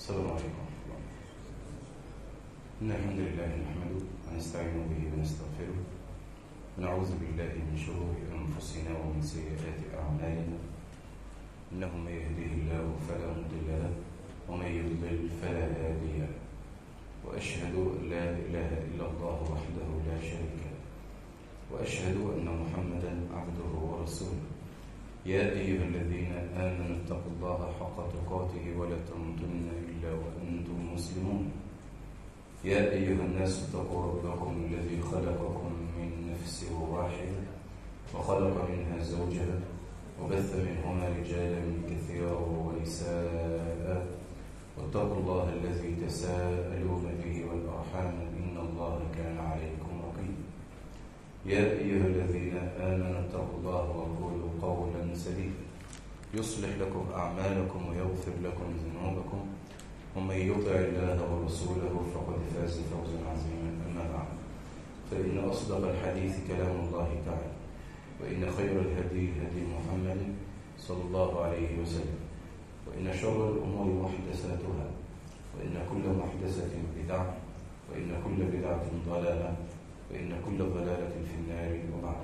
السلام عليكم ورحمة الله. إن الحمد لله نحمده ونستعين به ونستغفره ونعوذ بالله من شرور أنفسنا ومن سيئات أعمالنا. إنه من يهده الله فلا مضل له ومن يضلل فلا هادي له، وأشهد أن لا إله إلا الله وحده لا شريك له، وأشهد أن محمدا عبده ورسوله. يا أيها الذين آمنوا اتقوا الله حق تقاته ولا تموتن إلا وأنتم مسلمون. يا أيها الناس اتقوا ربكم الذي خلقكم من نفس واحدة وخلق منها زوجها وبث منهما رجالا كثيرا ونساء، واتقوا الله الذي تساءلون به والأرحام إن الله كان عليكم رقيبا. يا أيها الذين آمنوا اتقوا الله وقولوا قولا سديدا يصلح لكم أعمالكم ويغفر لكم ذنوبكم، ومن يطع الله ورسوله فقد فاز فوزا عظيما. أما بعد، فإن أصدق الحديث كلام الله تعالى، وإن خير الهدي هدي محمد صلى الله عليه وسلم، وإن شر الأمور محدثاتها، وإن كل محدثة بدعة، وإن كل بدعة ضلالة، وإن كل ضلالة في النار. وبعد،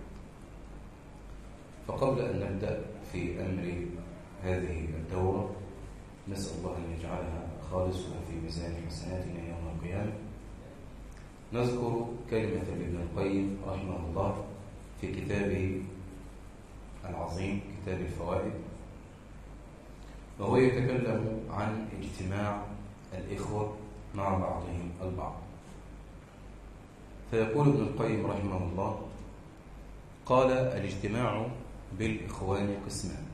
فقبل أن نبدأ في أمر هذه الدورة نسأل الله أن يجعلها خالصة في ميزان حسناتنا يوم القيامة. نذكر كلمة لابن القيم رحمه الله في كتابه العظيم كتاب الفوائد، وهو يتكلم عن اجتماع الإخوة مع بعضهم البعض. فيقول ابن القيم رحمه الله: قال: الاجتماع بالإخوان قسمان.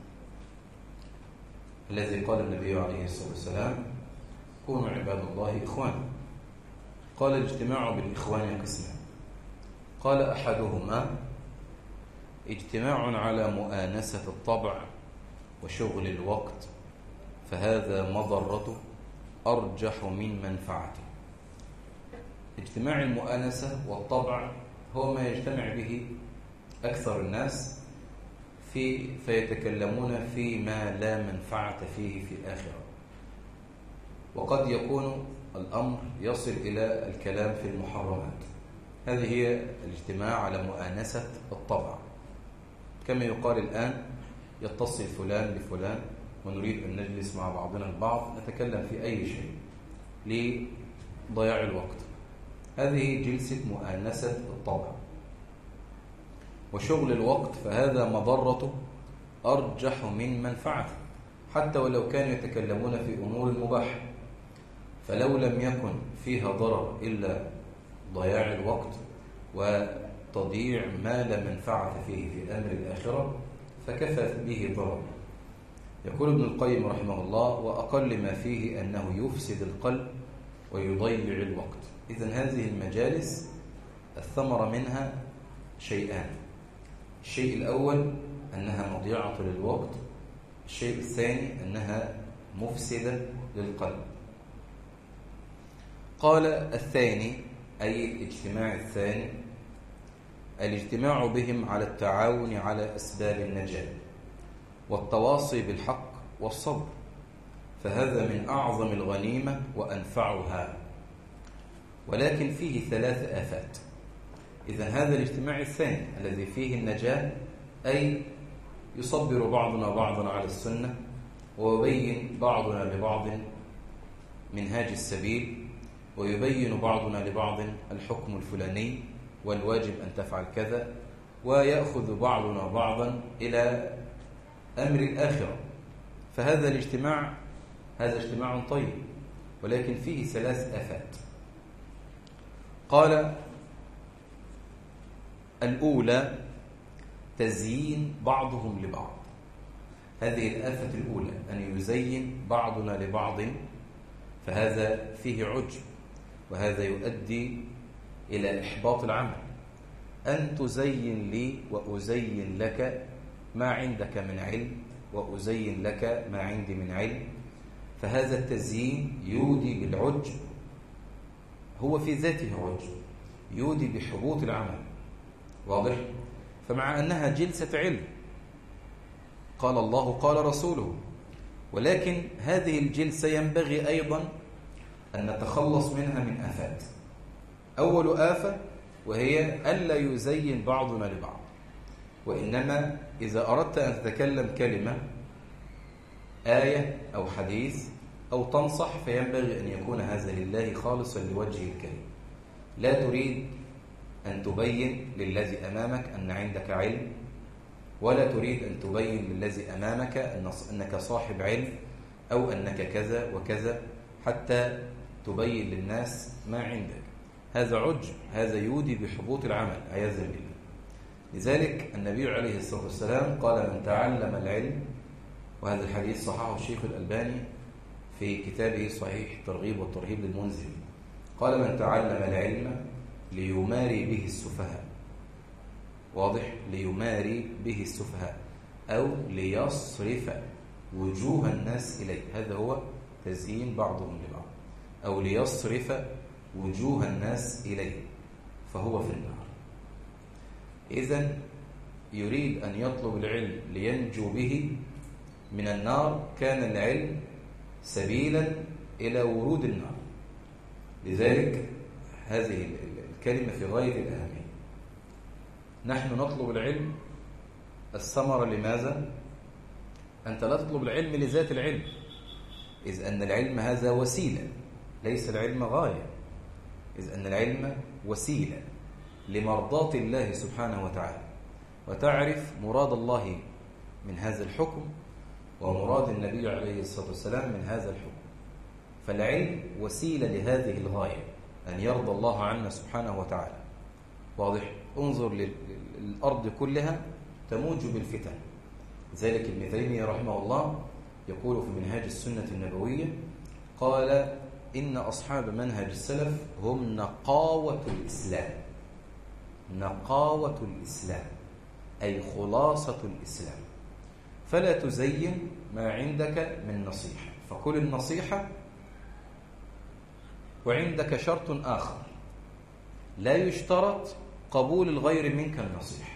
الذي قال النبي عليه الصلاة والسلام: كونوا عباد الله إخوانا. قال: الاجتماع بالإخوان قسمان. قال: أحدهما اجتماع على مؤانسة الطبع وشغل الوقت، فهذا مضرته أرجح من منفعته. اجتماع المؤانسة والطبع هو ما يجتمع به أكثر الناس فيتكلمون فيما لا منفعة فيه في الآخرة، وقد يكون الأمر يصل إلى الكلام في المحرمات. هذه هي الاجتماع على مؤانسة الطبع، كما يقال الآن: يتصل فلان بفلان ونريد أن نجلس مع بعضنا البعض نتكلم في أي شيء لضياع الوقت. هذه جلسة مؤانسة الطبع. وشغل الوقت فهذا مضرته أرجح من منفعته، حتى ولو كانوا يتكلمون في أمور مباحة، فلو لم يكن فيها ضرر إلا ضياع الوقت وتضييع ما لا منفعة فيه في أمر الآخرة فكفى به ضرر. يقول ابن القيم رحمه الله: وأقل ما فيه أنه يفسد القلب ويضيع الوقت. إذن هذه المجالس الثمرة منها شيئان: الشيء الأول أنها مضيعة للوقت، الشيء الثاني أنها مفسدة للقلب. قال: الثاني أي الاجتماع الثاني الاجتماع بهم على التعاون على أسباب النجاة والتواصي بالحق والصبر، فهذا من أعظم الغنيمة وأنفعها، ولكن فيه 3 آفات. إذن هذا الاجتماع الثاني الذي فيه النجاة، أي يصبر بعضنا بعضا على السنة ويبين بعضنا لبعض منهاج السبيل، ويبين بعضنا لبعض الحكم الفلاني والواجب أن تفعل كذا، ويأخذ بعضنا بعضا إلى أمر الآخرة. فهذا الاجتماع هذا اجتماع طيب، ولكن فيه 3 آفات. قال: الأولى تزيين بعضهم لبعض. هذه الآفة الأولى، أن يزين بعضنا لبعض، فهذا فيه عجب، وهذا يؤدي إلى إحباط العمل. أن تزين لي وأزين لك ما عندك من علم، وأزين لك ما عندي من علم، فهذا التزيين يودي بالعجب، هو في ذاته عجب، يودي بحبوط العمل. واضح؟ فمع أنها جلسة علم، قال الله قال رسوله، ولكن هذه الجلسة ينبغي أيضا أن نتخلص منها من آفات. أول آفة وهي ألا يزين بعضنا لبعض، وإنما إذا أردت أن تتكلم كلمة آية أو حديث أو تنصح فينبغي أن يكون هذا لله خالصا لوجهه الكريم. لا تريد أن تبين للذي أمامك أن عندك علم، ولا تريد أن تبين للذي أمامك أنك صاحب علم أو أنك كذا وكذا حتى تبين للناس ما عندك. هذا عجب، هذا يودي بحبوط العمل عياذا بالله. لذلك النبي عليه الصلاة والسلام قال: من تعلم العلم، وهذا الحديث صححه الشيخ الألباني في كتابه صحيح الترغيب والترهيب للمنذري، قال: من تعلم العلم ليماري به السفهاء. واضح؟ ليماري به السفهاء أو ليصرف وجوه الناس إليه، هذا هو تزيين بعضهم لبعض، أو ليصرف وجوه الناس إليه فهو في النار. إذن يريد أن يطلب العلم لينجو به من النار، كان العلم سبيلا إلى ورود النار. لذلك هذه الكلمة في غاية الأهمية. نحن نطلب العلم الثمرة لماذا؟ أنت لا تطلب العلم لذات العلم، إذ أن العلم هذا وسيلة، ليس العلم غاية، إذ أن العلم وسيلة لمرضاة الله سبحانه وتعالى، وتعرف مراد الله من هذا الحكم ومراد النبي عليه الصلاة والسلام من هذا الحكم. فالعلم وسيلة لهذه الغاية، أن يرضى الله عنا سبحانه وتعالى. واضح؟ انظر للأرض كلها تموج بالفتن. ذلك ابن تيمية رحمه الله يقول في منهاج السنة النبوية، قال: إن أصحاب منهج السلف هم نقاوة الإسلام. نقاوة الإسلام أي خلاصة الإسلام. فلا تزين ما عندك من نصيحة، فكل النصيحة. وعندك شرط آخر، لا يشترط قبول الغير منك النصيحة،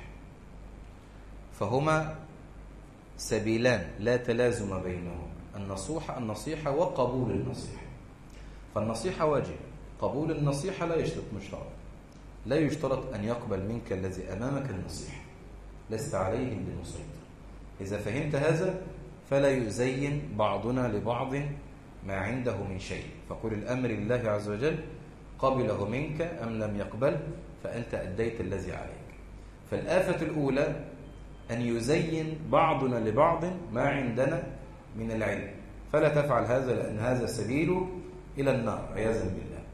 فهما سبيلان لا تلازم بينهما، النصيحة وقبول النصيحة. فالنصيحة واجب، قبول النصيحة لا يشترط، لا يشترط أن يقبل منك الذي أمامك النصيحة، لست عليهم بمسيطر. إذا فهمت هذا فلا يزين بعضنا لبعض ما عنده من شيء، فقل الأمر لله عز وجل، قبله منك أم لم يقبل فأنت أديت الذي عليك. فالآفة الأولى أن يزين بعضنا لبعض ما عندنا من العلم، فلا تفعل هذا، لأن هذا سبيل إلى النار عياذا بالله.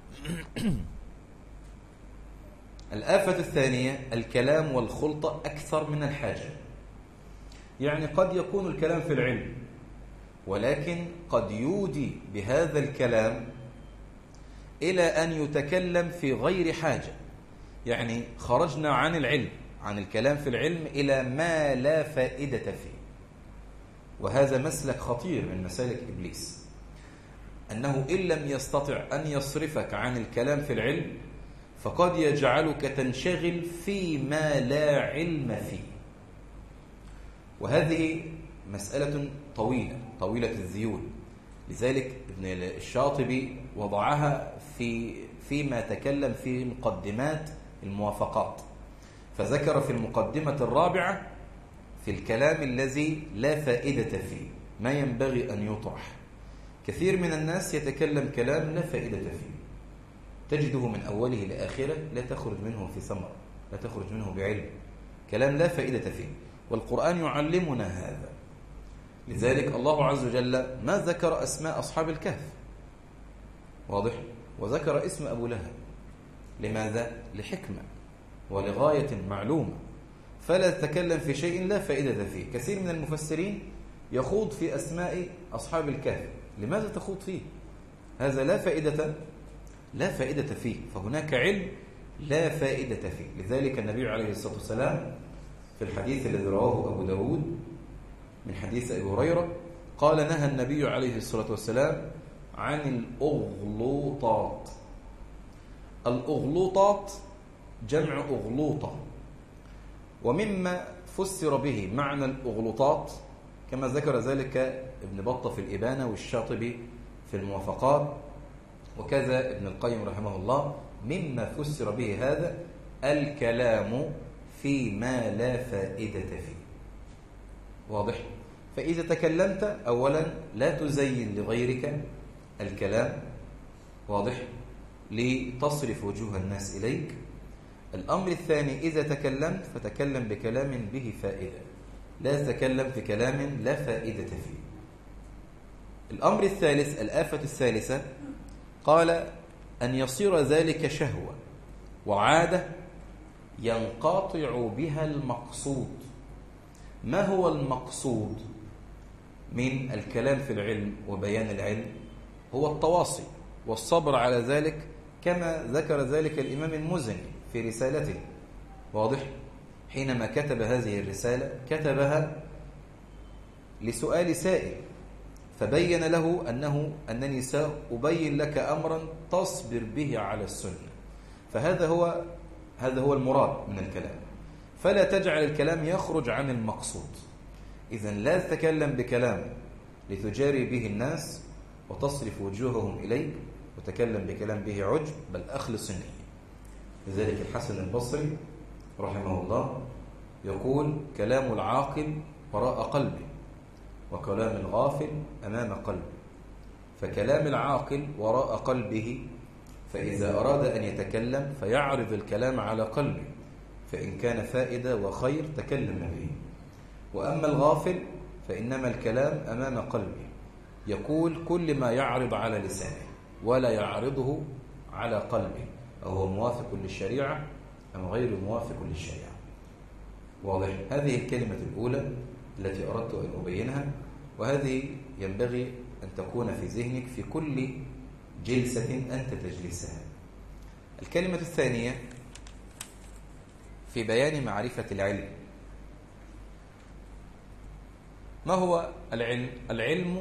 الآفة الثانية الكلام والخلطة أكثر من الحاجة. يعني قد يكون الكلام في العلم، ولكن قد يودي بهذا الكلام إلى أن يتكلم في غير حاجة. يعني خرجنا عن العلم، عن الكلام في العلم إلى ما لا فائدة فيه. وهذا مسلك خطير من مسالك إبليس، أنه إن لم يستطع أن يصرفك عن الكلام في العلم فقد يجعلك تنشغل فيما لا علم فيه. وهذه مسألة طويلة الذيول. لذلك ابن الشاطبي وضعها فيما تكلم في مقدمات الموافقات، فذكر في المقدمة الرابعة في الكلام الذي لا فائدة فيه ما ينبغي أن يطرح. كثير من الناس يتكلم كلام لا فائدة فيه، تجده من أوله لآخره لا تخرج منه في ثمرة، لا تخرج منه بعلم، كلام لا فائدة فيه. والقرآن يعلمنا هذا. لذلك الله عز وجل ما ذكر أسماء أصحاب الكهف، واضح؟ وذكر اسم أبو لهب. لماذا؟ لحكمة ولغاية معلومة. فلا تتكلم في شيء لا فائدة فيه. كثير من المفسرين يخوض في أسماء أصحاب الكهف. لماذا تخوض فيه؟ هذا لا فائدة فيه، فهناك علم لا فائدة فيه. لذلك النبي عليه الصلاة والسلام في الحديث الذي رواه أبو داود من حديث أبي هريرة قال: نهى النبي عليه الصلاة والسلام عن الأغلوطات. الأغلوطات جمع أغلوطة. ومما فسر به معنى الأغلوطات كما ذكر ذلك ابن بطة في الإبانة والشاطبي في الموافقات، وكذا ابن القيم رحمه الله. مما فسر به هذا الكلام فيما لا فائدة فيه. واضح؟ فإذا تكلمت أولا لا تزين لغيرك الكلام، واضح، لتصرف وجوه الناس إليك. الأمر الثاني، إذا تكلمت فتكلم بكلام به فائدة، لا تتكلم في كلام لا فائدة فيه. الأمر الثالث، الآفة الثالثة، قال أن يصير ذلك شهوة وعادة ينقطع بها المقصود. ما هو المقصود من الكلام في العلم وبيان العلم؟ هو التواصي والصبر على ذلك، كما ذكر ذلك الإمام المزني في رسالته. واضح؟ حينما كتب هذه الرسالة كتبها لسؤال سائل، فبين له أنني سأبين لك أمرا تصبر به على السنة. فهذا هو المراد من الكلام، فلا تجعل الكلام يخرج عن المقصود. إذن لا تتكلم بكلام لتجاري به الناس وتصرف وجوههم إليك، وتكلم بكلام به عجب، بل أخلص النية. لذلك الحسن البصري رحمه الله يقول: كلام العاقل وراء قلبه، وكلام الغافل أمام قلبه. فكلام العاقل وراء قلبه، فإذا أراد أن يتكلم فيعرض الكلام على قلبه، فإن كان فائدة وخير تكلم به. وأما الغافل فإنما الكلام أمام قلبه، يقول كل ما يعرض على لسانه ولا يعرضه على قلبه، أو هو موافق للشريعة أم غير موافق للشريعة. واضح؟ هذه الكلمة الأولى التي أردت أن أبينها، وهذه ينبغي أن تكون في ذهنك في كل جلسة أنت تجلسها. الكلمة الثانية في بيان معرفة العلم. ما هو العلم؟ العلم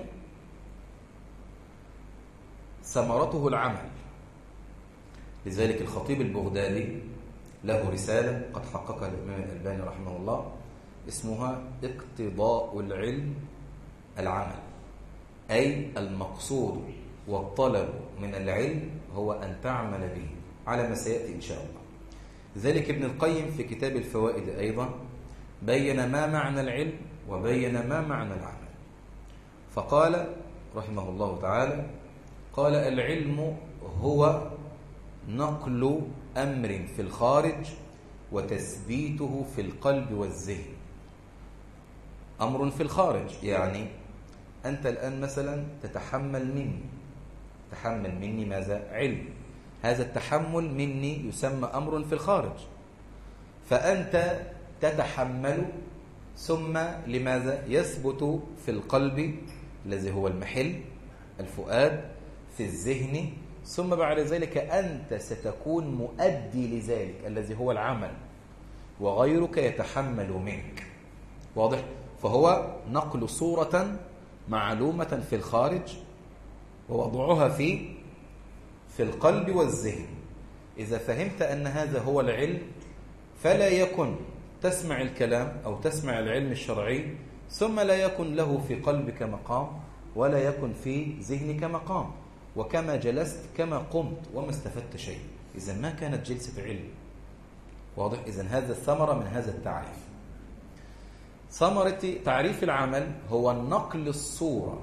ثمرته العمل. لذلك الخطيب البغدادي له رسالة قد حققها الإمام الألباني رحمه الله، اسمها اقتضاء العلم العمل، أي المقصود والطلب من العلم هو أن تعمل به، على ما سيأتي إن شاء الله. لذلك ابن القيم في كتاب الفوائد أيضا بين ما معنى العلم وبين ما معنى العمل، فقال رحمه الله تعالى: قال: العلم هو نقل أمر في الخارج وتثبيته في القلب والذهن. أمر في الخارج يعني أنت الآن مثلا تتحمل مني ماذا؟ علم. هذا التحمل مني يسمى أمر في الخارج، فأنت تتحمل، ثم لماذا؟ يثبت في القلب الذي هو المحل الفؤاد، في الذهن، ثم بعد ذلك أنت ستكون مؤدي لذلك الذي هو العمل، وغيرك يتحمل منك. واضح؟ فهو نقل صورة معلومة في الخارج ووضعها في القلب والذهن. إذا فهمت أن هذا هو العلم، فلا يكن تسمع الكلام أو تسمع العلم الشرعي ثم لا يكن له في قلبك مقام ولا يكن في ذهنك مقام، وكما جلست كما قمت وما استفدت شيء. إذن ما كانت جلسة علم. واضح؟ إذن هذا الثمرة من هذا التعريف. ثمرة تعريف العمل هو نقل الصورة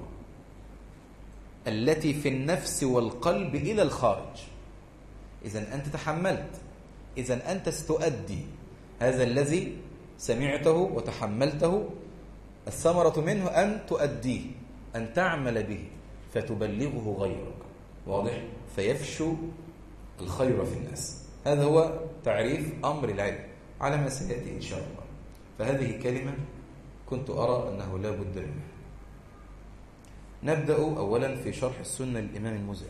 التي في النفس والقلب إلى الخارج. إذن أنت تحملت، إذن أنت ستؤدي هذا الذي سمعته وتحملته، الثمرة منه أن تؤديه، أن تعمل به فتبلغه غيرك. واضح؟ فيفشو الخير في الناس. هذا هو تعريف أمر العلم على ما سيأتي إن شاء الله. فهذه كلمة كنت أرى أنه لا بد منها. نبدأ أولا في شرح السنة للإمام المزني.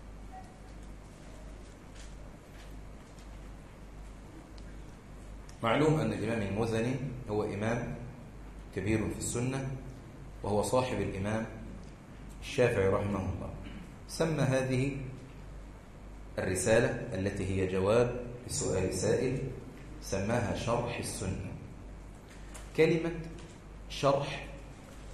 معلوم أن الإمام المزني هو إمام كبير في السنة، وهو صاحب الإمام الشافعي رحمه الله. سمى هذه الرسالة التي هي جواب لسؤال سائل سماها شرح السنة. كلمة شرح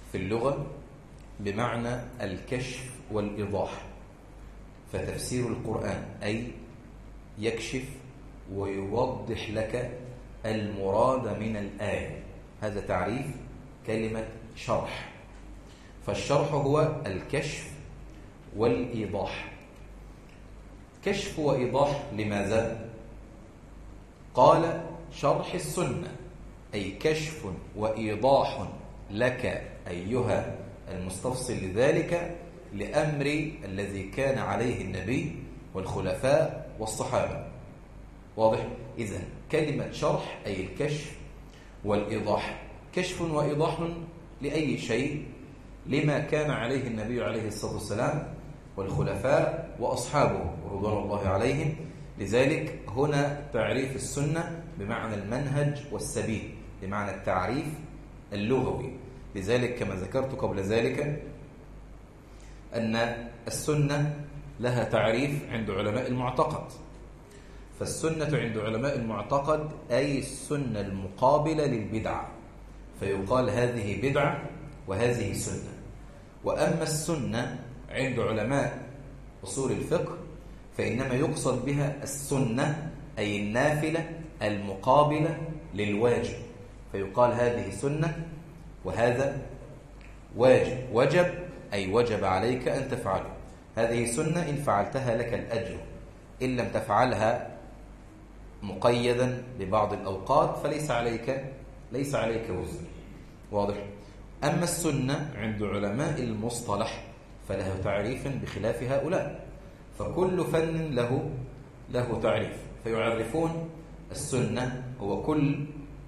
في اللغة بمعنى الكشف والإيضاح، فتفسير القرآن أي يكشف ويوضح لك المراد من الآية. هذا تعريف كلمة شرح. فالشرح هو الكشف والإيضاح. كشف وإيضاح لماذا؟ قال شرح السنة، أي كشف وإيضاح لك أيها المستفصل لذلك لأمر الذي كان عليه النبي والخلفاء والصحابة. واضح؟ إذن كلمة شرح أي الكشف والإيضاح. كشف وإيضاح لأي شيء لما كان عليه النبي عليه الصلاة والسلام والخلفاء وأصحابه رضوان الله عليهم. لذلك هنا تعريف السنة بمعنى المنهج والسبيل، بمعنى التعريف اللغوي. لذلك كما ذكرت قبل ذلك أن السنة لها تعريف عند علماء المعتقد. فالسنة عند علماء المعتقد أي السنة المقابلة للبدعة، فيقال هذه بدعة وهذه سنة. وأما السنة عند علماء أصول الفقه فإنما يقصد بها السنة أي النافلة المقابلة للواجب، فيقال هذه سنة وهذا واجب. وجب أي وجب عليك أن تفعله. هذه سنة إن فعلتها لك الأجر، إن لم تفعلها مقيدا ببعض الأوقات فليس عليك وزر. واضح؟ أما السنة عند علماء المصطلح فله تعريف بخلاف هؤلاء، فكل فن له تعريف. فيعرفون السنة هو كل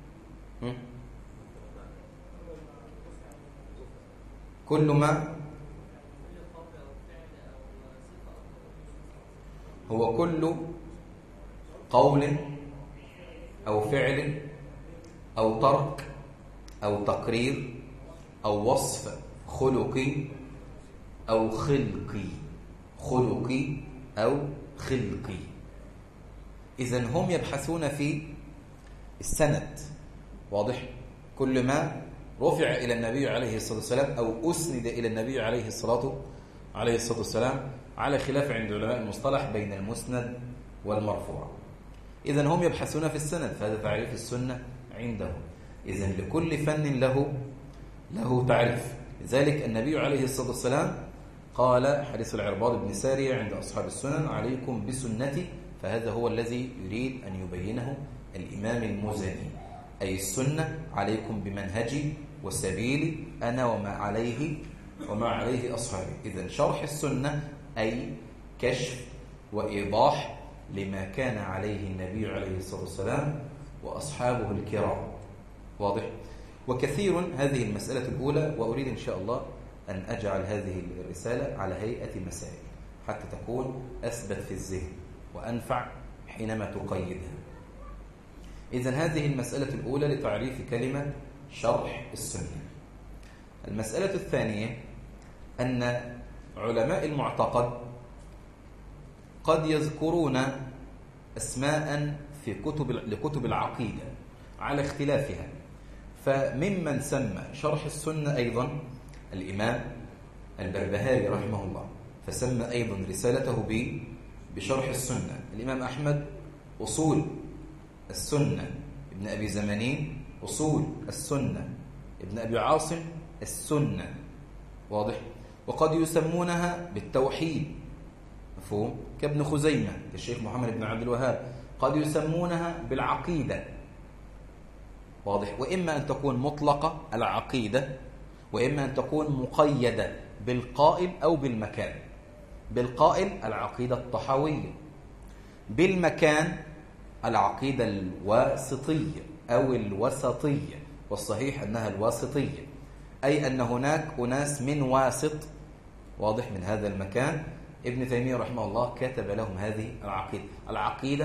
ما هو كل قول أو فعل أو ترك أو تقرير أو وصف خلقي أو خلقي أو خلقي. إذن هم يبحثون في السند. واضح؟ كل ما رفع إلى النبي عليه الصلاة والسلام أو أسند إلى النبي عليه الصلاة والسلام، على خلاف عند علماء المصطلح بين المسند والمرفوع. إذن هم يبحثون في السند، فهذا تعريف السنة عندهم. إذن لكل فن له تعريف. لذلك النبي عليه الصلاة والسلام قال حديث العرباض بن سارية عند أصحاب السنن عليكم بسنتي، فهذا هو الذي يريد أن يبينه الإمام المزني، أي السنة عليكم بمنهجي وسبيلي أنا وما عليه أصحابي. إذن شرح السنة أي كشف وإيضاح لما كان عليه النبي عليه الصلاة والسلام وأصحابه الكرام. واضح؟ وكثير هذه المسألة الأولى، وأريد إن شاء الله أن أجعل هذه الرسالة على هيئة مسائل حتى تكون أثبت في الذهن وأنفع حينما تقيدها. إذن هذه المسألة الأولى لتعريف كلمة شرح السنة. المسألة الثانية أن علماء المعتقد قد يذكرون أسماء في لكتب العقيدة على اختلافها، فممن سمى شرح السنة أيضا الإمام البربهاري رحمه الله، فسمى أيضا رسالته بشرح السنة. الإمام أحمد أصول السنة، ابن أبي زمانين أصول السنة، ابن أبي عاصم السنة. واضح؟ وقد يسمونها بالتوحيد، مفهوم؟ كابن خزيمة الشيخ محمد بن عبد الوهاب، قد يسمونها بالعقيدة. واضح؟ وإما أن تكون مطلقة العقيدة، وإما أن تكون مقيدة بالقائل أو بالمكان. بالقائل العقيدة الطحاوية، بالمكان العقيدة الواسطية أو الوسطية، والصحيح أنها الواسطية، أي أن هناك أناس من واسط، واضح، من هذا المكان. ابن تيمية رحمه الله كتب لهم هذه العقيدة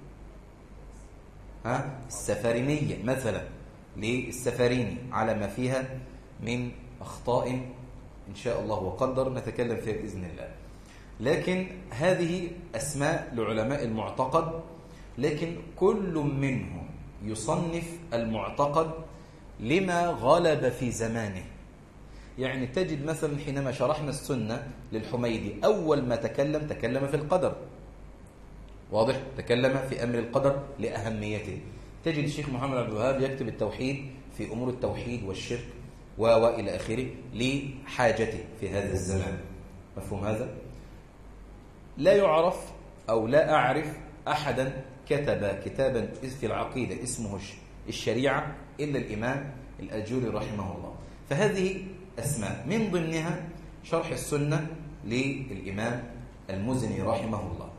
السفرينية مثلا للسفريني، على ما فيها من أخطاء إن شاء الله وقدر نتكلم فيها بإذن الله. لكن هذه أسماء لعلماء المعتقد، لكن كل منهم يصنف المعتقد لما غلب في زمانه. يعني تجد مثلا حينما شرحنا السنة للحميدي أول ما تكلم في القدر، واضح، تكلم في أمر القدر لأهميته. تجد الشيخ محمد عبد الوهاب يكتب التوحيد في أمور التوحيد والشرك وإلى آخره لحاجته في هذا الزمان. مفهوم هذا؟ لا يعرف أو لا أعرف أحدا كتب كتابا في العقيدة اسمه الشريعة إلا الإمام الأجوري رحمه الله. فهذه أسماء من ضمنها شرح السنة للإمام المزني رحمه الله.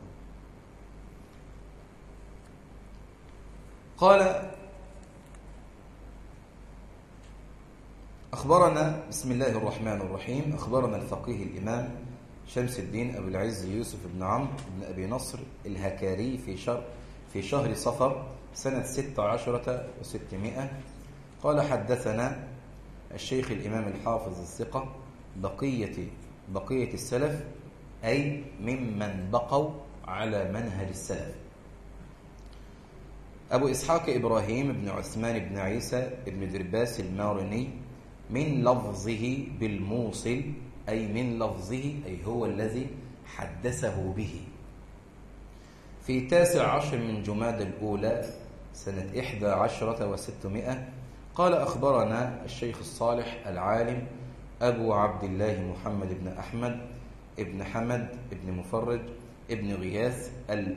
قال: أخبرنا بسم الله الرحمن الرحيم أخبرنا الفقيه الإمام شمس الدين أبو العز يوسف بن عمرو بن أبي نصر الهكاري في شهر صفر سنة 16 و600. قال: حدثنا الشيخ الإمام الحافظ الثقة بقية السلف، أي ممن بقوا على منهج السلف، أبو إسحاق إبراهيم بن عثمان بن عيسى بن درباس المارني، من لفظه بالموصل، أي من لفظه أي هو الذي حدثه به، في 19 من جمادى الأولى سنة 11 و600. قال: أخبرنا الشيخ الصالح العالم أبو عبد الله محمد بن أحمد ابن حمد ابن مفرج ابن غياث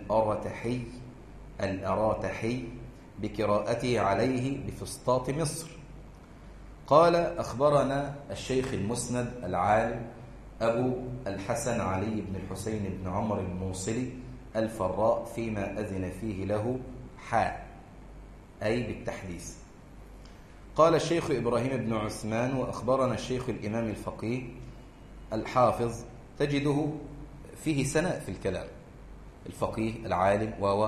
الأراتحي بقراءته عليه بفسطاط مصر. قال: أخبرنا الشيخ المسند العالم أبو الحسن علي بن الحسين بن عمر الموصلي الفراء فيما أذن فيه له حاء، أي بالتحديث. قال الشيخ إبراهيم بن عثمان: وأخبرنا الشيخ الإمام الفقيه الحافظ. تجده فيه سناء في الكلام، الفقيه العالم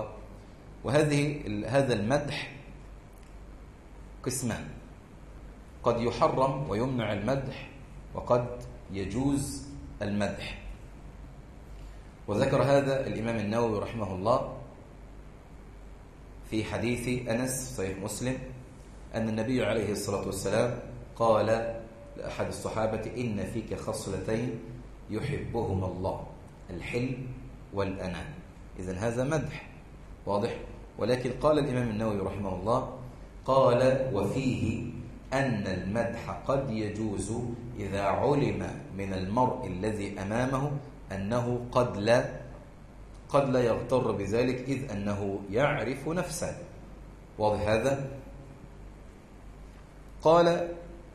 هذا المدح قسمان، قد يحرم ويمنع المدح، وقد يجوز المدح. وذكر هذا الإمام النووي رحمه الله في حديث أنس صحيح مسلم أن النبي عليه الصلاة والسلام قال لأحد الصحابة: إن فيك خصلتين يحبهما الله، الحلم والأناة. إذن هذا مدح واضح. ولكن قال الإمام النووي رحمه الله قال: وفيه أن المدح قد يجوز إذا علم من المرء الذي أمامه أنه قد لا يغتر بذلك، إذ أنه يعرف نفسه. واضح هذا؟ قال: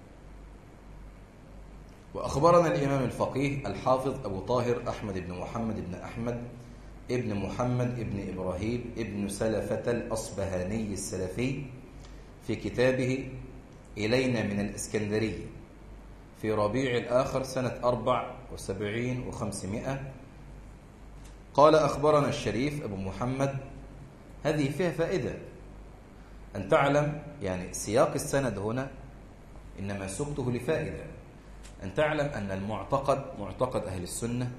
وأخبرنا الإمام الفقيه الحافظ أبو طاهر أحمد بن محمد بن أحمد ابن محمد ابن إبراهيم ابن سلفة الأصبهاني السلفي في كتابه إلينا من الإسكندرية في ربيع الآخر سنة 74 و500. قال: أخبرنا الشريف أبو محمد. هذه فيها فائدة أن تعلم، يعني سياق السند هنا إنما سقته لفائدة، أن تعلم أن المعتقد معتقد أهل السنة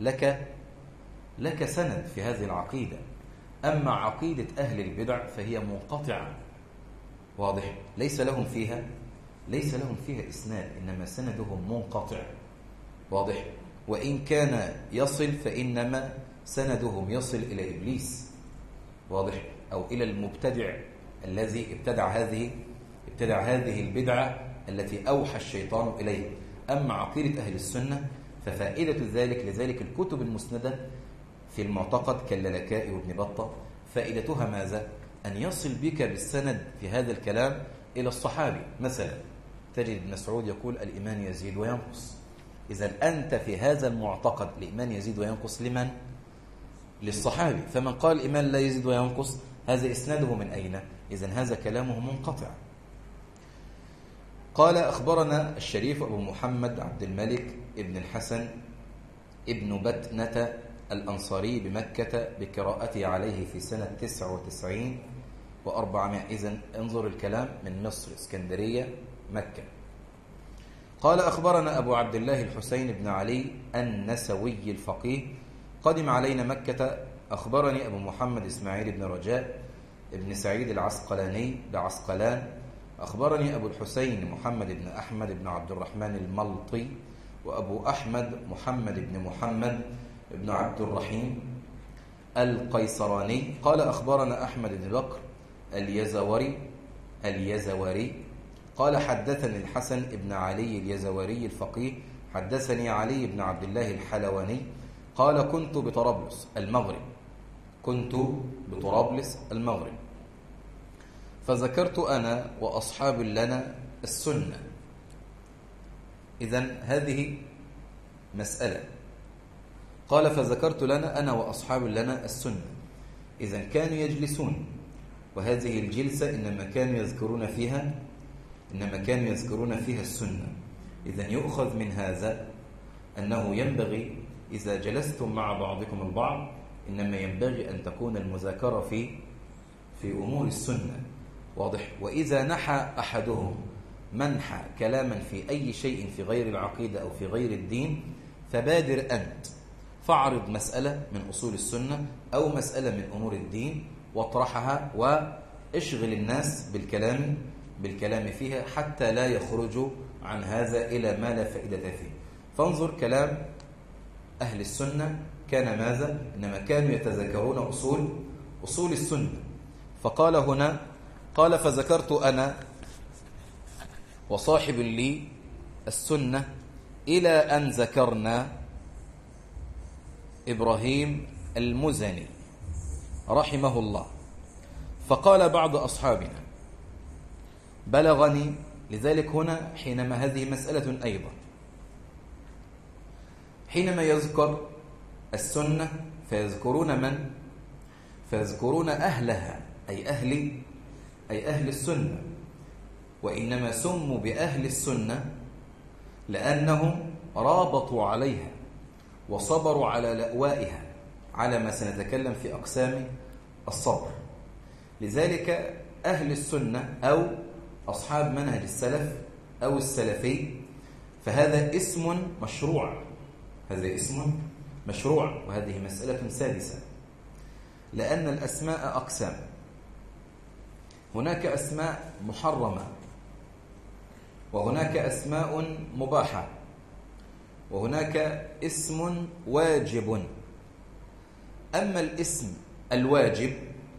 لك سند في هذه العقيدة. أما عقيدة أهل البدع فهي منقطعة، واضح، ليس لهم فيها إسناد، إنما سندهم منقطع، واضح. وإن كان يصل فإنما سندهم يصل إلى إبليس، واضح، أو إلى المبتدع الذي ابتدع هذه البدعة التي أوحى الشيطان إليه. أما عقيدة أهل السنة ففائدة لذلك الكتب المسندة في المعتقد كاللالكائي وابن بطة، فائدتها ماذا؟ أن يصل بك بالسند في هذا الكلام إلى الصحابي. مثلا تجد ابن مسعود يقول: الإيمان يزيد وينقص. إذا أنت في هذا المعتقد الإيمان يزيد وينقص لمن؟ للصحابي. فمن قال الإيمان لا يزيد وينقص هذا إسناده من أين؟ إذن هذا كلامه منقطع. قال: أخبرنا الشريف أبو محمد عبد الملك ابن الحسن ابن بتنة الأنصاري بمكة بقراءته عليه في سنة 99 و400. إذن انظر الكلام من مصر، اسكندرية، مكة. قال: أخبرنا أبو عبد الله الحسين بن علي النسوي الفقيه قدم علينا مكة. أخبرني أبو محمد إسماعيل بن رجاء ابن سعيد العسقلاني بعسقلان أخبرني أبو الحسين محمد بن أحمد بن عبد الرحمن الملطي، وأبو أحمد محمد بن محمد بن عبد الرحيم القيسراني قال أخبرنا أحمد بن بكر اليزوري قال حدثني الحسن بن علي اليزوري الفقيه حدثني علي بن عبد الله الحلواني قال كنت بطرابلس المغرب فذكرت أنا وأصحاب لنا السنة. إذن هذه مسألة. قال فذكرت لنا أنا وأصحاب لنا السنة. إذن كانوا يجلسون، وهذه الجلسة إنما كانوا يذكرون فيها السنة. إذن يؤخذ من هذا أنه ينبغي إذا جلستم مع بعضكم البعض إنما ينبغي أن تكون المذاكرة في أمور السنة. واضح؟ وإذا نحى أحدهم منحى كلاما في أي شيء في غير العقيدة أو في غير الدين فبادر أنت فاعرض مسألة من أصول السنة أو مسألة من أمور الدين واطرحها واشغل الناس بالكلام فيها حتى لا يخرجوا عن هذا إلى ما لا فائدة فيه. فانظر كلام أهل السنة كان ماذا؟ إنما كانوا يتذكرون أصول السنة. فقال هنا قال فذكرت أنا وصاحب لي السنة إلى أن ذكرنا إبراهيم المزني رحمه الله. فقال بعض أصحابنا بلغني، لذلك هنا حينما هذه مسألة أيضا، حينما يذكر السنة فيذكرون من؟ فيذكرون أهلها أي أهل السنة، وإنما سموا بأهل السنة لأنهم رابطوا عليها وصبروا على لأوائها على ما سنتكلم في أقسام الصبر. لذلك أهل السنة أو أصحاب منهج السلف أو السلفي فهذا اسم مشروع، وهذه مسألة سادسة، لأن الأسماء أقسام. هناك أسماء محرمة، وهناك أسماء مباحة، وهناك اسم واجب. أما الاسم الواجب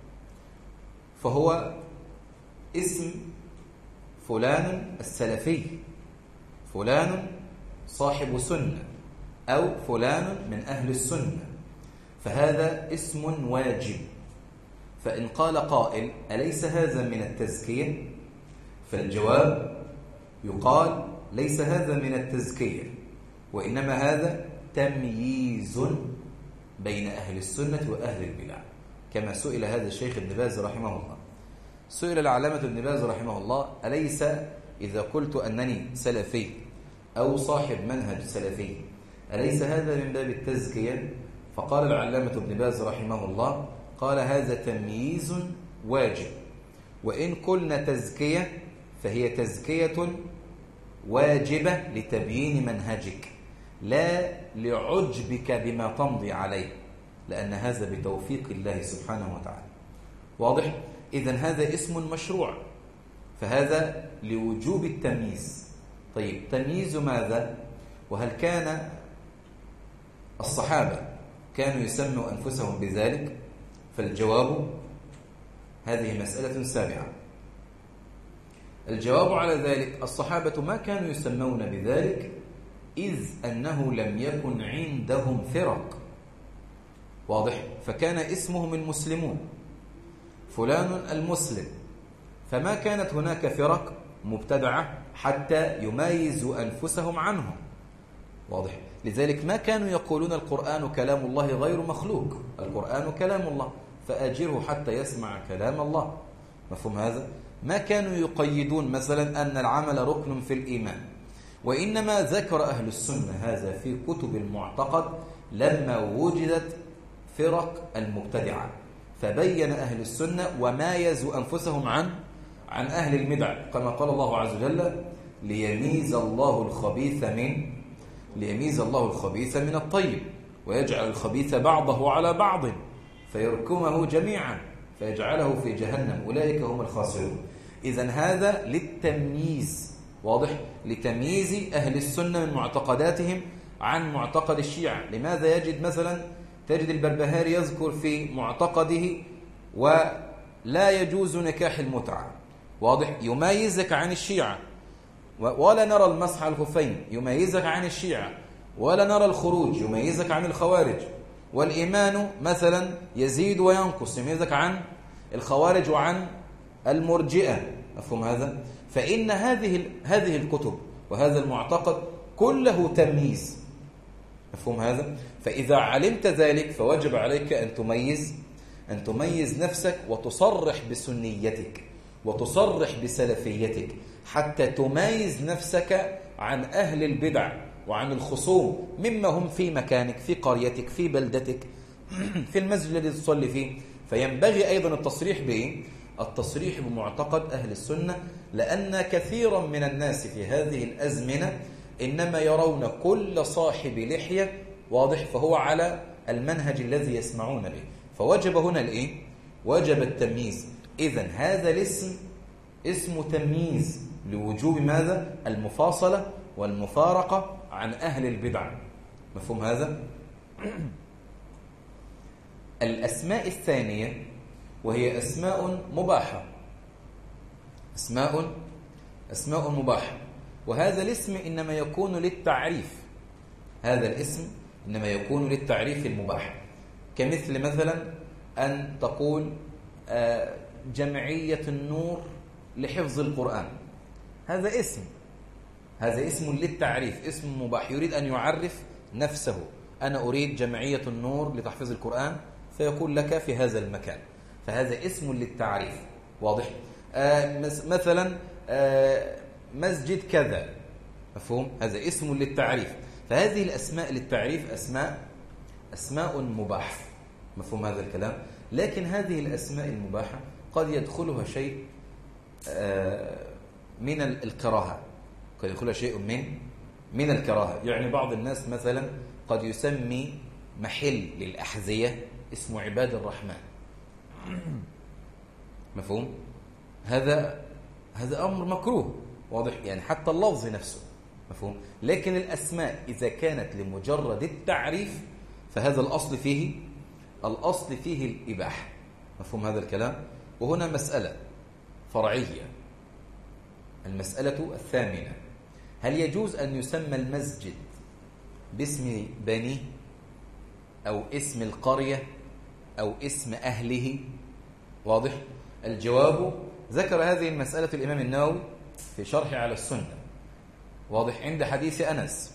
فهو اسم فلان السلفي، فلان صاحب سنة، أو فلان من أهل السنة، فهذا اسم واجب. فإن قال قائل أليس هذا من التزكية؟ فالجواب يقال ليس هذا من التزكية، وإنما هذا تمييز بين أهل السنة وأهل البدع، كما سئل هذا الشيخ ابن باز رحمه الله. سئل العلامة ابن باز رحمه الله أليس إذا قلت أنني سلفي أو صاحب منهج سلفي أليس هذا من باب التزكية؟ فقال العلامة ابن باز رحمه الله قال هذا تمييز واجب، وإن قلنا تزكية فهي تزكية واجبة لتبيين منهجك لا لعجبك بما تمضي عليه، لأن هذا بتوفيق الله سبحانه وتعالى. واضح؟ إذن هذا اسم مشروع، فهذا لوجوب التمييز. طيب تمييز ماذا؟ وهل كان الصحابة كانوا يسموا أنفسهم بذلك؟ فالجواب هذه مسألة سابعة. الجواب على ذلك الصحابة ما كانوا يسمون بذلك إذ أنه لم يكن عندهم فرق. واضح؟ فكان اسمهم المسلمون، فلان المسلم، فما كانت هناك فرق مبتدعة حتى يميزوا أنفسهم عنهم. واضح؟ لذلك ما كانوا يقولون القرآن كلام الله غير مخلوق، القرآن كلام الله فأجره حتى يسمع كلام الله. مفهوم هذا؟ ما كانوا يقيدون مثلا أن العمل ركن في الإيمان، وإنما ذكر أهل السنة هذا في كتب المعتقد لما وجدت فرق المبتدعة، فبين أهل السنة ومايزوا أنفسهم عن أهل البدع، كما قال الله عز وجل ليميز الله الخبيث من الطيب ويجعل الخبيث بعضه على بعض فيركمه جميعا فيجعله في جهنم أولئك هم الخاسرون. إذن هذا للتمييز، واضح؟ لتمييز أهل السنة من معتقداتهم عن معتقد الشيعة. لماذا يجد مثلا تجد البربهاري يذكر في معتقده ولا يجوز نكاح المتعة، واضح؟ يميزك عن الشيعة. ولا نرى المسح على الخفين، يميزك عن الشيعة. ولا نرى الخروج، يميزك عن الخوارج. والإيمان مثلا يزيد وينقص، يميزك عن الخوارج وعن المرجئة. مفهوم هذا؟ فإن هذه الكتب وهذا المعتقد كله تمييز. مفهوم هذا؟ فإذا علمت ذلك فوجب عليك أن تميز نفسك وتصرح بسنيتك وتصرح بسلفيتك حتى تميز نفسك عن أهل البدع وعن الخصوم مما هم في مكانك، في قريتك، في بلدتك، في المسجد الذي تصلي فيه. فينبغي أيضا التصريح بمعتقد أهل السنة، لأن كثيرا من الناس في هذه الأزمنة إنما يرون كل صاحب لحية، واضح، فهو على المنهج الذي يسمعون به. فوجب هنا وجب التمييز. إذن هذا الاسم اسم تمييز لوجوب ماذا؟ المفاصلة والمفارقة عن أهل البدع. مفهوم هذا؟ الأسماء الثانية وهي أسماء مباحة، أسماء مباحة، وهذا الاسم إنما يكون للتعريف، هذا الاسم إنما يكون للتعريف المباح. كمثل مثلا أن تقول جمعية النور لحفظ القرآن، هذا اسم للتعريف، اسم مباح، يريد أن يعرف نفسه. أنا أريد جمعية النور لتحفيظ القرآن، فيقول لك في هذا المكان، فهذا اسم للتعريف، واضح؟ مثلا مسجد كذا، مفهوم؟ هذا اسم للتعريف. فهذه الأسماء للتعريف أسماء مباحة، مفهوم هذا الكلام؟ لكن هذه الأسماء المباحة قد يدخلها شيء من الكراهة، قد يدخلها شيء من الكراهة. يعني بعض الناس مثلا قد يسمي محل للأحذية اسمه عباد الرحمن، مفهوم؟ هذا أمر مكروه، واضح؟ يعني حتى اللفظ نفسه، مفهوم؟ لكن الأسماء إذا كانت لمجرد التعريف فهذا الأصل فيه الإباحة، مفهوم هذا الكلام؟ وهنا مسألة فرعية، المسألة الثامنة: هل يجوز أن يسمى المسجد باسم بنيه أو اسم القرية أو اسم أهله؟ واضح؟ الجواب: ذكر هذه المسألة الإمام النووي في شرح على السنة، واضح، عند حديث أنس،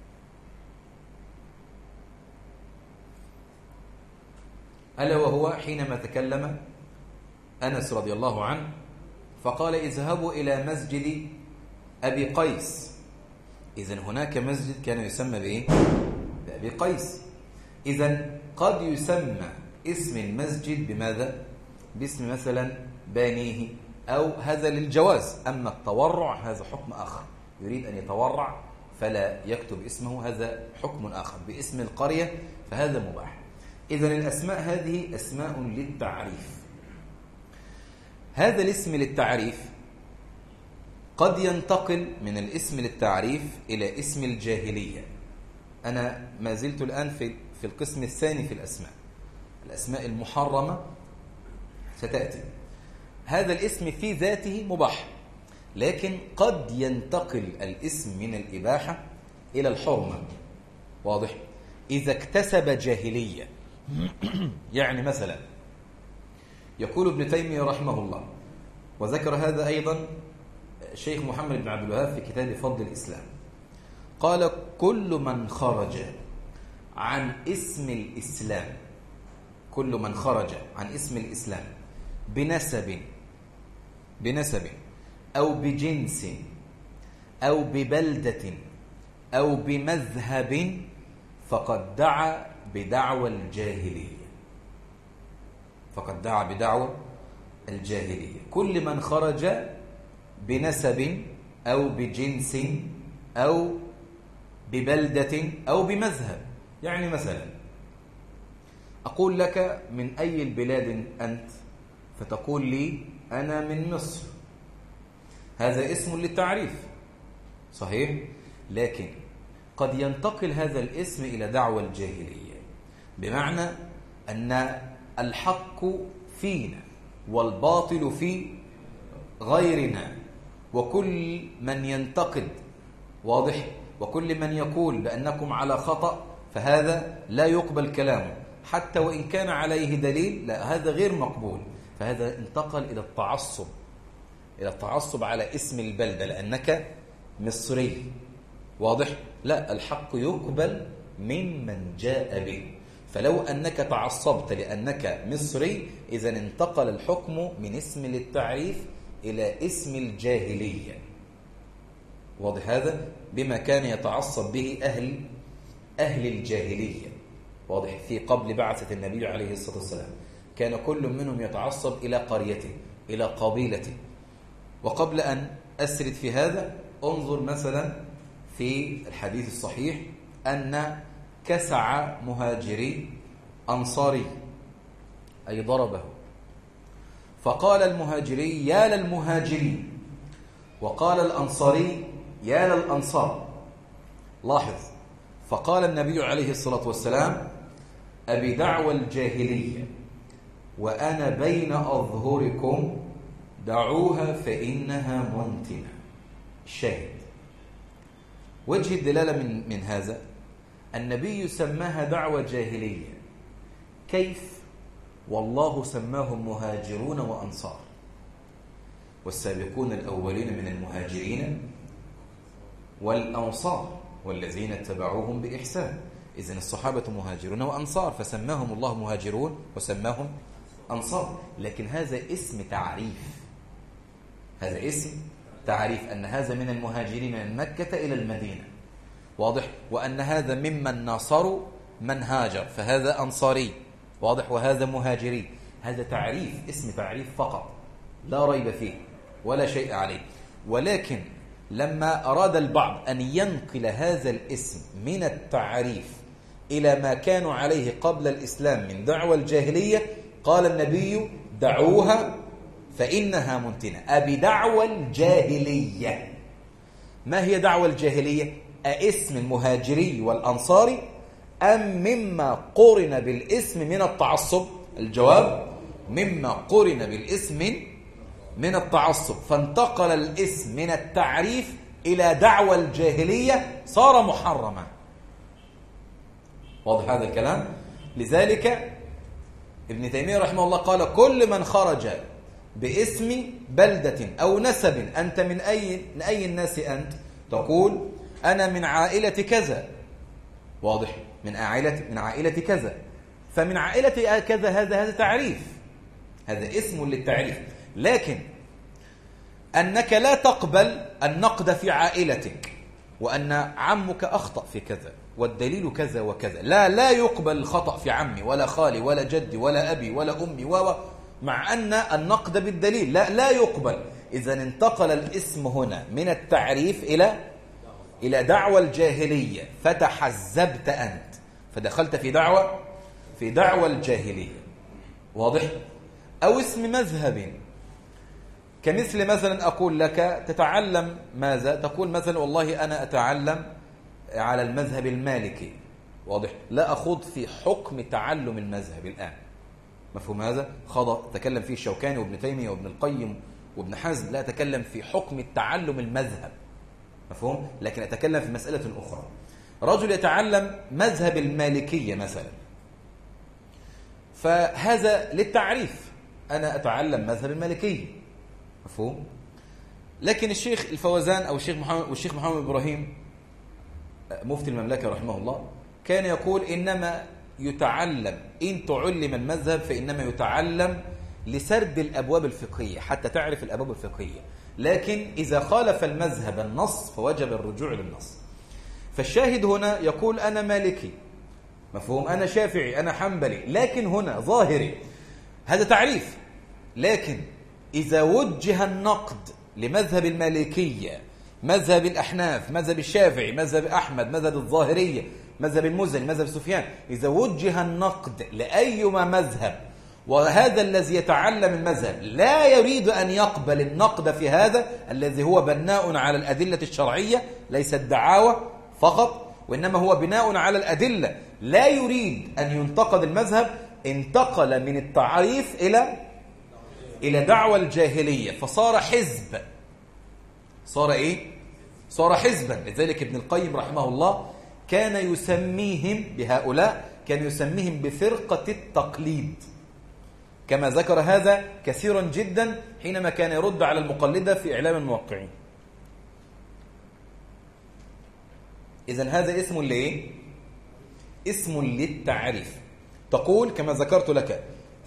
ألا وهو حينما تكلم أنس رضي الله عنه فقال: اذهبوا إلى مسجد أبي قيس. إذن هناك مسجد كان يسمى بأبي قيس. إذن قد يسمى اسم المسجد بماذا؟ باسم مثلا بانيه، أو هذا للجواز. أما التورع هذا حكم آخر، يريد أن يتورع فلا يكتب اسمه، هذا حكم آخر. باسم القرية فهذا مباح. إذن الأسماء هذه أسماء للتعريف. هذا الاسم للتعريف قد ينتقل من الاسم للتعريف إلى اسم الجاهلية. أنا ما زلت الآن في القسم الثاني في الأسماء المحرمة ستأتي. هذا الاسم في ذاته مباح، لكن قد ينتقل الاسم من الإباحة إلى الحرمة، واضح؟ إذا اكتسب جاهلية. يعني مثلا يقول ابن تيمية رحمه الله، وذكر هذا أيضا الشيخ محمد بن عبد الوهاب في كتاب فضل الإسلام، قال: كل من خرج عن اسم الإسلام، كل من خرج عن اسم الإسلام بنسب أو بجنس أو ببلدة أو بمذهب فقد دعا بدعوى الجاهلية، فقد دعا بدعوى الجاهلية. كل من خرج بنسب أو بجنس أو ببلدة أو بمذهب. يعني مثلا أقول لك: من أي البلاد أنت؟ فتقول لي: أنا من مصر. هذا اسم للتعريف صحيح، لكن قد ينتقل هذا الاسم إلى دعوى الجاهلية، بمعنى أن الحق فينا والباطل في غيرنا، وكل من ينتقد واضح، وكل من يقول بأنكم على خطأ فهذا لا يقبل كلامه حتى وإن كان عليه دليل، لا، هذا غير مقبول. فهذا انتقل إلى التعصب، إلى التعصب على اسم البلدة لأنك مصري واضح. لا، الحق يقبل ممن جاء به. فلو أنك تعصبت لأنك مصري، إذن انتقل الحكم من اسم للتعريف إلى اسم الجاهلية واضح هذا، بما كان يتعصب به أهل الجاهلية واضح. في قبل بعثة النبي عليه الصلاة والسلام كان كل منهم يتعصب إلى قريته، إلى قبيلته. وقبل أن أسرد في هذا، انظر مثلا في الحديث الصحيح أن كسع مهاجري أنصاري، أي ضربه، فقال المهاجري يا للمهاجرين، وقال الأنصاري يا للأنصار. لاحظ، فقال النبي عليه الصلاة والسلام أبي دعوى الجاهلية وأنا بين أظهركم دعوها فإنها منتنة. الشاهد وجه الدلالة من هذا، النبي سماها دعوة جاهلية. كيف؟ والله سماهم مهاجرون وأنصار، والسابقون الأولين من المهاجرين والأنصار والذين اتبعوهم بإحسان. إذن الصحابة مهاجرون وأنصار، فسماهم الله مهاجرون وسماهم أنصار. لكن هذا اسم تعريف، هذا اسم تعريف أن هذا من المهاجرين من مكة إلى المدينة واضح، وأن هذا ممن ناصروا من هاجر فهذا أنصاري واضح، وهذا مهاجري. هذا تعريف، اسم تعريف فقط لا ريب فيه ولا شيء عليه. ولكن لما أراد البعض أن ينقل هذا الاسم من التعريف إلى ما كانوا عليه قبل الإسلام من دعوى الجاهلية، قال النبي دعوها فإنها منتنة. أبي دعوى الجاهلية. ما هي دعوى الجاهلية؟ أاسم المهاجري والأنصاري أم مما قرن بالاسم من التعصب؟ الجواب مما قرن بالاسم من التعصب، فانتقل الاسم من التعريف إلى دعوى الجاهلية، صار محرما. واضح هذا الكلام؟ لذلك ابن تيمية رحمه الله قال كل من خرج باسم بلدة أو نسب، أنت من أي الناس أنت؟ تقول أنا من عائلة كذا واضح، من عائلة كذا، فمن عائلة كذا هذا تعريف، هذا اسم للتعريف. لكن أنك لا تقبل النقد في عائلتك، وأن عمك أخطأ في كذا والدليل كذا وكذا، لا يقبل الخطأ في عمي ولا خالي ولا جدي ولا أبي ولا أمي مع أن النقد بالدليل لا يقبل. إذن انتقل الاسم هنا من التعريف إلى دعوى الجاهلية، فتحزبت أنت، فدخلت في دعوى الجاهلية واضح. أو اسم مذهب، كمثل مثلا أقول لك تتعلم ماذا؟ تقول مثلا والله أنا أتعلم على المذهب المالكي واضح، لا أخوض في حكم تعلم المذهب الآن. مفهوم هذا؟ تكلم فيه الشوكاني وابن تيمية وابن القيم وابن حزم، لا أتكلم في حكم التعلم المذهب، مفهوم؟ لكن أتكلم في مسألة أخرى. رجل يتعلم مذهب المالكية مثلا، فهذا للتعريف، أنا أتعلم مذهب المالكية، مفهوم؟ لكن الشيخ الفوزان أو الشيخ محمد إبراهيم مفتي المملكة رحمه الله كان يقول إنما يتعلم، إن تعلم المذهب فإنما يتعلم لسرد الأبواب الفقهية حتى تعرف الأبواب الفقهية، لكن إذا خالف المذهب النص فوجب الرجوع للنص. فالشاهد هنا يقول أنا مالكي، مفهوم؟ أنا شافعي، أنا حنبلي، لكن هنا ظاهري، هذا تعريف. لكن إذا وجه النقد لمذهب المالكية، مذهب الأحناف، مذهب الشافعي، مذهب أحمد، مذهب الظاهرية، مذهب المزني، مذهب سفيان، إذا وجه النقد لأيما مذهب وهذا الذي يتعلم المذهب لا يريد أن يقبل النقد في هذا الذي هو بناء على الأدلة الشرعية، ليس الدعاوى فقط، وإنما هو بناء على الأدلة، لا يريد أن ينتقد المذهب، انتقل من التعريف إلى دعوة الجاهلية، فصار حزب. صار إيه؟ صار حزبا. لذلك ابن القيم رحمه الله كان يسميهم بهؤلاء، كان يسميهم بفرقة التقليد، كما ذكر هذا كثيرا جدا حينما كان يرد على المقلدة في إعلام الموقعين. إذن هذا اسم لإيه؟ اسم للتعريف. تقول كما ذكرت لك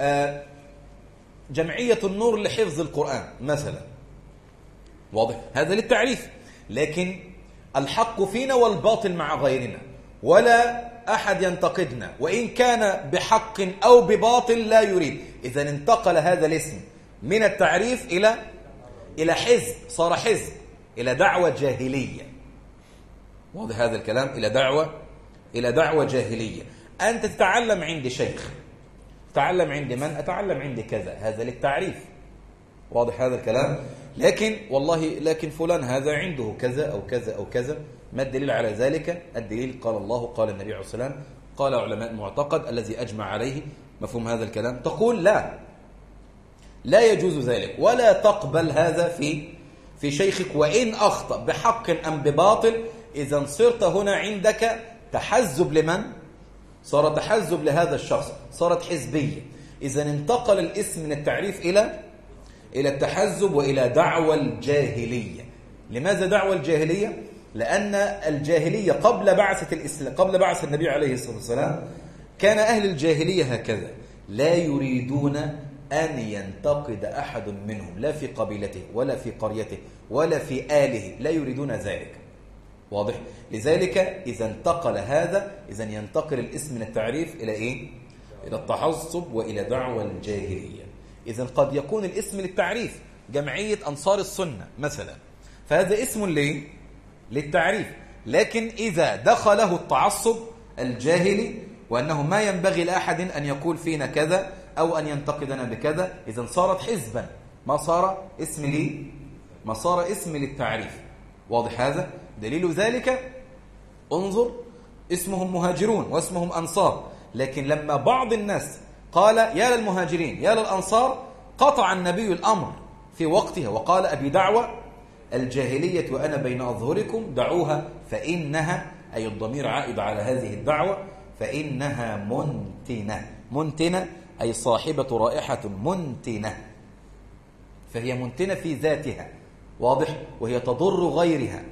جمعية النور لحفظ القرآن مثلا، واضح؟ هذا للتعريف، لكن الحق فينا والباطل مع غيرنا، ولا أحد ينتقدنا، وإن كان بحق أو بباطل لا يريد. إذن انتقل هذا الاسم من التعريف إلى حزب، صار حزب، إلى دعوة جاهلية. واضح هذا الكلام؟ إلى دعوة جاهلية. أنت تتعلم عند شيخ، تتعلم عند من؟ أتعلم عند كذا، هذا للتعريف. واضح هذا الكلام؟ لكن فلان هذا عنده كذا أو كذا أو كذا. ما الدليل على ذلك؟ الدليل قال الله، قال النبي عليه الصلاة والسلام، قال علماء المعتقد الذي أجمع عليه. مفهوم هذا الكلام؟ تقول لا يجوز ذلك، ولا تقبل هذا في شيخك وإن أخطأ بحق أم بباطل. إذا صرت هنا عندك تحزب لمن؟ صار تحزب لهذا الشخص، صارت حزبية. إذا انتقل الاسم من التعريف إلى التحزب وإلى دعوة الجاهلية. لماذا دعوة الجاهلية؟ لأن الجاهلية قبل بعثة الإسلام، قبل بعث النبي عليه الصلاة والسلام، كان أهل الجاهلية هكذا، لا يريدون أن ينتقد أحد منهم، لا في قبيلته ولا في قريته ولا في آله، لا يريدون ذلك. واضح؟ لذلك إذا انتقل هذا، إذا ينتقل الاسم من التعريف إلى إيه؟ إلى التحزب وإلى دعوة الجاهلية. إذا قد يكون الاسم للتعريف، جمعية أنصار السنة مثلا، فهذا اسم للتعريف، لكن إذا دخله التعصب الجاهلي وأنه ما ينبغي لأحد أن يقول فينا كذا أو أن ينتقدنا بكذا، إذا صارت حزبا، ما صار اسم للتعريف. واضح هذا؟ دليل ذلك انظر، اسمهم مهاجرون واسمهم أنصار، لكن لما بعض الناس قال يا للمهاجرين يا للأنصار، قطع النبي الأمر في وقتها وقال أبي دعوة الجاهلية وأنا بين أظهركم دعوها فإنها، أي الضمير عائد على هذه الدعوة، فإنها منتنة أي صاحبة رائحة منتنة، فهي منتنة في ذاتها. واضح؟ وهي تضر غيرها.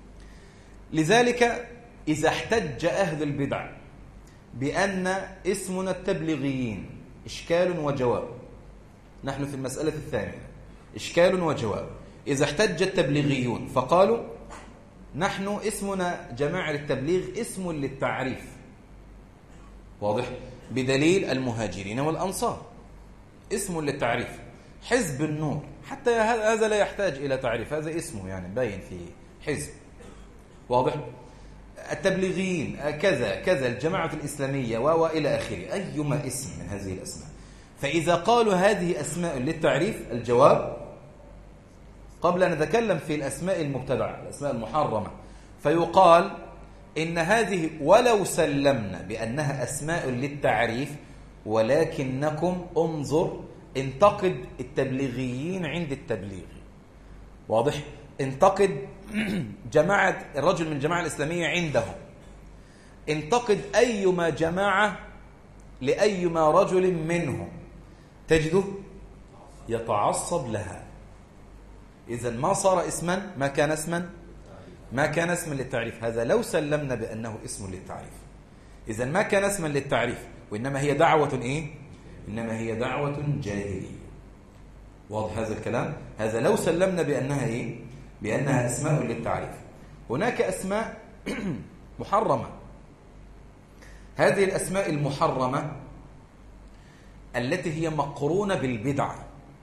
لذلك إذا احتج أهل البدع بأن اسمنا التبليغيين، إشكال وجواب، نحن في المسألة الثانية، إشكال وجواب. إذا احتج التبليغيون فقالوا نحن اسمنا جماعة التبليغ اسم للتعريف، واضح؟ بدليل المهاجرين والأنصار اسم للتعريف. حزب النور حتى هذا لا يحتاج إلى تعريف، هذا اسمه يعني باين في حزب. واضح؟ التبليغيين كذا الجماعة الإسلامية وإلى آخره، أيما اسم من هذه الأسماء. فإذا قالوا هذه أسماء للتعريف، الجواب قبل أن نتكلم في الأسماء المبتدعة، الأسماء المحرمة، فيقال إن هذه ولو سلمنا بأنها أسماء للتعريف، ولكنكم انظر، انتقد التبليغيين عند التبليغ. واضح؟ انتقد جماعة الرجل من الجماعة الإسلامية عندهم، انتقد أيما جماعة لأيما رجل منهم، تجده يتعصب لها. إذن ما صار اسما، ما كان اسما للتعريف. هذا لو سلمنا بأنه اسم للتعريف، إذن ما كان اسما للتعريف، وإنما هي دعوة إيه؟ إنما هي دعوة جاهلية. واضح هذا الكلام؟ هذا لو سلمنا بأنها إيه؟ بأنها أسماء للتعريف. هناك أسماء محرمة. هذه الأسماء المحرمة التي هي مقرونة بالبدعة،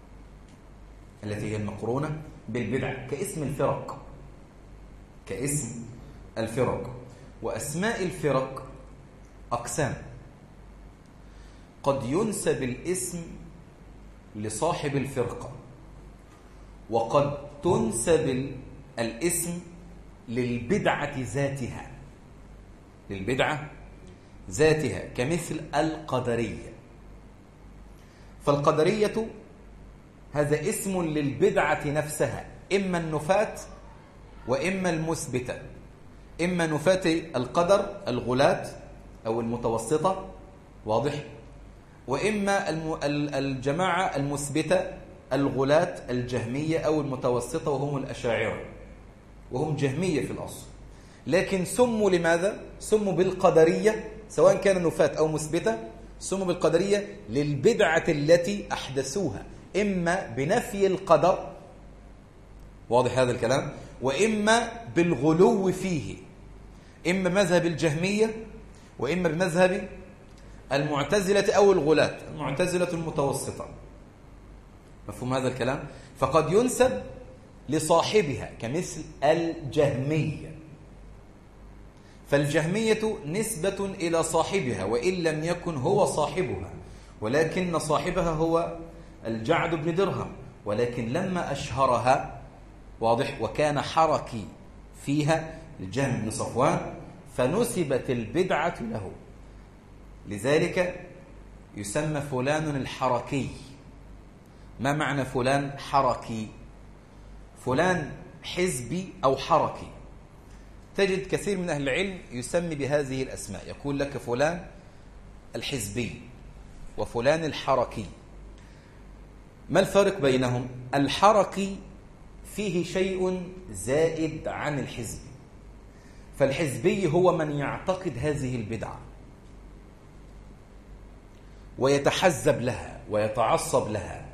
كاسم الفرق. وأسماء الفرق أقسام. قد ينسب الاسم لصاحب الفرقة، وقد تنسب الاسم للبدعة ذاتها، للبدعة ذاتها، كمثل القدرية. فالقدرية هذا اسم للبدعة نفسها، إما النفاة وإما المثبتة، إما نفاة القدر الغلاة أو المتوسطة، واضح، وإما الجماعة المثبتة الغلاة الجهمية أو المتوسطة وهم الأشاعرة، وهم جهمية في الأصل، لكن سموا لماذا؟ سموا بالقدرية، سواء كان نفاة أو مثبتة، سموا بالقدرية للبدعة التي أحدثوها، إما بنفي القدر، واضح هذا الكلام، وإما بالغلو فيه، إما مذهب الجهمية وإما بمذهب المعتزلة أو الغلاة، المعتزلة المتوسطة. مفهوم هذا الكلام؟ فقد ينسب لصاحبها كمثل الجهمية، فالجهمية نسبة إلى صاحبها وإن لم يكن هو صاحبها، ولكن صاحبها هو الجعد بن درهم، ولكن لما أشهرها، واضح، وكان حركي فيها الجهم بن صفوان، فنسبت البدعة له، لذلك يسمى فلان الحركي. ما معنى فلان حركي؟ فلان حزبي أو حركي. تجد كثير من أهل العلم يسمي بهذه الأسماء، يقول لك فلان الحزبي وفلان الحركي. ما الفرق بينهم؟ الحركي فيه شيء زائد عن الحزبي، فالحزبي هو من يعتقد هذه البدعة ويتحزب لها ويتعصب لها.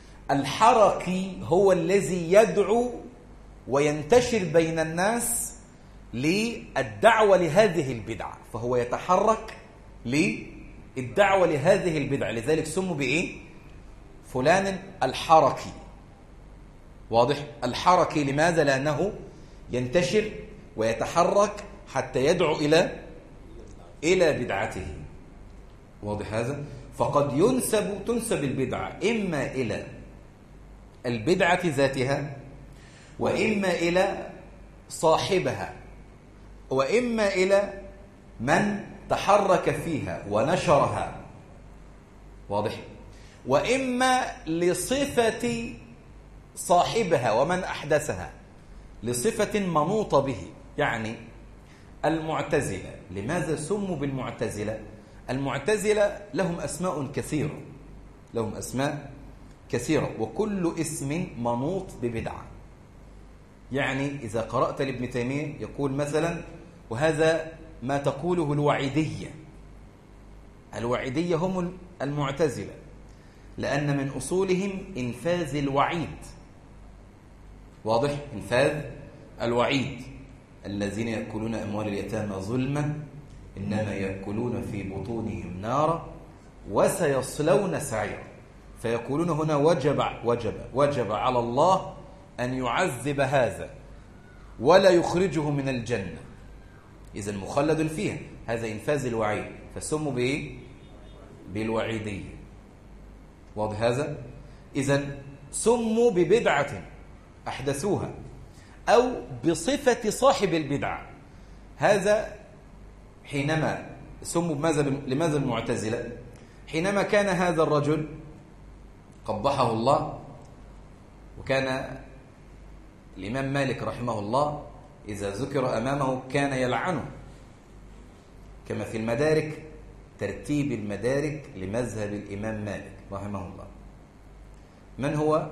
الحركي هو الذي يدعو وينتشر بين الناس للدعوة لهذه البدعة، فهو يتحرك للدعوة لهذه البدعة، لذلك سموا بإيه؟ فلان الحركي، واضح؟ الحركي لماذا؟ لأنه ينتشر ويتحرك حتى يدعو إلى بدعته، واضح هذا؟ فقد تنسب البدعة إما إلى البدعة ذاتها، وإما إلى صاحبها، وإما إلى من تحرك فيها ونشرها، واضح، وإما لصفة صاحبها ومن أحدثها، لصفة منوطة به. يعني المعتزلة لماذا سموا بالمعتزلة؟ المعتزلة لهم أسماء كثيرة، لهم أسماء كثيرة، وكل اسم منوط ببدعة. يعني إذا قرأت لابن تيمية يقول مثلا، وهذا ما تقوله الوعيدية، الوعيدية هم المعتزلة، لأن من أصولهم إنفاذ الوعيد، واضح؟ إنفاذ الوعيد. الذين يأكلون أموال اليتامى ظلما إنما يأكلون في بطونهم نارا وسيصلون سعيرا. فيقولون هنا وجب على الله أن يعذب هذا ولا يخرجه من الجنة، إذن مخلد فيها، هذا إنفاذ الوعيد، فسموا بإيه؟ بالوعيدية، واضح هذا؟ إذن سموا ببدعة أحدثوها أو بصفة صاحب البدعة. هذا حينما سموا لماذا المعتزلة؟ حينما كان هذا الرجل قبحه الله، وكان الإمام مالك رحمه الله إذا ذكر أمامه كان يلعنه، كما في المدارك، ترتيب المدارك لمذهب الإمام مالك رحمه الله. من هو؟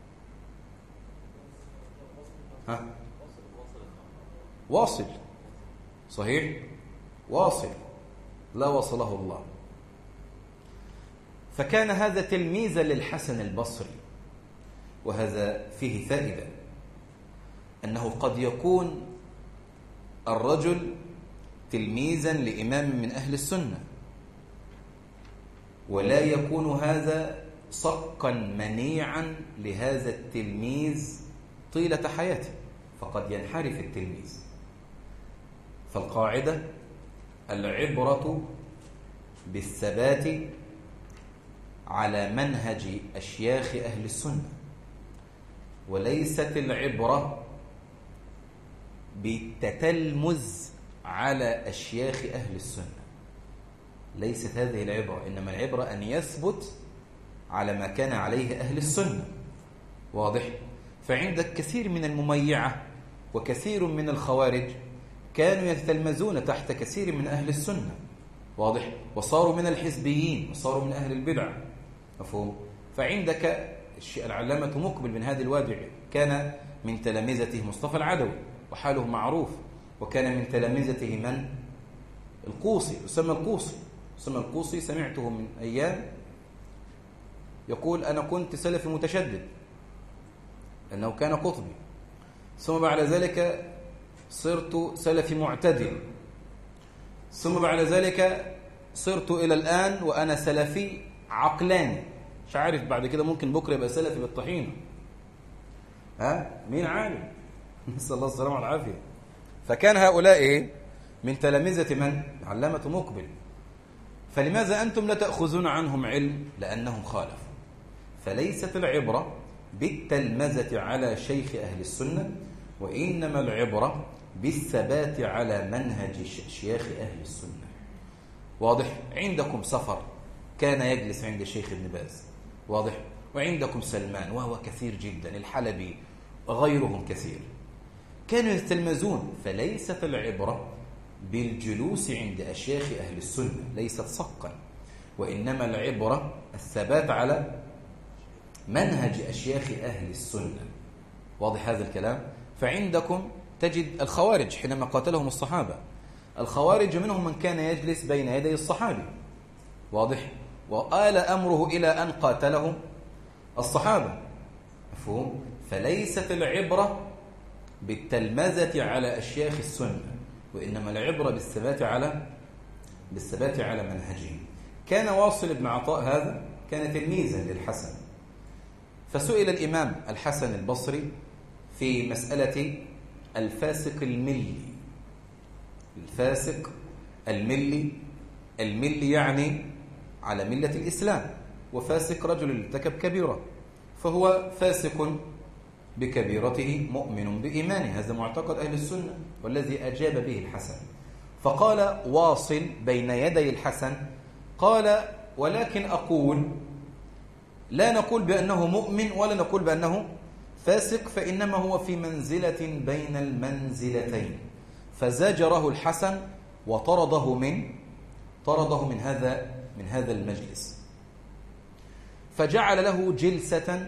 واصل، صحيح، واصل، لا وصله الله. فكان هذا تلميذا للحسن البصري، وهذا فيه فائدة، أنه قد يكون الرجل تلميذا لإمام من أهل السنة، ولا يكون هذا صقا منيعا لهذا التلميذ طيلة حياته، فقد ينحرف التلميذ. فالقاعدة العبرة بالثبات على منهج أشياخ أهل السنة، وليست العبرة بالتتلمذ على أشياخ أهل السنة. ليست هذه العبرة، إنما العبرة أن يثبت على ما كان عليه أهل السنة. واضح؟ فعندك كثير من المميعة وكثير من الخوارج كانوا يتلمذون تحت كثير من أهل السنة. واضح؟ وصاروا من الحزبيين وصاروا من أهل البدع. مفهوم؟ فعندك العلامة مقبل بن هادي الوادعي كان من تلامذته مصطفى العدوي وحاله معروف، وكان من تلامذته من؟ القوصي، يسمى القوصي. يسمى القوصي، سمعته من أيام يقول أنا كنت سلفي متشدد، أنه كان قطبي، ثم بعد ذلك صرت سلفي معتدل، ثم بعد ذلك صرت إلى الآن وأنا سلفي عقلاني. مش عارف بعد كده ممكن بكرة يبقى سلفي بالطحينة. مين عالم؟ نسأل الله السلامة والعافية. فكان هؤلاء من تلامذة من؟ علامة مقبل. فلماذا أنتم لا تأخذون عنهم علم؟ لأنهم خالفوا. فليست العبرة بالتلمذة على شيخ أهل السنة، وإنما العبرة بالثبات على منهج شيخ أهل السنة. واضح؟ عندكم سفر كان يجلس عند الشيخ ابن باز، واضح؟ وعندكم سلمان وهو كثير جدا، الحلبي غيرهم كثير، كانوا يتلمذون. فليست العبرة بالجلوس عند أشياخ أهل السنة، ليست صقا، وإنما العبرة الثبات على منهج أشياخ أهل السنة. واضح هذا الكلام؟ فعندكم تجد الخوارج حينما قاتلهم الصحابة، الخوارج منهم من كان يجلس بين يدي الصحابي، واضح؟ وآل أمره إلى أن قاتلهم الصحابة. مفهوم؟ فليست العبرة بالتلمذة على أشياخ السنة، وإنما العبرة بالثبات على منهجهم. كان واصل بن عطاء هذا كان تلميذا للحسن، فسئل الإمام الحسن البصري في مسألة الفاسق الملي. الفاسق الملي، الملي يعني على ملة الإسلام، وفاسق رجل ارتكب كبيرة، فهو فاسق بكبيرته مؤمن بإيمانه. هذا معتقد أهل السنة والذي أجاب به الحسن. فقال واصل بين يدي الحسن، قال ولكن أقول لا نقول بأنه مؤمن ولا نقول بأنه فاسق، فإنما هو في منزلة بين المنزلتين. فزجره الحسن وطرده من هذا المجلس، فجعل له جلسة.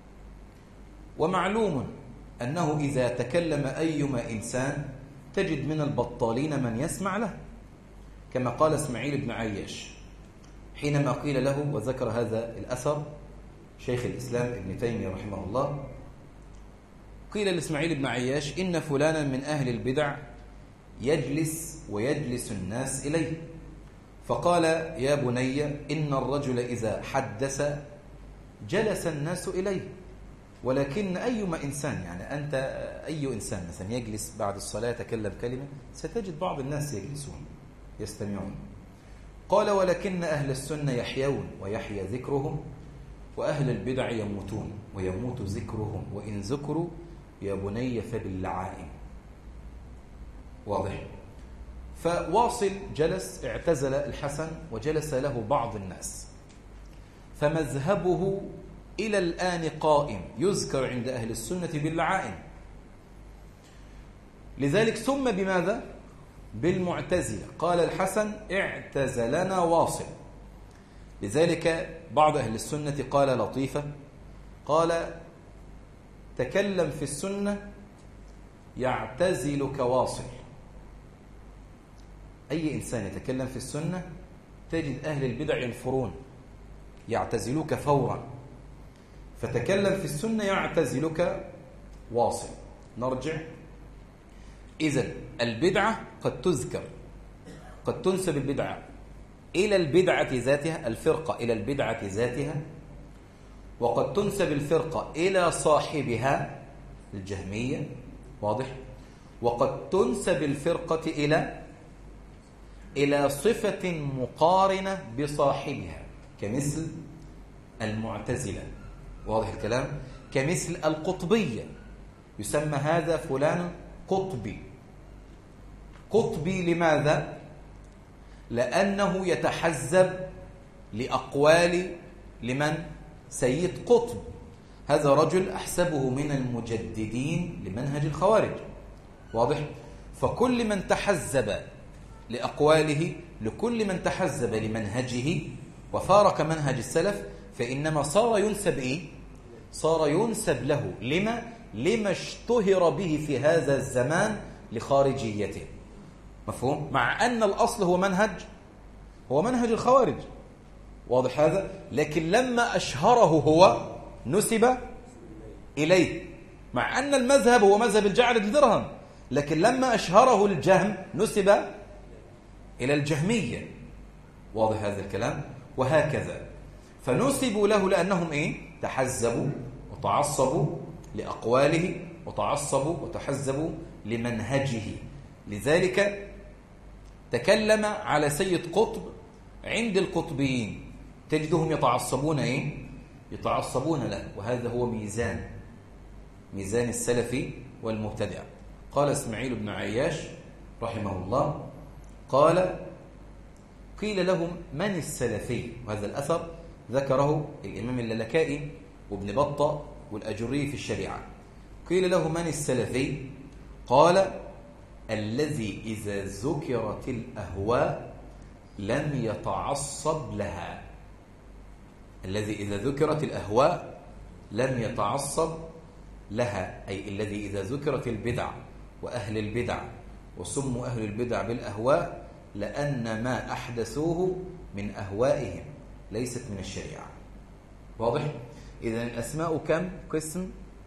ومعلوم أنه إذا تكلم أيما إنسان تجد من البطالين من يسمع له، كما قال إسماعيل بن عياش حينما قيل له، وذكر هذا الأثر شيخ الإسلام ابن تيمية رحمه الله، قيل لإسماعيل بن عياش إن فلانا من أهل البدع يجلس الناس إليه، فقال يا بني إن الرجل إذا حدث جلس الناس إليه، ولكن أيما إنسان، يعني أنت أي إنسان مثلا يجلس بعد الصلاة يتكلم كلمة ستجد بعض الناس يجلسون يستمعون. قال ولكن أهل السنة يحيون ويحيى ذكرهم، وأهل البدع يموتون ويموت ذكرهم، وإن ذكروا يا بني فباللعائم. واضح؟ فواصل جلس، اعتزل الحسن وجلس له بعض الناس، فمذهبه إلى الآن قائم، يذكر عند أهل السنة باللعائم. لذلك ثم بماذا؟ بالمعتزلة. قال الحسن اعتزلنا واصل. لذلك بعض أهل السنة قال لطيفة، قال تكلم في السنة يعتزلك واصل. أي إنسان يتكلم في السنة تجد أهل البدع ينفرون يعتزلوك فورا، فتكلم في السنة يعتزلك واصل. نرجع. إذن البدعة قد تذكر، قد تنسب البدعة إلى البدعة ذاتها، الفرقة إلى البدعة ذاتها، وقد تنسب الفرقة إلى صاحبها الجهمية. واضح؟ وقد تنسب الفرقة إلى صفة مقارنة بصاحبها، كمثل المعتزلة. واضح الكلام؟ كمثل القطبية، يسمى هذا فلان قطبي. قطبي لماذا؟ لأنه يتحزب لأقوال لمن؟ سيد قطب. هذا رجل أحسبه من المجددين لمنهج الخوارج. واضح؟ فكل من تحزب لأقواله، لكل من تحزب لمنهجه وفارق منهج السلف، فإنما صار ينسب إيه؟ صار ينسب له. لما اشتهر به في هذا الزمان لخارجيته. مفهوم؟ مع أن الأصل هو منهج الخوارج. واضح هذا؟ لكن لما أشهره هو نسب إليه، مع أن المذهب هو مذهب الجعد الدرهم، لكن لما أشهره الجهم نسب إلى الجهمية. واضح هذا الكلام؟ وهكذا، فنسبوا له لأنهم إيه؟ تحزبوا وتعصبوا لأقواله، وتعصبوا وتحزبوا لمنهجه. لذلك تكلم على سيد قطب عند القطبيين، تجدهم يتعصبون إيه؟ يتعصبون له. وهذا هو ميزان السلفي والمبتدع. قال إسماعيل بن عياش رحمه الله، قال: قيل لهم من السلفي؟ وهذا الأثر ذكره الإمام اللالكائي وابن بطة والأجري في الشريعة. قيل له من السلفي؟ قال: الذي إذا ذكرت الأهواء لم يتعصب لها. الذي إذا ذكرت الأهواء لم يتعصب لها، أي الذي إذا ذكرت البدع وأهل البدع وسموا أهل البدع بالأهواء لأن ما أحدثوه من أهوائهم ليست من الشريعة. واضح؟ إذن الأسماء كم قسم؟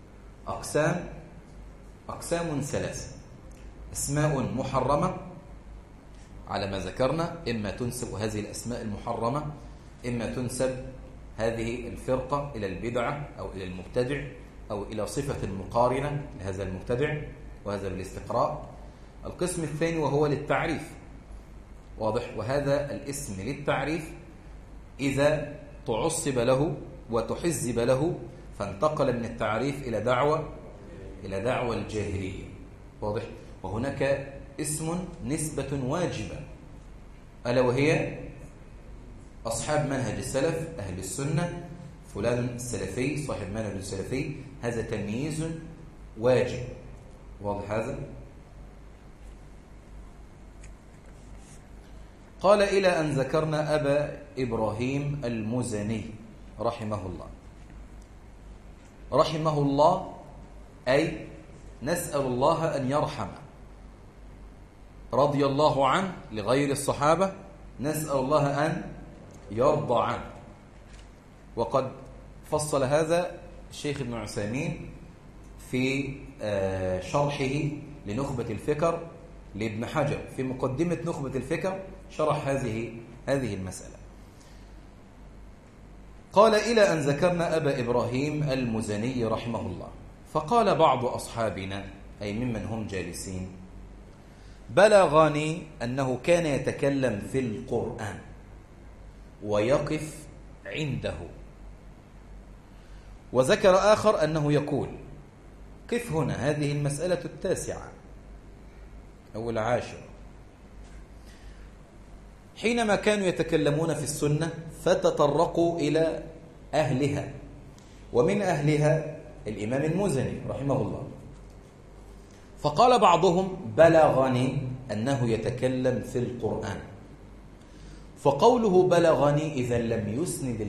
أقسام ثلاثة: أسماء محرمة على ما ذكرنا، إما تنسب هذه الأسماء المحرمة، إما تنسب هذه الفرقة إلى البدعة أو إلى المبتدع أو إلى صفة مقارنة لهذا المبتدع، وهذا بالاستقراء. القسم الثاني وهو للتعريف. واضح؟ وهذا الاسم للتعريف إذا تعصب له وتحزب له فانتقل من التعريف إلى دعوة الجاهلية. واضح؟ وهناك اسم نسبة واجبة، ألا وهي أصحاب منهج السلف أهل السنة، فلان السلفي صاحب منهج السلفي، هذا تمييز واجب. واضح هذا؟ قال: إلى أن ذكرنا أبا إبراهيم المزني رحمه الله، أي نسأل الله أن يرحمه، رضي الله عنه لغير الصحابة، نسأل الله أن يرضى عنه. وقد فصل هذا الشيخ ابن عثيمين في شرحه لنخبة الفكر لابن حجر، في مقدمة نخبة الفكر شرح هذه المسألة. قال: إلى أن ذكرنا أبا إبراهيم المزني رحمه الله، فقال بعض أصحابنا، أي ممن هم جالسين: بلغني أنه كان يتكلم في القرآن ويقف عنده. وذكر آخر أنه يقول. قف هنا، هذه المسألة التاسعة أو العاشرة. حينما كانوا يتكلمون في السنة فتطرقوا إلى أهلها، ومن أهلها الإمام المزني رحمه الله. فقال بعضهم: بلغني أنه يتكلم في القرآن. فقوله بلغني إذا لم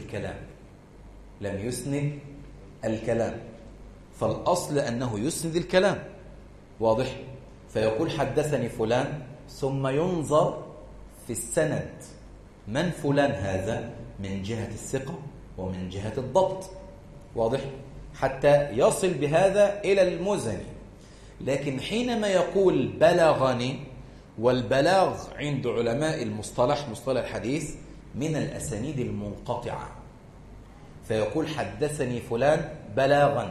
يسند الكلام، فالأصل أنه يسند الكلام. واضح؟ فيقول حدثني فلان، ثم ينظر في السند، من فلان هذا من جهة الثقة ومن جهة الضبط. واضح؟ حتى يصل بهذا إلى المزني. لكن حينما يقول بلغني، والبلاغ عند علماء المصطلح مصطلح الحديث من الأسانيد المنقطعة، فيقول حدثني فلان بلاغا.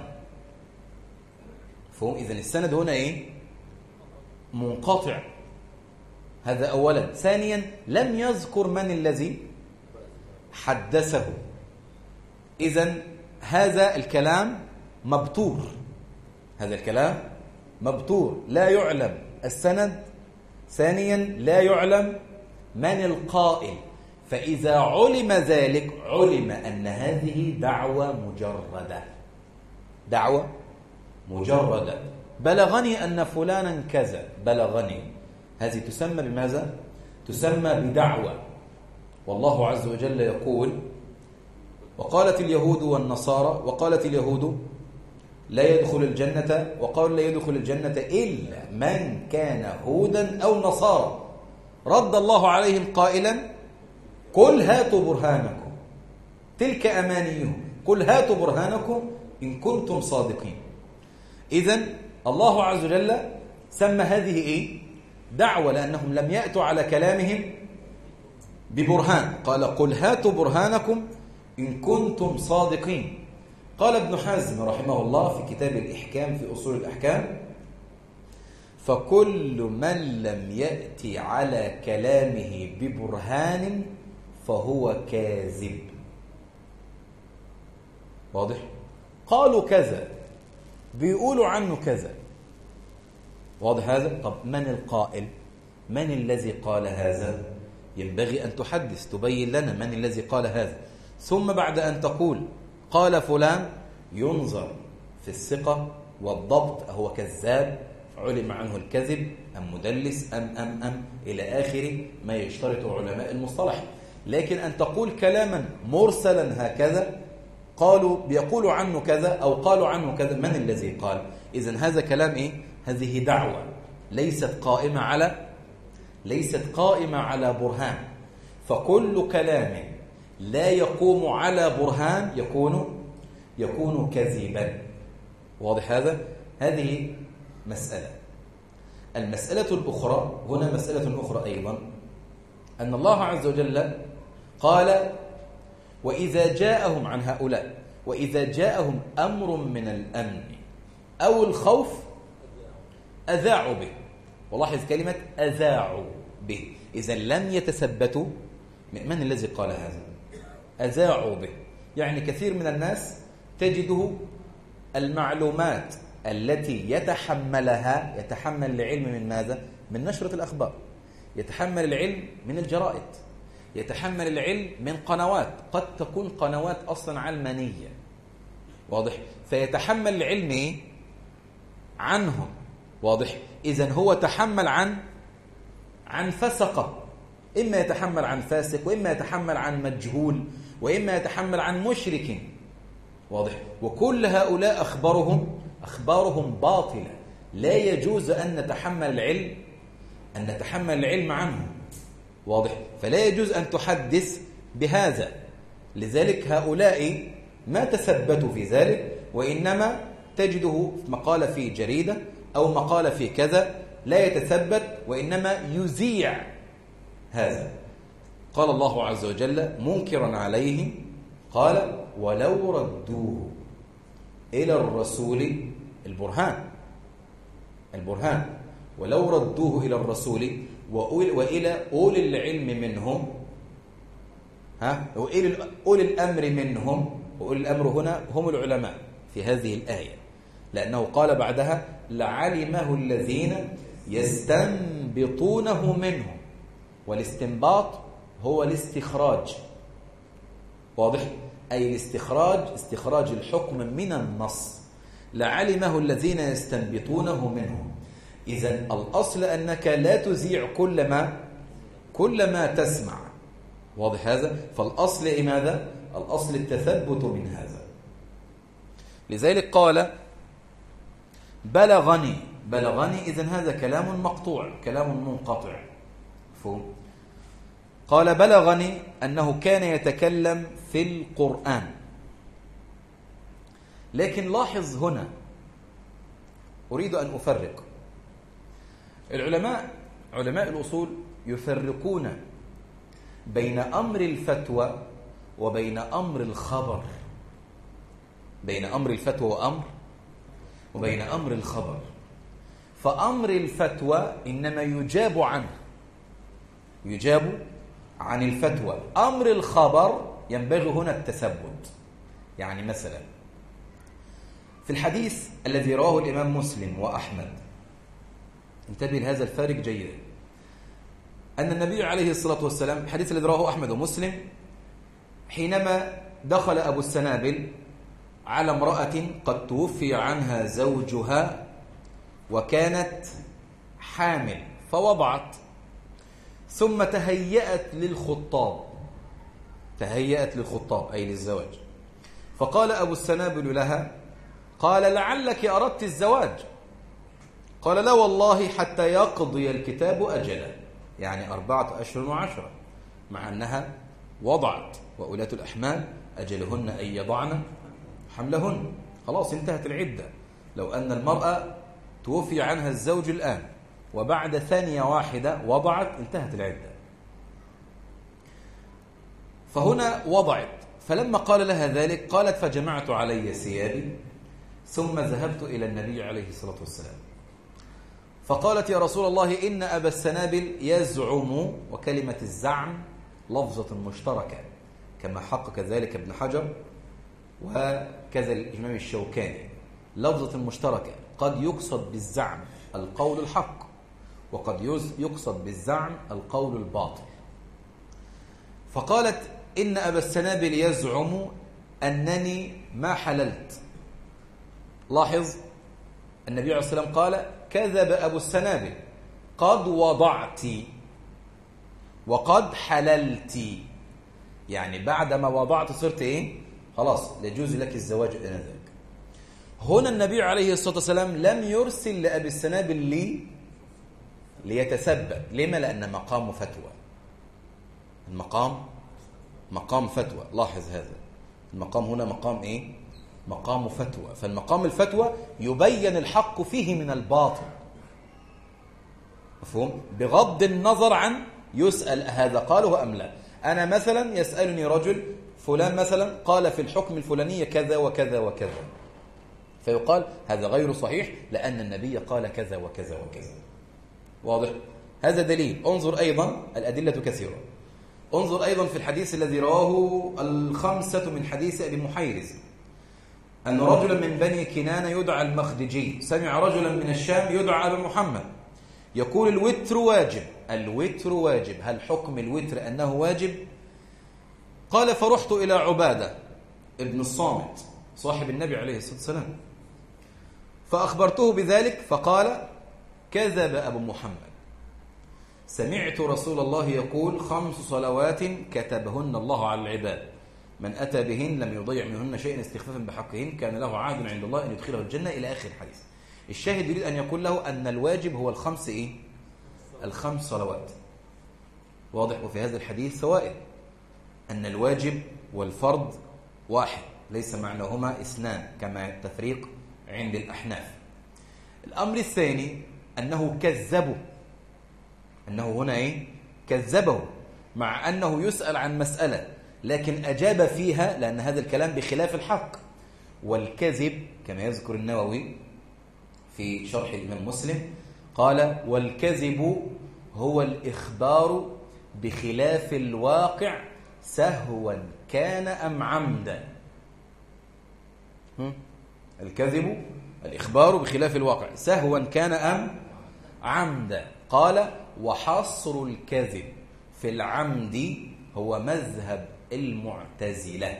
فهم إذن السند هنا إيه؟ منقطع. هذا أولا. ثانيا لم يذكر من الذي حدثه. إذن هذا الكلام مبتور، هذا الكلام مبتور، لا يعلم السند، ثانيا لا يعلم من القائل. فإذا علم ذلك علم أن هذه دعوة مجردة، دعوة مجردة. بلغني أن فلانا كذا، بلغني، هذه تسمى بماذا؟ تسمى بدعوة. والله عز وجل يقول: وقالت اليهود والنصارى، وقالت اليهود لا يدخل الجنة، وقال لا يدخل الجنة إلا من كان هودا أو نصارى. رد الله عليهم قائلا: قل هاتوا برهانكم، تلك أمانيهم، قل هاتوا برهانكم إن كنتم صادقين. إذن الله عز وجل سمى هذه إيه؟ دعوة، لأنهم لم يأتوا على كلامهم ببرهان. قال: قل هاتوا برهانكم إن كنتم صادقين. قال ابن حزم رحمه الله في كتاب الإحكام في أصول الأحكام: فكل من لم يأتي على كلامه ببرهان فهو كاذب. واضح؟ قالوا كذا، بيقولوا عنه كذا. واضح هذا؟ طب من القائل؟ من الذي قال هذا؟ ينبغي أن تحدث، تبين لنا من الذي قال هذا. ثم بعد أن تقول قال فلان، ينظر في الثقة والضبط، أهو كذاب علم عنه الكذب أم مدلس أم إلى آخر ما يشترط علماء المصطلح. لكن أن تقول كلاما مرسلا هكذا، قالوا بيقولوا عنه كذا أو قالوا عنه كذا، من الذي قال؟ إذن هذا كلام إيه؟ هذه دعوة ليست قائمة على برهان. فكل كلام لا يقوم على برهان يكون كذبا. واضح هذا؟ هذه مسألة. المسألة الأخرى، هنا مسألة أخرى أيضا، أن الله عز وجل قال: وإذا جاءهم عن هؤلاء، وإذا جاءهم أمر من الأمن أو الخوف أذاعوا به. ولاحظ كلمة أذاعوا به، إذا لم يتثبتوا. من الذي قال هذا؟ أذاعوا به. يعني كثير من الناس تجده المعلومات التي يتحمل العلم من ماذا؟ من نشرة الأخبار، يتحمل العلم من الجرائد، يتحمل العلم من قنوات قد تكون قنوات أصلا علمانية. واضح؟ فيتحمل العلم إيه؟ عنهم. واضح؟ إذن هو تحمل عن فسقة، إما يتحمل عن فاسق، وإما يتحمل عن مجهول، وإما يتحمل عن مشرك. واضح؟ وكل هؤلاء أخبارهم باطلة، لا يجوز أن نتحمل العلم عنهم. واضح؟ فلا يجوز أن تحدث بهذا. لذلك هؤلاء ما تثبتوا في ذلك، وإنما تجده مقالة في جريدة أو مقالة في كذا، لا يتثبت وإنما يذيع هذا. قال الله عز وجل منكرا عليه، قال: ولو ردوه إلى الرسول، البرهان، ولو ردوه إلى الرسول وإلى أولي العلم منهم، أولي الأمر منهم. وأولي الأمر هنا هم العلماء في هذه الآية، لأنه قال بعدها: لعلمه الذين يستنبطونه منهم. والاستنباط هو الاستخراج. واضح؟ أي استخراج الحكم من النص. لعلمه الذين يستنبطونه منهم. إذن الأصل أنك لا تذيع كل ما تسمع. واضح هذا؟ فالأصل إيه ماذا؟ الأصل التثبت من هذا. لذلك قال: بلغني. إذن هذا كلام مقطوع، كلام منقطع. مفهوم؟ قال: بلغني أنه كان يتكلم في القرآن. لكن لاحظ هنا، أريد أن أفرق. علماء الأصول يفرقون بين أمر الفتوى وبين أمر الخبر، بين أمر الفتوى وبين أمر الخبر. فأمر الفتوى إنما يجاب عن الفتوى. أمر الخبر ينبغي هنا التثبت. يعني مثلا في الحديث الذي رواه الإمام مسلم وأحمد، انتبه لهذا الفارق جيدا، أن النبي عليه الصلاة والسلام، الحديث الذي رواه أحمد ومسلم، حينما دخل أبو السنابل على امرأة قد توفي عنها زوجها وكانت حامل فوضعت، ثم تهيأت للخطاب أي للزواج، فقال أبو السنابل لها، قال لعلك أردت الزواج؟ قال لا والله حتى يقضي الكتاب أجله، يعني 4 أشهر و10، مع أنها وضعت، وأولاة الأحمال أجلهن أن يضعن حملهن، خلاص انتهت العدة. لو أن المرأة توفي عنها الزوج الآن وبعد ثانية واحدة وضعت، انتهت العدة. فهنا وضعت، فلما قال لها ذلك قالت فجمعت علي ثيابي ثم ذهبت إلى النبي عليه الصلاة والسلام، فقالت يا رسول الله إن أبا السنابل يزعم، وكلمة الزعم لفظة مشتركة كما حقق ذلك ابن حجر وكذا الإمام الشوكاني، لفظة مشتركة، قد يقصد بالزعم القول الحق وقد يقصد بالزعم القول الباطل. فقالت إن أبا السنابل يزعم أنني ما حللت. لاحظ النبي عليه الصلاة والسلام قال كذب أبو السنابل، قد وضعت وقد حللت، يعني بعدما وضعت صرت إيه؟ خلاص يجوز لك الزواج آنذاك. هنا النبي عليه الصلاة والسلام لم يرسل لأبي السنابل ليتثبت. لما؟ لأن مقام فتوى، مقام فتوى. لاحظ هذا المقام هنا مقام إيه؟ مقام فتوى. فالمقام الفتوى يبين الحق فيه من الباطل، مفهوم؟ بغض النظر عن يسأل هذا قاله أم لا. أنا مثلا يسألني رجل فلان مثلا قال في الحكم الفلاني كذا وكذا وكذا، فيقال هذا غير صحيح لأن النبي قال كذا وكذا وكذا. واضح؟ هذا دليل. انظر أيضا، الأدلة كثيرة. انظر أيضا في الحديث الذي رواه 5 من حديث أبي محيرز، أن رجلا من بني كنانة يدعى المخدجي سمع رجلا من الشام يدعى أبا محمد يقول الوتر واجب. الوتر واجب، هل حكم الوتر أنه واجب؟ قال فرحت إلى عبادة ابن الصامت صاحب النبي عليه الصلاة والسلام فأخبرته بذلك، فقال كذب أبو محمد، سمعت رسول الله يقول 5 صلوات كتبهن الله على العباد، من أتى بهن لم يضيع منهن شيئا استخفافا بحقهن كان له عهد عند الله أن يدخله الجنة، إلى آخر الحديث. الشاهد يريد أن يقول له أن الواجب هو ال5 إيه؟ ال5 صلوات. واضح؟ وفي هذا الحديث فوائد، أن الواجب والفرض واحد، ليس معناهما 2 كما التفريق عند الأحناف. الأمر الثاني أنه كذبه، أنه هنا إيه؟ كذبه، مع أنه يسأل عن مسألة لكن أجاب فيها، لأن هذا الكلام بخلاف الحق. والكذب كما يذكر النووي في شرح الإمام مسلم قال والكذب هو الإخبار بخلاف الواقع سهوا كان أم عمدا. الكذب الإخبار بخلاف الواقع سهوا كان أم عمدا. قال وحصر الكذب في العمد هو مذهب المعتزلة،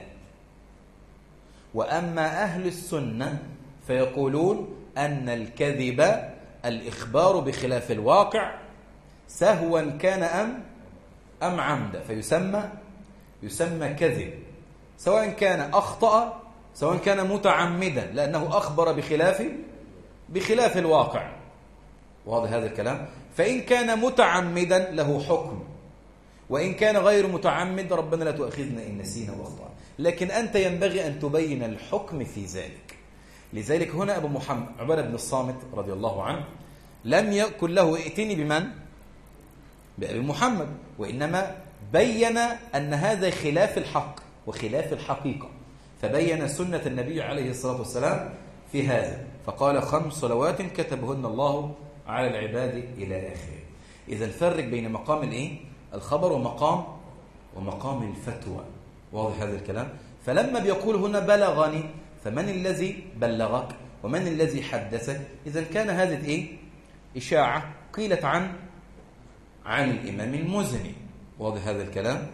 وأما أهل السنة فيقولون أن الكذب الإخبار بخلاف الواقع سهوا كان أم عمدا، فيسمى كذب، سواء كان أخطأ سواء كان متعمدا، لأنه أخبر بخلاف الواقع. واضح هذا الكلام؟ فإن كان متعمدا له حكم، وإن كان غير متعمد ربنا لا تؤاخذنا إن نسينا واخطأنا، لكن أنت ينبغي أن تبين الحكم في ذلك. لذلك هنا أبو محمد عبادة بن الصامت رضي الله عنه لم يقل له ائتني بمن؟ بأبي محمد، وإنما بين أن هذا خلاف الحق وخلاف الحقيقة، فبين سنة النبي عليه الصلاة والسلام في هذا، فقال 5 صلوات كتبهن الله على العباد إلى آخره. إذا الفرق بين مقام الخبر ومقام الفتوى. واضح هذا الكلام؟ فلما بيقول هنا بلغني، فمن الذي بلغك ومن الذي حدثك؟ إذا كان هذه إيه؟ إشاعة قيلت عن الإمام المزني. واضح هذا الكلام؟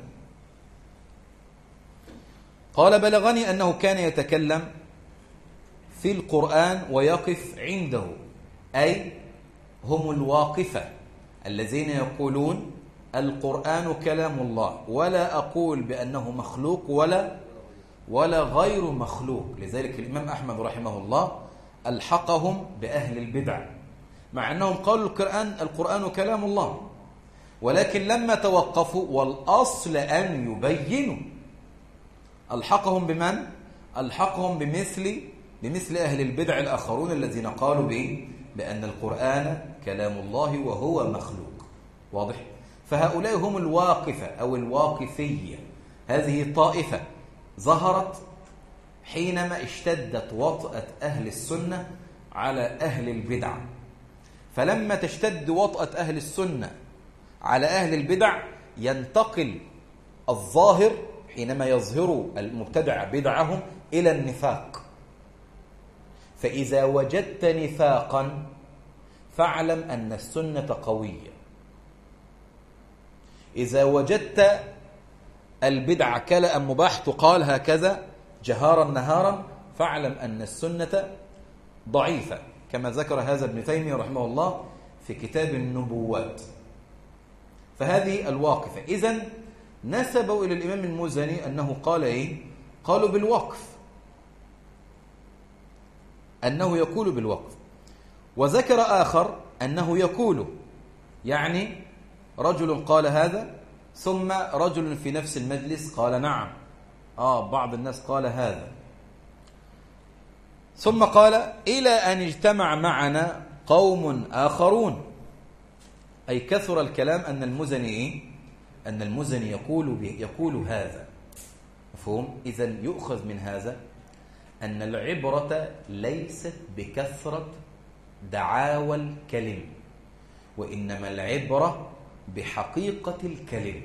قال بلغني أنه كان يتكلم في القرآن ويقف عنده، أي هم الواقفة الذين يقولون القرآن كلام الله، ولا أقول بأنه مخلوق ولا غير مخلوق. لذلك الإمام أحمد رحمه الله ألحقهم بأهل البدع، مع أنهم قالوا القرآن كلام الله، ولكن لما توقفوا والأصل أن يبينوا ألحقهم بمن؟ ألحقهم بمثل أهل البدع الآخرون الذين قالوا بأن القرآن كلام الله وهو مخلوق. واضح؟ فهؤلاء هم الواقفة أو الواقفية. هذه طائفة ظهرت حينما اشتدت وطأة أهل السنة على أهل البدع، فلما تشتد وطأة أهل السنة على أهل البدع ينتقل الظاهر حينما يظهر المبتدع بدعهم إلى النفاق. فإذا وجدت نفاقا فاعلم أن السنة قوية. إذا وجدت البدع كلأ مباح تقال هكذا جهارا نهارا فاعلم أن السنة ضعيفة، كما ذكر هذا ابن تيمية رحمه الله في كتاب النبوات. فهذه الواقفة. إذن نسبوا إلى الإمام المزني أنه قال إيه؟ قالوا بالوقف، أنه يقول بالوقف. وذكر آخر أنه يقول، يعني رجل قال هذا ثم رجل في نفس المجلس قال نعم، بعض الناس قال هذا، ثم قال إلى أن اجتمع معنا قوم آخرون، أي كثر الكلام أن المزني إيه؟ أن المزني يقول هذا. مفهوم؟ إذن يؤخذ من هذا أن العبرة ليست بكثرة دعاوى الكلم، وإنما العبرة بحقيقة الكلم.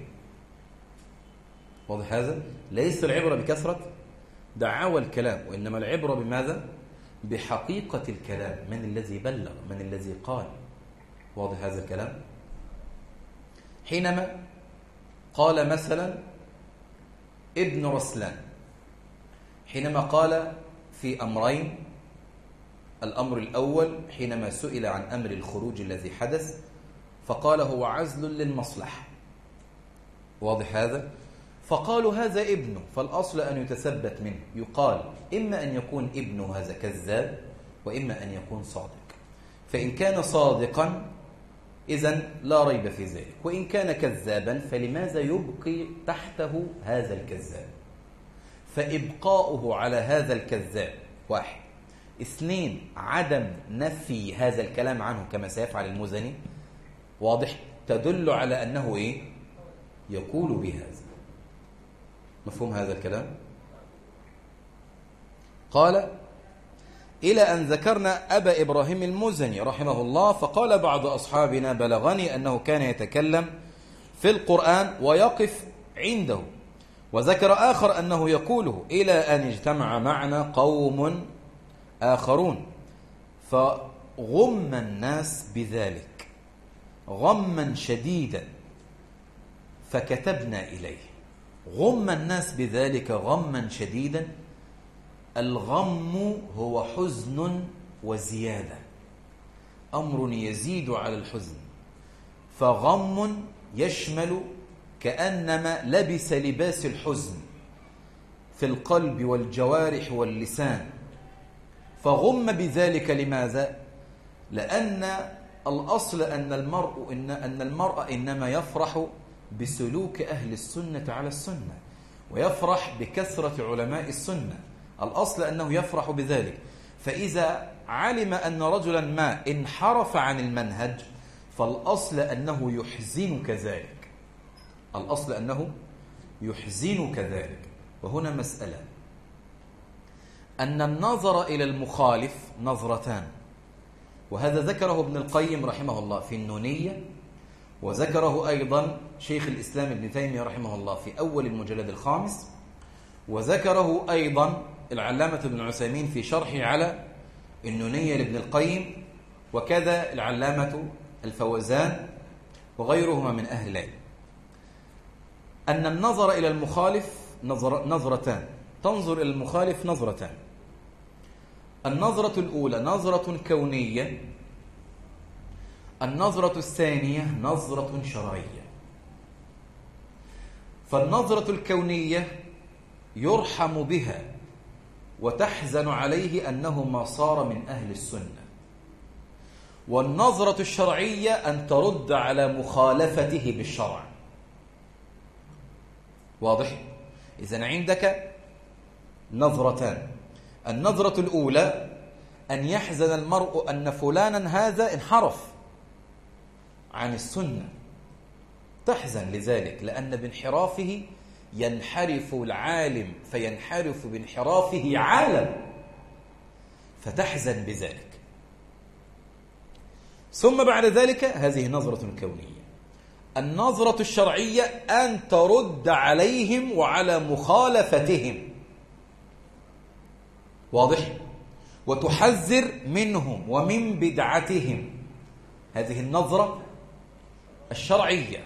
واضح هذا؟ ليس العبرة بكثرة دعاوى الكلام، وإنما العبرة بماذا؟ بحقيقة الكلام. من الذي بلغ؟ من الذي قال؟ واضح هذا الكلام؟ حينما قال مثلا ابن رسلان، حينما قال في أمرين، الأمر الأول حينما سئل عن أمر الخروج الذي حدث فقال هو عزل للمصلحة. واضح هذا؟ فقالوا هذا ابنه، فالأصل أن يتثبت منه، يقال إما أن يكون ابنه هذا كذاب وإما أن يكون صادق. فإن كان صادقا إذن لا ريب في ذلك، وإن كان كذابا فلماذا يبقي تحته هذا الكذاب؟ فإبقاؤه على هذا الكذاب واحد. اثنين، عدم نفي هذا الكلام عنه كما سيفعل المزني، واضح، تدل على أنه إيه؟ يقول بهذا. مفهوم هذا الكلام؟ قال إلى أن ذكرنا أبا إبراهيم المزني رحمه الله، فقال بعض أصحابنا بلغني أنه كان يتكلم في القرآن ويقف عنده. وذكر آخر أنه يقوله إلى أن اجتمع معنا قوم آخرون، فغم الناس بذلك غما شديدا فكتبنا إليه. غم الناس بذلك غما شديدا، الغم هو حزن وزيادة، أمر يزيد على الحزن، فغم يشمل كأنما لبس لباس الحزن في القلب والجوارح واللسان. فغم بذلك لماذا؟ لأن الأصل أن المرء إنما يفرح بسلوك أهل السنة على السنة، ويفرح بكثرة علماء السنة، الأصل أنه يفرح بذلك. فإذا علم أن رجلا ما انحرف عن المنهج فالأصل أنه يحزنك ذلك، الأصل أنه يحزنك ذلك. وهنا مسألة، أن النظر إلى المخالف نظرتان، وهذا ذكره ابن القيم رحمه الله في النونية، وذكره أيضا شيخ الإسلام ابن تيمية رحمه الله في أول المجلد الخامس، وذكره أيضا العلامة ابن عثيمين في شرحه على النونية لابن القيم، وكذا العلامة الفوزان وغيرهما من أهل العلم، أن النظر إلى المخالف نظرتان، تنظر إلى المخالف نظرتان. النظرة الأولى نظرة كونية، النظرة الثانية نظرة شرعية. فالنظرة الكونية يرحم بها وتحزن عليه أنه ما صار من أهل السنة، والنظرة الشرعية أن ترد على مخالفته بالشرع. واضح؟ إذن عندك نظرتان. النظرة الأولى أن يحزن المرء أن فلانا هذا انحرف عن السنة، تحزن لذلك، لأن بانحرافه ينحرف العالم، فينحرف بانحرافه عالم، فتحزن بذلك. ثم بعد ذلك هذه نظرة كونية. النظرة الشرعية أن ترد عليهم وعلى مخالفتهم، واضح؟ وتحذر منهم ومن بدعتهم، هذه النظرة الشرعية.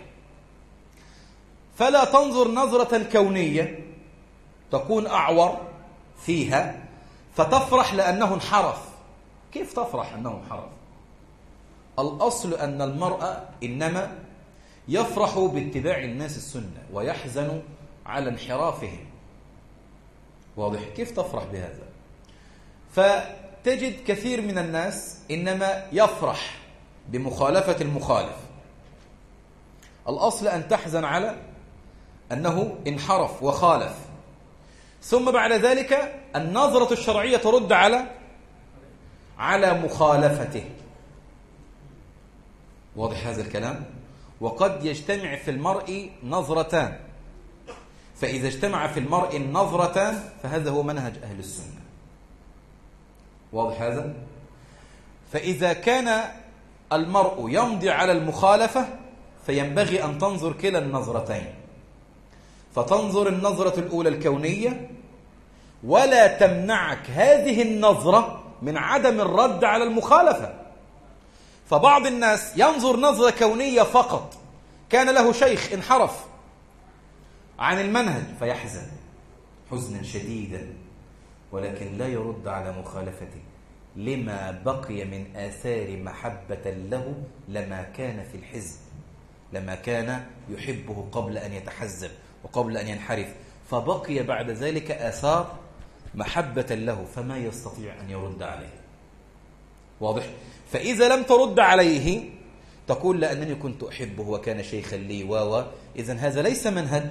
فلا تنظر نظرة كونية تكون أعور فيها فتفرح لأنه انحرف. كيف تفرح أنه انحرف؟ الأصل أن المرء إنما يفرح باتباع الناس السنة ويحزن على انحرافهم. واضح؟ كيف تفرح بهذا؟ فتجد كثير من الناس إنما يفرح بمخالفة المخالف. الأصل أن تحزن على أنه انحرف وخالف، ثم بعد ذلك النظرة الشرعية ترد على مخالفته. واضح هذا الكلام؟ وقد يجتمع في المرء نظرتان، فإذا اجتمع في المرء النظرتان فهذا هو منهج أهل السنة. واضح هذا؟ فإذا كان المرء يمضي على المخالفة فينبغي أن تنظر كلا النظرتين، فتنظر النظرة الأولى الكونية، ولا تمنعك هذه النظرة من عدم الرد على المخالفة. فبعض الناس ينظر نظرة كونية فقط، كان له شيخ انحرف عن المنهج فيحزن حزنا شديدا، ولكن لا يرد على مخالفته لما بقي من آثار محبة له لما كان في الحزب، لما كان يحبه قبل أن يتحزب وقبل أن ينحرف، فبقي بعد ذلك آثار محبة له، فما يستطيع أن يرد عليه. واضح؟ فإذا لم ترد عليه تقول لأنني كنت أحبه وكان شيخا لي إذن هذا ليس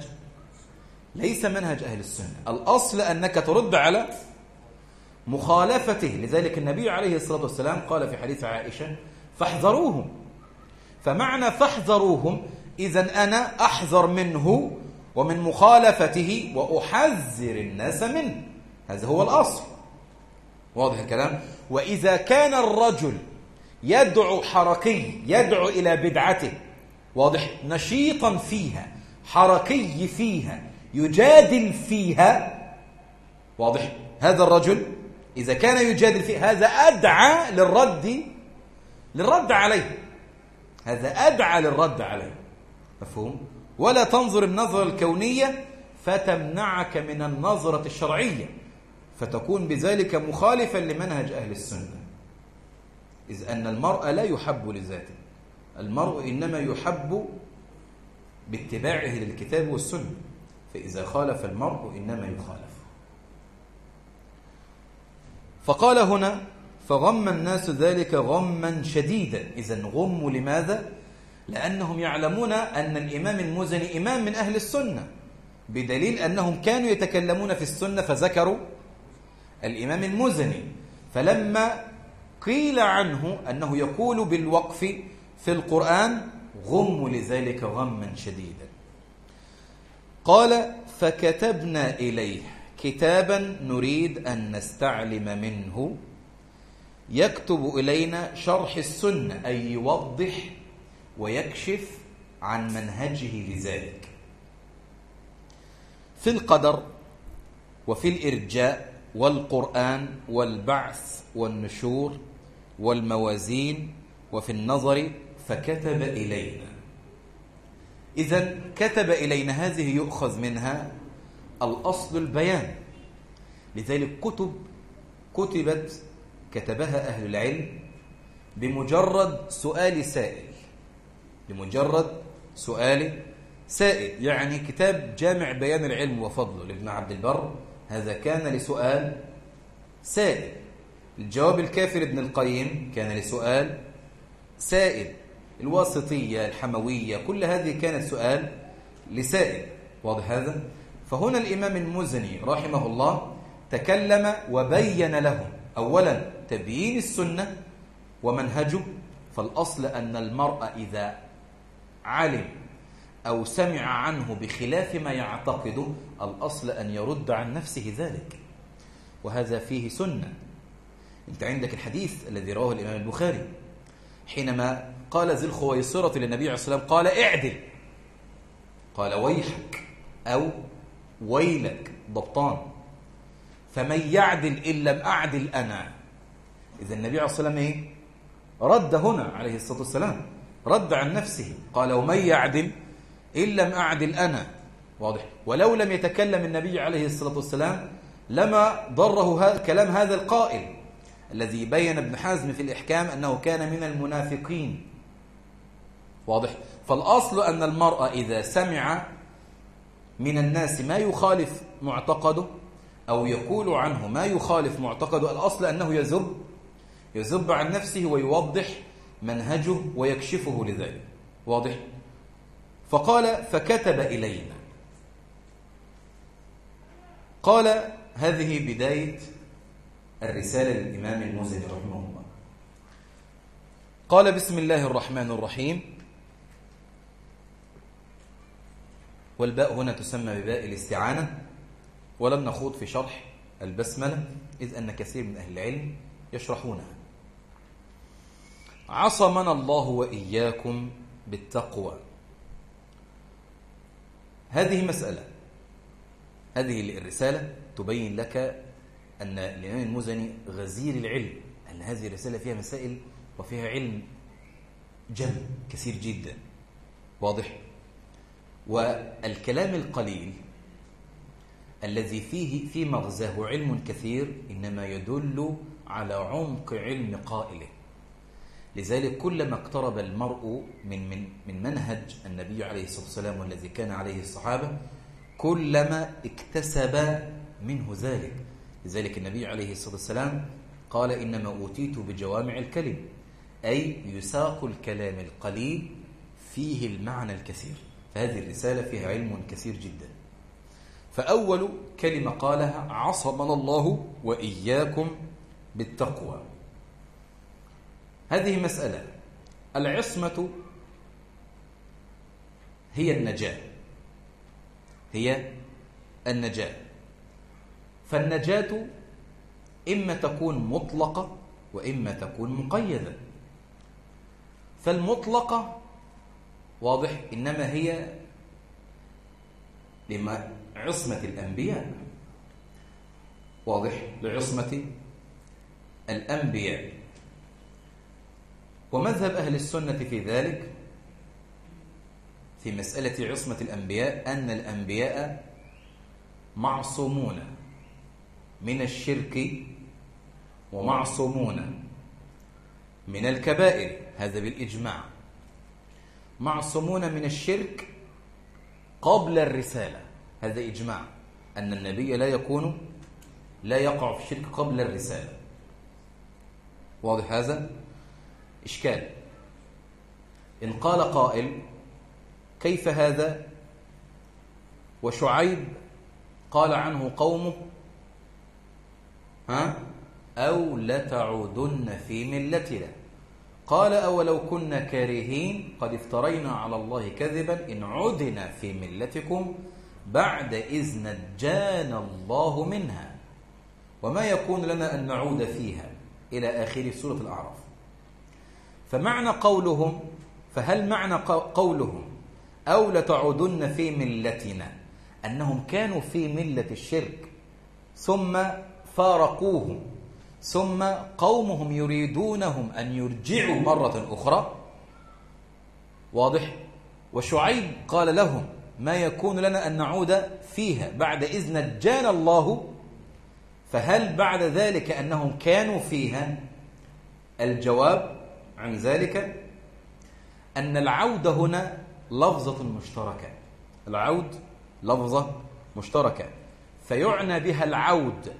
منهج أهل السنة. الأصل أنك ترد على مخالفته. لذلك النبي عليه الصلاة والسلام قال في حديث عائشة: فاحذروهم. فمعنى فاحذروهم إذن أنا أحذر منه ومن مخالفته وأحذر الناس منه، هذا هو الأصل. واضح الكلام؟ وإذا كان الرجل يدعو حركي، يدعو إلى بدعته، واضح، نشيطا فيها، حركي فيها، يجادل فيها، واضح، هذا الرجل إذا كان يجادل فيها هذا أدعى للرد عليه، هذا أدعى للرد عليه. مفهوم؟ ولا تنظر النظرة الكونية فتمنعك من النظرة الشرعية، فتكون بذلك مخالفا لمنهج أهل السنة، إذ أن المرء لا يحب لذاته، المرء إنما يحب باتباعه للكتاب والسنة، فإذا خالف المرء إنما يخالف. فقال هنا: فغم الناس ذلك غما شديدا. إذن غموا لماذا؟ لأنهم يعلمون أن الإمام المزني إمام من أهل السنة، بدليل أنهم كانوا يتكلمون في السنة فذكروا الإمام المزني، فلما قيل عنه أنه يقول بالوقف في القرآن غموا لذلك غما شديدا. قال: فكتبنا إليه كتابا نريد أن نستعلم منه يكتب إلينا شرح السنة، أي يوضح ويكشف عن منهجه لذلك. في القدر وفي الإرجاء والقرآن والبعث والنشور والموازين وفي النظر فكتب إلينا. إذن كتب إلينا هذه يؤخذ منها الأصل البيان. لذلك كتبها أهل العلم بمجرد سؤال سائل، بمجرد سؤال سائل. يعني كتاب جامع بيان العلم وفضله لابن عبد البر هذا كان لسؤال سائل. الجواب الكافي لابن القيم كان لسؤال سائل. الواسطية، الحموية، كل هذه كانت سؤال لسائل. واضح هذا؟ فهنا الإمام المزني رحمه الله تكلم وبين لهم أولا تبيين السنة ومنهجه. فالأصل أن المرء إذا علم أو سمع عنه بخلاف ما يعتقده الأصل أن يرد عن نفسه ذلك، وهذا فيه سنة. أنت عندك الحديث الذي رواه الإمام البخاري حينما قال ذي الخويصرة للنبي عليه الصلاة والسلام قال اعدل، قال ويحك أو ويلك ضبطان، فمن يعدل إن لم أعدل أنا. إذا النبي عليه الصلاة والسلام إيه؟ رد هنا عليه الصلاة والسلام، رد عن نفسه، قال ومن يعدل إن لم أعدل أنا. واضح؟ ولو لم يتكلم النبي عليه الصلاة والسلام لما ضره كلام هذا القائل الذي بين ابن حزم في الإحكام أنه كان من المنافقين. واضح؟ فالأصل أن المرء إذا سمع من الناس ما يخالف معتقده أو يقول عنه ما يخالف معتقده الأصل أنه يذب عن نفسه ويوضح منهجه ويكشفه لذلك. واضح؟ فقال فكتب إلينا. قال هذه بداية الرسالة للإمام المزني رحمه الله. قال بسم الله الرحمن الرحيم، والباء هنا تسمى بباء الاستعانة، ولم نخوض في شرح البسملة إذ أن كثير من أهل العلم يشرحونها. عصمنا الله وإياكم بالتقوى. هذه مسألة، هذه الرسالة تبين لك أن الإمام المزني غزير العلم، أن هذه الرسالة فيها مسائل وفيها علم جم كثير جدا. واضح؟ والكلام القليل الذي فيه في مغزاه علم كثير إنما يدل على عمق علم قائله. لذلك كلما اقترب المرء من منهج النبي عليه الصلاة والسلام والذي كان عليه الصحابة كلما اكتسب منه ذلك. لذلك النبي عليه الصلاة والسلام قال إنما أوتيت بجوامع الكلم، أي يساق الكلام القليل فيه المعنى الكثير. فهذه الرسالة فيها علم كثير جدا. فأول كلمة قالها عصمنا الله وإياكم بالتقوى. هذه مسألة. العصمة هي النجاة، هي النجاة. فالنجاة إما تكون مطلقة وإما تكون مقيدة. فالمطلقة واضح إنما هي لما عصمة الأنبياء، واضح لعصمة الأنبياء. ومذهب أهل السنة في ذلك في مسألة عصمة الأنبياء أن الأنبياء معصومون من الشرك ومعصومون من الكبائر، هذا بالإجماع. معصومون من الشرك قبل الرسالة، هذا إجماع أن النبي لا يقع في الشرك قبل الرسالة. واضح هذا؟ إشكال. إن قال قائل كيف هذا وشعيب قال عنه قومه أو لتعودن في ملتنا، قال أولو كنا كارهين قد افترينا على الله كذبا إن عدنا في ملتكم بعد إذ نجانا الله منها وما يكون لنا أن نعود فيها إلى آخر سورة الأعراف. فمعنى قولهم، فهل معنى قولهم أو لتعودن في ملتنا أنهم كانوا في ملة الشرك ثم فارقوهم، ثم قومهم يريدونهم أن يرجعوا مرة أخرى. واضح؟ وشعيب قال لهم ما يكون لنا أن نعود فيها بعد إذ نجانا الله. فهل بعد ذلك أنهم كانوا فيها؟ الجواب عن ذلك أن العودة هنا لفظة مشتركة. العود لفظة مشتركة، فيعنى بها العود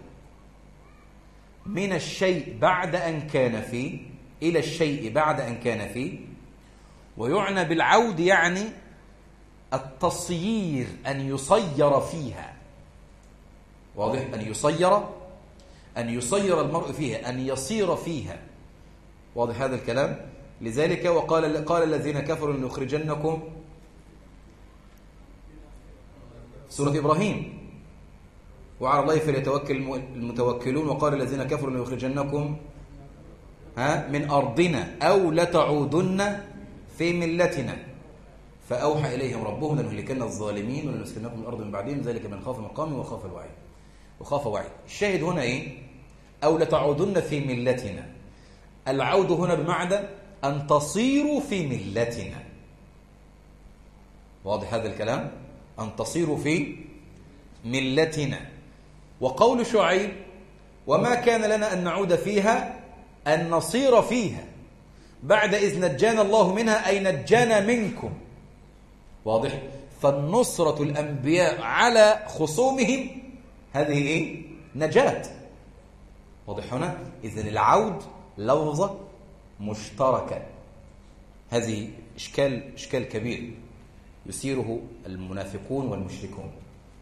من الشيء بعد أن كان فيه إلى الشيء بعد أن كان فيه، ويعنى بالعود يعني التصيير، أن يصير فيها. واضح؟ أن يصير المرء فيها، أن يصير فيها. واضح هذا الكلام؟ لذلك قال الذين كفروا لنخرجنكم، سورة إبراهيم، وعلى الله فليتوكل المتوكلون، وقال الذين كفروا لنخرجنكم من أرضنا أو لتعودن في ملتنا فأوحى إليهم ربهم لنهلكن الظالمين ولنسكنكم الأرض من بعدهم ذلك من خاف مقامي وخاف وعيد. الشاهد هنا إيه؟ أو لتعودن في ملتنا. العود هنا بمعنى أن تصيروا في ملتنا. واضح هذا الكلام؟ أن تصيروا في ملتنا. وقول شعيب وما كان لنا أن نعود فيها أن نصير فيها بعد إذ نجانا الله منها، أي نجانا منكم. واضح؟ فالنصرة الأنبياء على خصومهم هذه إيه؟ نجاة. واضح هنا؟ إذن العود لفظة مشتركة. هذه إشكال كبير يثيره المنافقون والمشركون.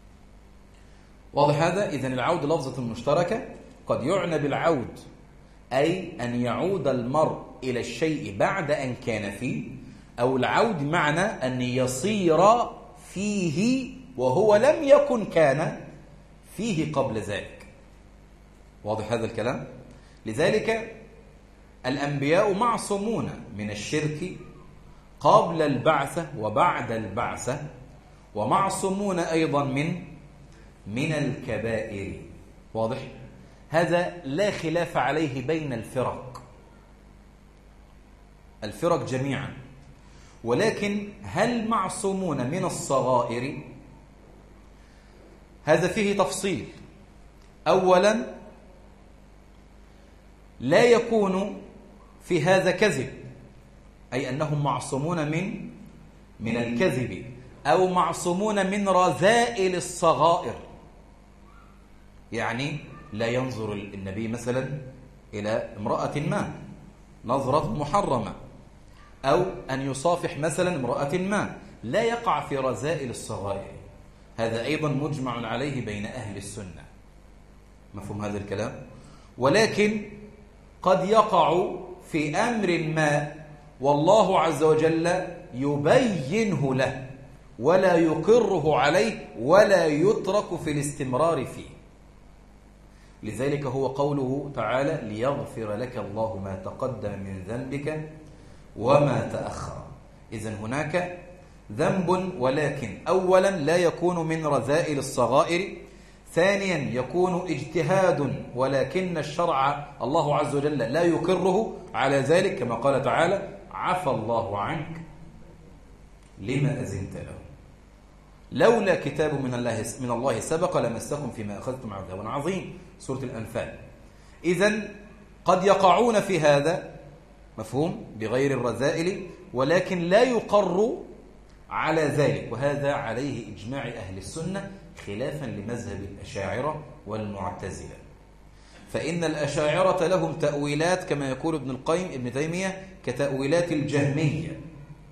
واضح هذا؟ إذن العود لفظة مشتركة. قد يعنى بالعود أي أن يعود المرء إلى الشيء بعد أن كان فيه، أو العود معنى أن يصير فيه وهو لم يكن كان فيه قبل ذلك. واضح هذا الكلام؟ لذلك الأنبياء معصومون من الشرك قبل البعثة وبعد البعثة، ومعصومون أيضا من الكبائر. واضح؟ هذا لا خلاف عليه بين الفرق جميعا. ولكن هل معصومون من الصغائر؟ هذا فيه تفصيل. أولا لا يكون في هذا كذب، أي أنهم معصومون من الكذب، أو معصومون من رذائل الصغائر. يعني لا ينظر النبي مثلا إلى امرأة ما نظرة محرمة، أو أن يصافح مثلا امرأة ما، لا يقع في رذائل الصغائر. هذا أيضا مجمع عليه بين أهل السنة. مفهوم هذا الكلام؟ ولكن قد يقع في أمر ما والله عز وجل يبينه له ولا يقره عليه ولا يترك في الاستمرار فيه. لذلك هو قوله تعالى ليغفر لك الله ما تقدم من ذنبك وما تأخر. إذن هناك ذنب، ولكن أولا لا يكون من رذائل الصغائر، ثانيا يكون اجتهاد ولكن الشرع الله عز وجل لا يقره على ذلك، كما قال تعالى عفى الله عنك لما أذنت له لولا كتاب من الله سبق لمسكم فيما أخذتم عذاب عظيم، سورة الأنفال. إذن قد يقعون في هذا، مفهوم، بغير الرذائل، ولكن لا يقر على ذلك. وهذا عليه إجماع أهل السنة خلافا لمذهب الأشاعرة والمعتزلة. فإن الأشاعرة لهم تأويلات كما يقول ابن تيمية كتأويلات الجهمية،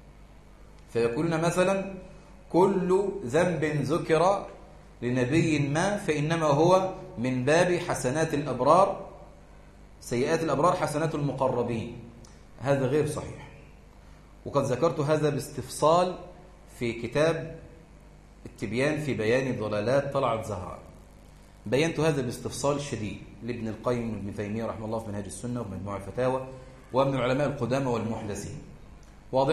فيقولون مثلا كل ذنب ذكر لنبي ما فإنما هو من باب حسنات الأبرار، سيئات الأبرار حسنات المقربين. هذا غير صحيح، وقد ذكرت هذا باستفصال في كتاب التبيان في بيان ضلالات طلعت زهراء. بينت هذا باستفصال شديد لابن القيم وابن تيمية رحمه الله في منهج السنة ومجموع الفتاوى ومن العلماء القدامى والمحدثين. واضح؟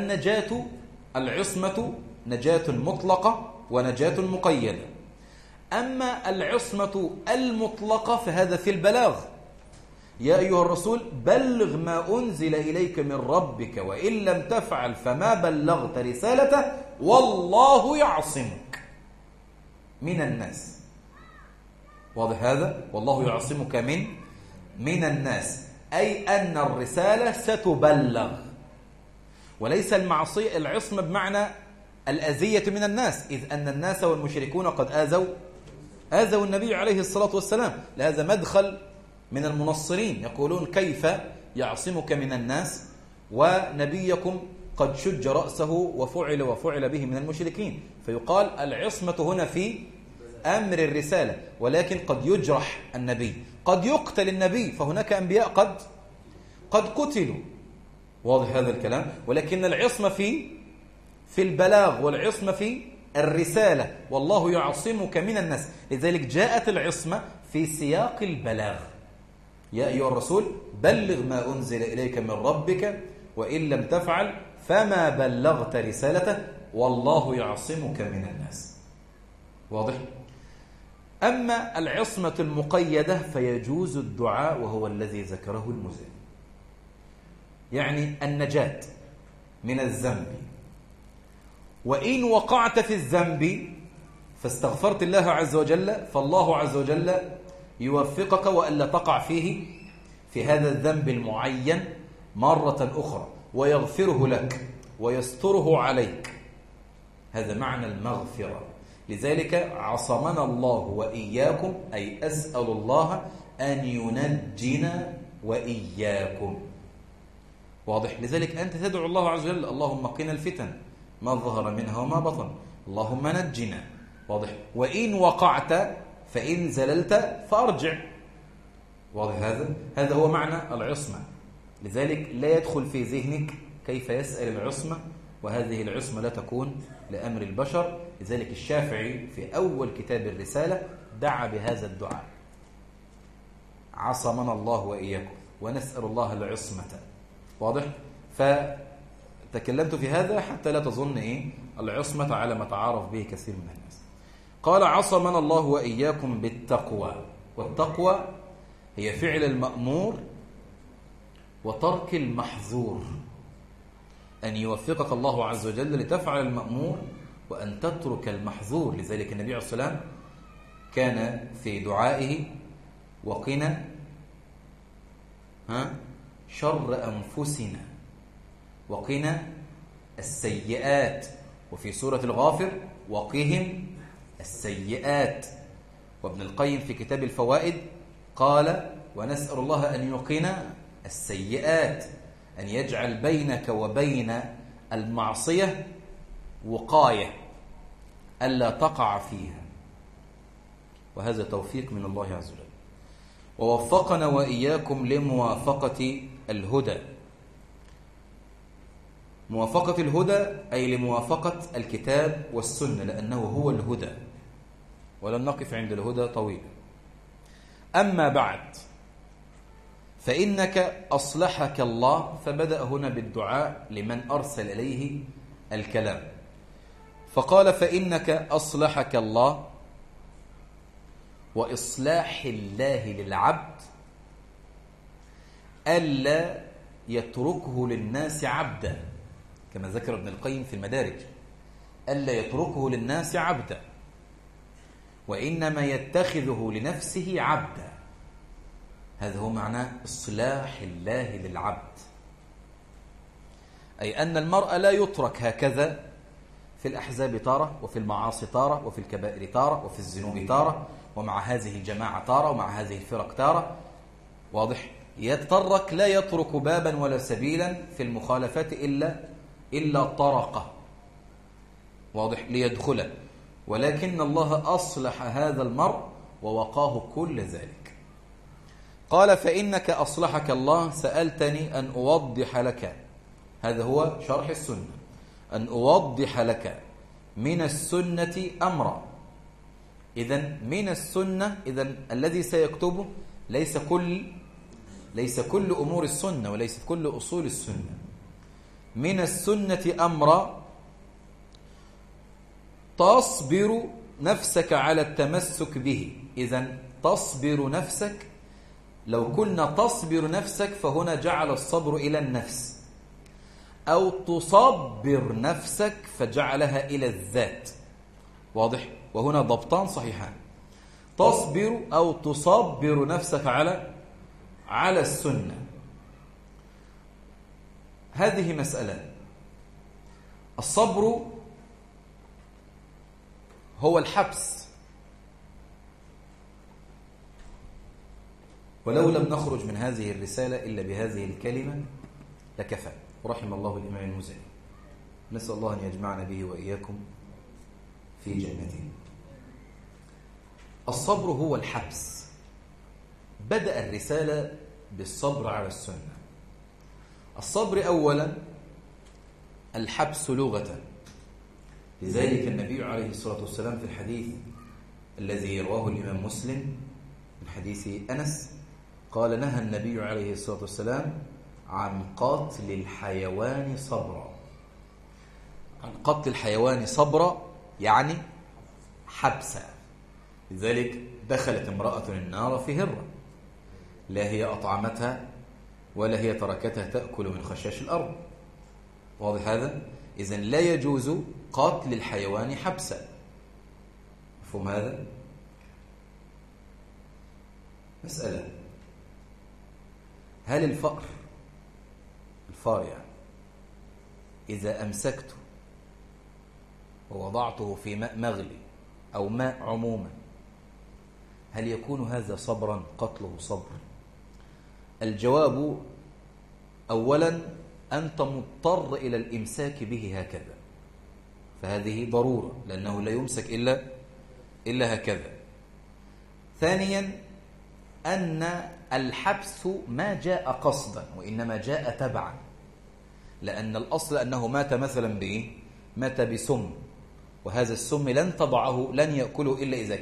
فالنجاة العصمة نجاة مطلقة ونجاة مقيدة. أما العصمة المطلقة فهذا في البلاغ. يا أيها الرسول بلغ ما أنزل إليك من ربك وإن لم تفعل فما بلغت رسالته والله يعصمك من الناس. واضح هذا؟ والله يعصمك من الناس، أي أن الرسالة ستبلغ، وليس المعصية العصمة بمعنى الأذية من الناس، إذ أن الناس والمشركون قد آذوا النبي عليه الصلاة والسلام. لهذا مدخل من المنصرين يقولون كيف يعصمك من الناس ونبيكم قد شج رأسه وفعل به من المشركين. فيقال العصمة هنا في أمر الرسالة، ولكن قد يجرح النبي، قد يقتل النبي، فهناك أنبياء قد قتلوا. واضح هذا الكلام؟ ولكن العصمة في البلاغ، والعصمة في الرسالة، والله يعصمك من الناس. لذلك جاءت العصمة في سياق البلاغ. يا أيها الرسول بلغ ما أنزل إليك من ربك وإن لم تفعل فما بلغت رسالته والله يعصمك من الناس. واضح؟ أما العصمة المقيدة فيجوز الدعاء، وهو الذي ذكره المزني، يعني النجاة من الذنب. وإن وقعت في الذنب فاستغفرت الله عز وجل، فالله عز وجل يوفقك وألا تقع في هذا الذنب المعين مرة أخرى، ويغفره لك ويستره عليك. هذا معنى المغفرة. لذلك عصمنا الله وإياكم، أي أسأل الله أن ينجنا وإياكم. واضح؟ لذلك أنت تدعو الله عز وجل اللهم قنا الفتن ما ظهر منها وما بطن، اللهم نجنا. واضح؟ وإن وقعت فإن زللت فأرجع. واضح هذا هو معنى العصمة. لذلك لا يدخل في ذهنك كيف يسأل العصمة، وهذه العصمة لا تكون لأمر البشر. لذلك الشافعي في أول كتاب الرسالة دعا بهذا الدعاء: عصمنا الله وإياكم ونسأل الله العصمة. واضح؟ فتكلمت في هذا حتى لا تظن العصمة على ما تعارف به كثير من الناس. قال: عصمنا الله وإياكم بالتقوى. والتقوى هي فعل المأمور وترك المحظور، أن يوفقك الله عز وجل لتفعل المأمور وأن تترك المحظور. لذلك النبي عليه الصلاة والسلام كان في دعائه: وقنا شر أنفسنا وقنا السيئات. وفي سورة الغافر: وقهم السيئات. وابن القيم في كتاب الفوائد قال: ونسأل الله أن يقنا السيئات، أن يجعل بينك وبين المعصية وقاية ألا تقع فيها. وهذا توفيق من الله عز وجل. ووفقنا وإياكم لموافقة الهدى. موافقة الهدى أي لموافقة الكتاب والسنة، لأنه هو الهدى، ولن نقف عند الهدى طويلا. أما بعد، فإنك أصلحك الله. فبدأ هنا بالدعاء لمن أرسل إليه الكلام، فقال: فإنك أصلحك الله. وإصلاح الله للعبد ألا يتركه للناس عبدا، كما ذكر ابن القيم في المدارج: ألا يتركه للناس عبدا، وإنما يتخذه لنفسه عبدا. هذا هو معنى إصلاح الله للعبد، أي أن المرء لا يترك هكذا في الأحزاب تارة، وفي المعاصي تارة، وفي الكبائر تارة، وفي الذنوب تارة، ومع هذه الجماعة تارة، ومع هذه الفرق تارة. واضح؟ يتطرق، لا يترك بابا ولا سبيلا في المخالفات إلا طرقه. واضح؟ ليدخله. ولكن الله أصلح هذا المرء ووقاه كل ذلك. قال: فإنك أصلحك الله. سألتني أن أوضح لك، هذا هو شرح السنة، أن أوضح لك من السنة أمرا. إذن من السنة، إذن الذي سيكتبه ليس كل أمور السنة، وليس كل أصول السنة. من السنة أمرا تصبر نفسك على التمسك به. إذن تصبر نفسك، لو قلنا تصبر نفسك فهنا جعل الصبر إلى النفس، أو تصبر نفسك فجعلها إلى الذات. واضح؟ وهنا ضبطان صحيحان، تصبر أو تصبر نفسك على السنة. هذه مسألة. الصبر هو الحبس، ولو لم نخرج من هذه الرسالة إلا بهذه الكلمة لكفى، ورحم الله الإمام المزني. نسأل الله أن يجمعنا به وإياكم في جنته. الصبر هو الحبس. بدأ الرسالة بالصبر على السنة. الصبر أولا الحبس لغة، لذلك النبي عليه الصلاة والسلام في الحديث الذي رواه الإمام مسلم من حديث أنس قال: نهى النبي عليه الصلاة والسلام عن قتل الحيوان صبرا. عن قتل الحيوان صبرا يعني حبسا. لذلك دخلت امرأة النار في هرة، لا هي أطعمتها ولا هي تركتها تأكل من خشاش الأرض. واضح هذا؟ إذن لا يجوز قتل الحيوان حبسا. مفهوم هذا؟ مسألة: هل الفأر يعني إذا أمسكته ووضعته في ماء مغلي أو ماء عموما، هل يكون هذا صبرا؟ قتله صبر؟ الجواب: أولا أنت مضطر إلى الإمساك به هكذا، فهذه ضرورة لأنه لا يمسك إلا هكذا. ثانيا أن الحبس ما جاء قصدا وإنما جاء تبعا، لأن الأصل أنه مات مثلا بإيه؟ مات بسم، وهذا السم لن تضعه، لن يأكله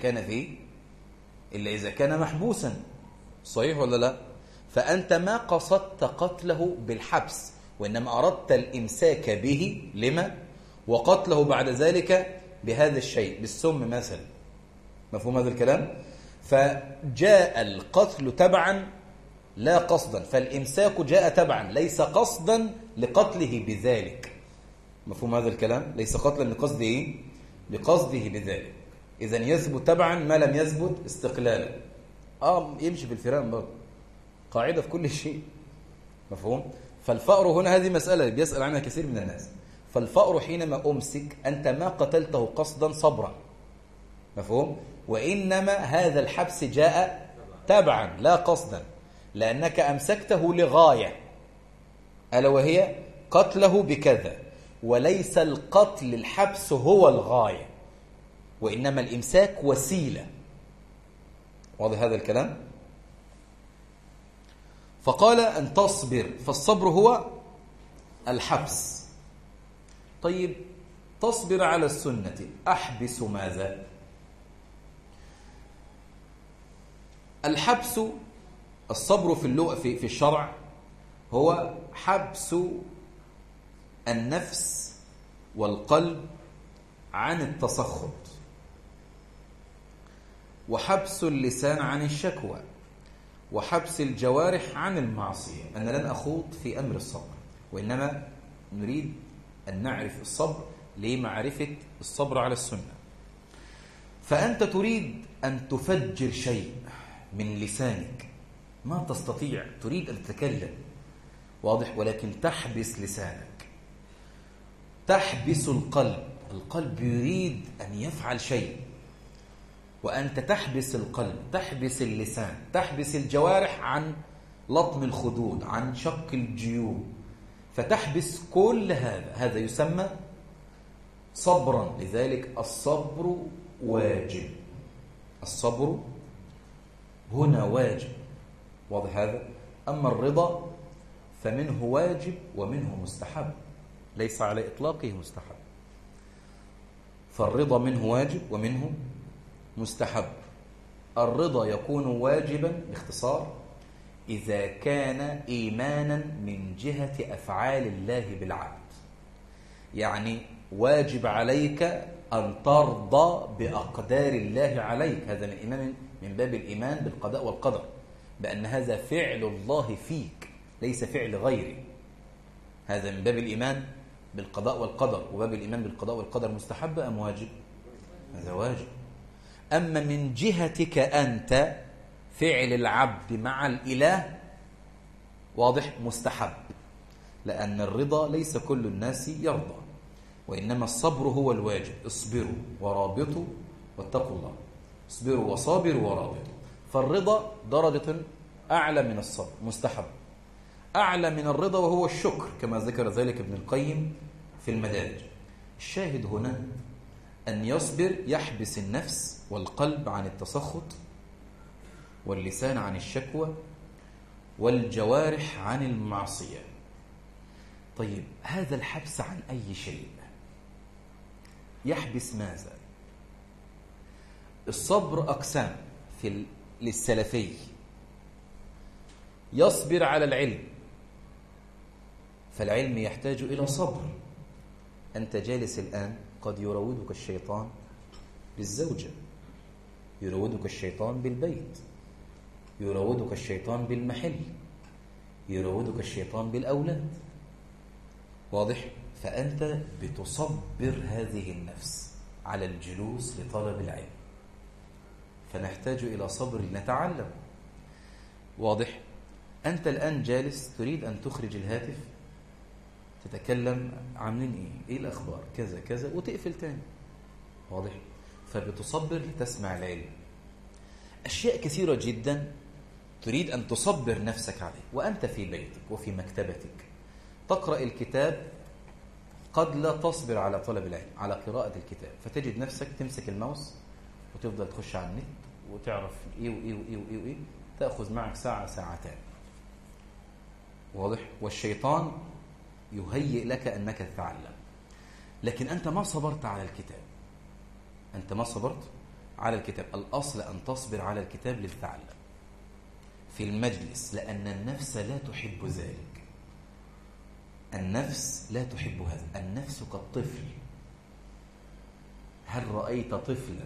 إلا إذا كان محبوسا. صحيح ولا لا؟ فأنت ما قصدت قتله بالحبس، وإنما أردت الإمساك به لما؟ وقتله بعد ذلك بهذا الشيء، بالسم مثلا. مفهوم هذا الكلام؟ فجاء القتل تبعا لا قصدا، فالإمساك جاء تبعا ليس قصدا لقتله بذلك. مفهوم هذا الكلام؟ ليس قتلا لقصده بذلك. إذن يثبت تبعا ما لم يثبت استقلالا. يمشي في الفيران برضه، قاعدة في كل شيء. مفهوم؟ فالفأر هنا هذه مسألة بيسأل عنها كثير من الناس. فالفأر حينما أمسك أنت ما قتلته قصدا صبرا، مفهوم؟ وإنما هذا الحبس جاء تبعا لا قصدا، لأنك أمسكته لغاية، ألا وهي قتله بكذا، وليس القتل الحبس هو الغاية، وإنما الإمساك وسيلة. واضح هذا الكلام؟ فقال أن تصبر، فالصبر هو الحبس. طيب تصبر على السنة، أحبس ماذا؟ الحبس، الصبر في اللغة في الشرع هو حبس النفس والقلب عن التسخط، وحبس اللسان عن الشكوى، وحبس الجوارح عن المعصية. أنا لن أخوض في أمر الصبر، وإنما نريد أن نعرف الصبر لمعرفة الصبر على السنة. فأنت تريد أن تفجر شيء من لسانك، ما تستطيع، تريد أن تتكلم، واضح، ولكن تحبس لسانك، تحبس القلب يريد أن يفعل شيء، وأنت تحبس القلب، تحبس اللسان، تحبس الجوارح عن لطم الخدود، عن شق الجيوب، فتحبس كل هذا يسمى صبرا. لذلك الصبر واجب، الصبر هنا واجب، واضح هذا؟ أما الرضا فمنه واجب ومنه مستحب، ليس على إطلاقه مستحب. فالرضا منه واجب ومنه مستحب. الرضا يكون واجبا باختصار إذا كان إيمانا من جهة أفعال الله بالعبد، يعني واجب عليك أن ترضى بأقدار الله عليك. هذا من باب الإيمان بالقضاء والقدر، بأن هذا فعل الله فيك ليس فعل غيره. هذا من باب الإيمان بالقضاء والقدر. وباب الإيمان بالقضاء والقدر مستحب أم واجب؟ هذا واجب. أما من جهتك أنت فعل العبد مع الإله واضح مستحب، لأن الرضا ليس كل الناس يرضى، وإنما الصبر هو الواجب. اصبروا ورابطوا واتقوا الله. اصبروا وصابروا ورابطوا. فالرضا درجة أعلى من الصبر، مستحب. أعلى من الرضا وهو الشكر، كما ذكر ذلك ابن القيم في المدارج. الشاهد هنا أن يصبر يحبس النفس والقلب عن التسخط، واللسان عن الشكوى، والجوارح عن المعصية. طيب هذا الحبس عن أي شيء يحبس ماذا؟ الصبر أقسام للسلفي. يصبر على العلم، فالعلم يحتاج إلى صبر. أنت جالس الآن قد يراودك الشيطان بالزوجة، يراودك الشيطان بالبيت، يراودك الشيطان بالمحل، يراودك الشيطان بالأولاد. واضح؟ فأنت بتصبر هذه النفس على الجلوس لطلب العلم، فنحتاج إلى صبر لنتعلم. واضح؟ أنت الآن جالس تريد أن تخرج الهاتف، تتكلم عاملين إيه الأخبار كذا كذا، وتقفل تاني. واضح؟ فبتصبر لتسمع العلم. أشياء كثيرة جدا تريد أن تصبر نفسك عليه وأنت في بيتك وفي مكتبتك تقرأ الكتاب. قد لا تصبر على طلب العلم، على قراءة الكتاب، فتجد نفسك تمسك الماوس وتفضل تخش على النت وتعرف إيه وإيه وإيه وإيه وإيه، تأخذ معك ساعة ساعتين. واضح؟ والشيطان يهيئ لك أنك تتعلم، لكن أنت ما صبرت على الكتاب. أنت ما صبرت على الكتاب. الأصل أن تصبر على الكتاب للتعلم في المجلس، لأن النفس لا تحب ذلك. النفس لا تحب هذا. النفس كالطفل. هل رأيت طفلا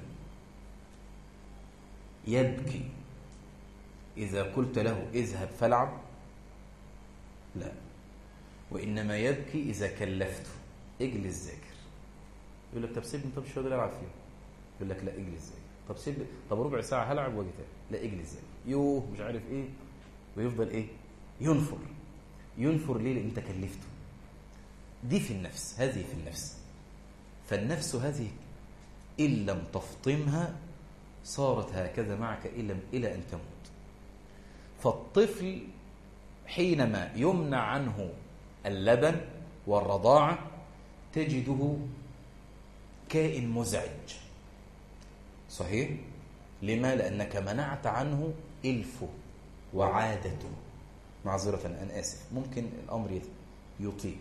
يبكي إذا قلت له اذهب فالعب؟ لا، وإنما يبكي إذا كلفته اجلس ذاكر. يقول لك طب سيبني، طب شو أقدر ألعب فيه؟ يقول لك لا اجلس ذاكر. طب سيبني، طب ربع ساعة هلعب واجي تاني. لا اجلس ذاكر. يوه مش عارف إيه، ويفضل إيه؟ ينفر ليه؟ لأن أنت كلفته. دي في النفس، هذه في النفس. فالنفس هذه إن لم تفطمها صارت هكذا معك إلى أن تموت. فالطفل حينما يمنع عنه اللبن والرضاعة تجده كائن مزعج. صحيح؟ لما؟ لأنك منعت عنه إلفه وعادته. معذرة أنا آسف، ممكن الأمر يطيل.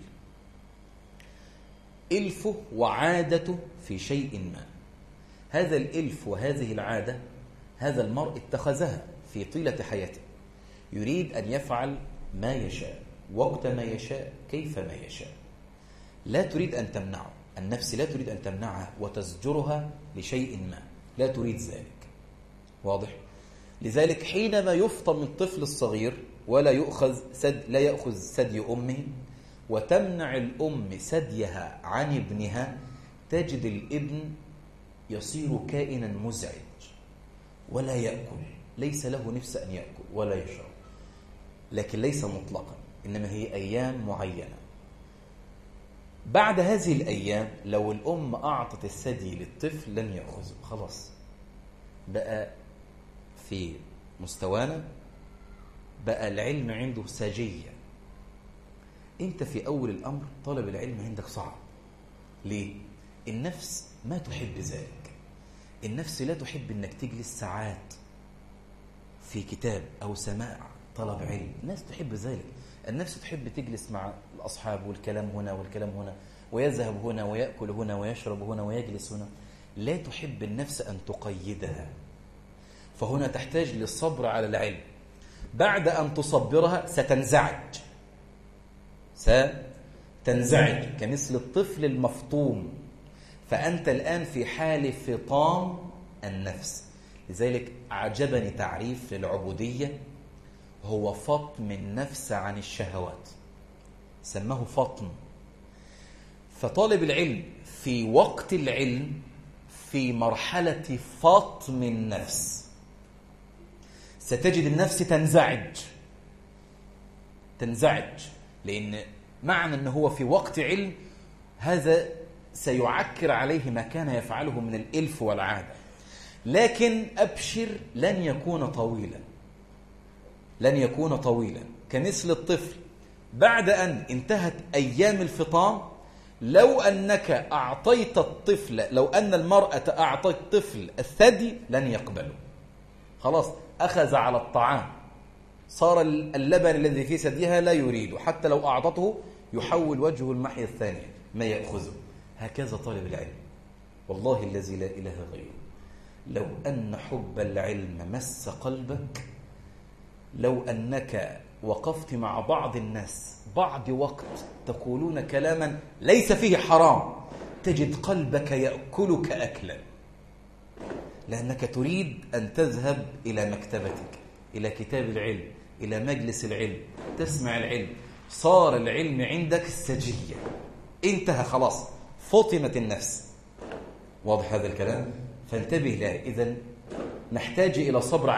إلفه وعادته في شيء ما. هذا الإلف وهذه العادة هذا المرء اتخذها في طيلة حياته، يريد أن يفعل ما يشاء وقت ما يشاء كيف ما يشاء. لا تريد أن تمنعه. النفس لا تريد أن تمنعها وتزجرها لشيء ما، لا تريد ذلك. واضح؟ لذلك حينما يفطم الطفل الصغير ولا يأخذ ثدي أمه، وتمنع الأم ثديها عن ابنها، تجد الابن يصير كائنا مزعج ولا يأكل. ليس له نفس أن يأكل ولا يشرب، لكن ليس مطلقا، إنما هي أيام معينة. بعد هذه الأيام لو الأم أعطت الثدي للطفل لن يأخذه، خلاص بقى في مستوانا، بقى العلم عنده سجية. انت في أول الأمر طلب العلم عندك صعب. ليه؟ النفس ما تحب ذلك. النفس لا تحب أنك تجلس ساعات في كتاب أو سماع طلب علم. الناس تحب ذلك. النفس تحب تجلس مع الأصحاب والكلام هنا والكلام هنا، ويذهب هنا ويأكل هنا ويشرب هنا ويجلس هنا. لا تحب النفس أن تقيدها، فهنا تحتاج للصبر على العلم. بعد أن تصبرها ستنزعج كمثل الطفل المفطوم. فأنت الآن في حال فطام النفس. لذلك أعجبني تعريف للعبودية، هو فطم النفس عن الشهوات، سماه فطم. فطالب العلم في وقت العلم في مرحلة فطم النفس، ستجد النفس تنزعج، لأن معنى أنه هو في وقت علم هذا سيعكر عليه ما كان يفعله من الإلف والعادة. لكن أبشر، لن يكون طويلا كمثل الطفل بعد أن انتهت أيام الفطام. لو أن المرأة أعطت الطفل الثدي لن يقبله، خلاص أخذ على الطعام، صار اللبن الذي في ثديها لا يريد، حتى لو أعطته يحول وجهه المحيا الثانية ما يأخذه. هكذا طالب العلم، والله الذي لا إله غيره، لو أن حب العلم مس قلبك، لو أنك وقفت مع بعض الناس بعض وقت تقولون كلاما ليس فيه حرام، تجد قلبك يأكلك أكلا، لأنك تريد أن تذهب إلى مكتبتك، إلى كتاب العلم، إلى مجلس العلم، تسمع العلم. صار العلم عندك السجية، انتهى خلاص، فطمت النفس. واضح هذا الكلام؟ فانتبه له. إذن نحتاج إلى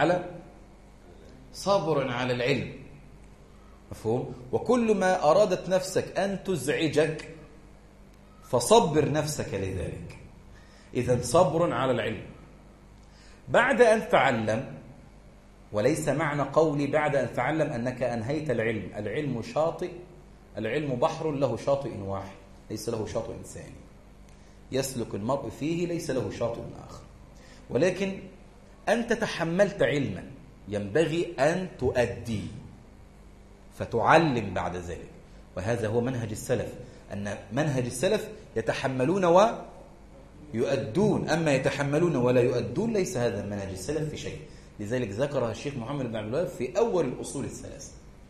صبر على العلم، مفهوم؟ وكل ما أرادت نفسك أن تزعجك فصبر نفسك لذلك. إذن صبر على العلم. بعد أن تعلم، وليس معنى قولي بعد أن تعلم أنك أنهيت العلم، العلم شاطئ، العلم بحر له شاطئ واحد، ليس له شاطئ ثاني يسلك المرء فيه، ليس له شاطئ آخر. ولكن أنت تحملت علما ينبغي أن تؤدي، فتعلم بعد ذلك. وهذا هو منهج السلف، أن منهج السلف يتحملون ويؤدون، أما يتحملون ولا يؤدون ليس هذا منهج السلف في شيء. لذلك ذكرها الشيخ محمد بن عبد الوهاب في أول الأصول الثلاث.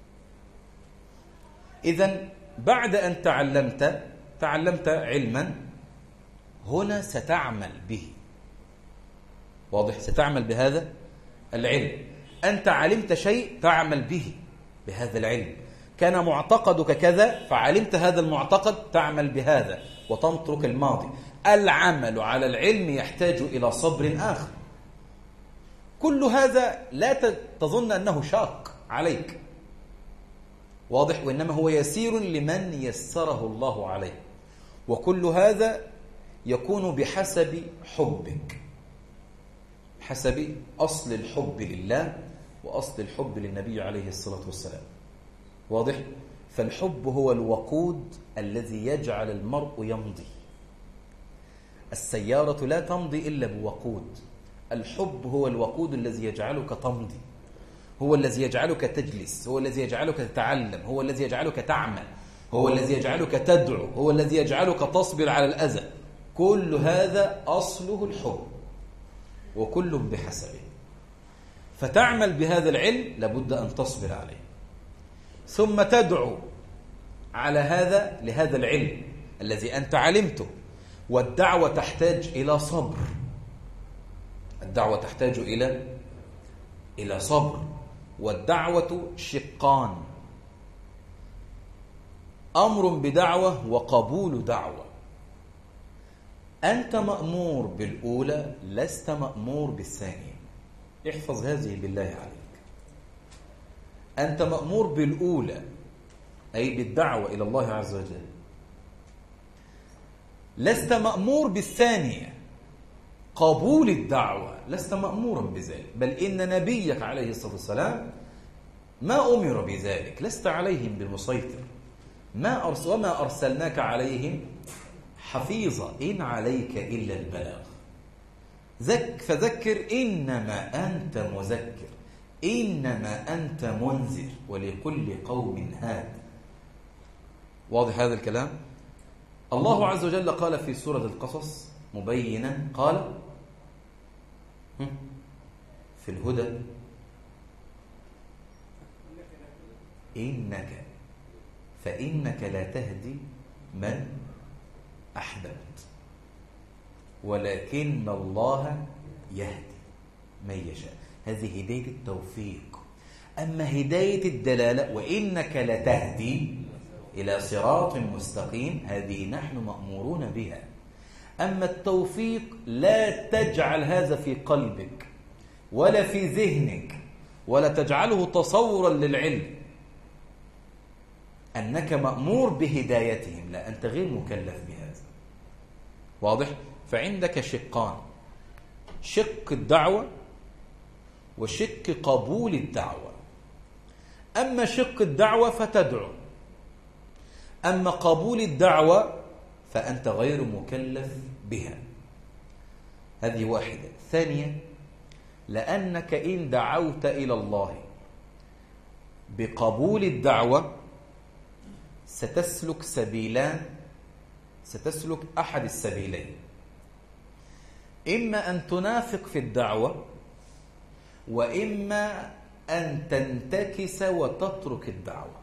إذن بعد أن تعلمت علما، هنا ستعمل به. واضح؟ ستعمل بهذا العلم. أنت علمت شيء تعمل به بهذا العلم. كان معتقدك كذا فعلمت هذا المعتقد تعمل بهذا وتترك الماضي. العمل على العلم يحتاج إلى صبر آخر. كل هذا لا تظن أنه شاق عليك، واضح؟ وإنما هو يسير لمن يسره الله عليه. وكل هذا يكون بحسب حبك، حسب أصل الحب لله وأصل الحب للنبي عليه الصلاة والسلام. واضح؟ فالحب هو الوقود الذي يجعل المرء يمضي. السيارة لا تمضي إلا بوقود. الحب هو الوقود الذي يجعلك تمضي، هو الذي يجعلك تجلس، هو الذي يجعلك تتعلم، هو الذي يجعلك تعمل، هو الذي يجعلك تدعو، هو الذي يجعلك تصبر على الأذى. كل هذا أصله الحب، وكل بحسبه. فتعمل بهذا العلم لابد أن تصبر عليه، ثم تدعو على لهذا العلم الذي أنت علمته. والدعوة تحتاج إلى صبر، الدعوة تحتاج إلى صبر. والدعوة شقان، أمر بدعوة وقبول دعوة. أنت مأمور بالأولى، لست مأمور بالثانية. احفظ هذه بالله عليك. أنت مأمور بالأولى أي بالدعوة إلى الله عز وجل، لست مأمور بالثانية قبول الدعوة، لست مأمورا بذلك. بل إن نبيك عليه الصلاة والسلام ما أمر بذلك، لست عليهم بالمسيطر. وما أرسلناك عليهم حفيظا إن عليك إلا البلاغ. فذكر إنما أنت مذكر، إنما أنت منذر، ولكل قوم هاد. واضح هذا الكلام؟ الله عز وجل قال في سورة القصص مبينا، قال في الهدى فإنك لا تهدي من أحببت. ولكن الله يهدي من يشاء. هذه هداية التوفيق. أما هداية الدلالة وإنك لتهدي إلى صراط مستقيم، هذه نحن مأمورون بها. أما التوفيق لا تجعل هذا في قلبك ولا في ذهنك، ولا تجعله تصورا للعلم أنك مأمور بهدايتهم، لا، أنت غير مكلف بهذا. واضح؟ فعندك شقان: شق الدعوة وشق قبول الدعوة. أما شق الدعوة فتدعو، أما قبول الدعوة فأنت غير مكلف بها. هذه واحدة. ثانية، لأنك إن دعوت إلى الله بقبول الدعوة ستسلك سبيلان، ستسلك أحد السبيلين: إما أن تنافق في الدعوة، وإما أن تنتكس وتترك الدعوة،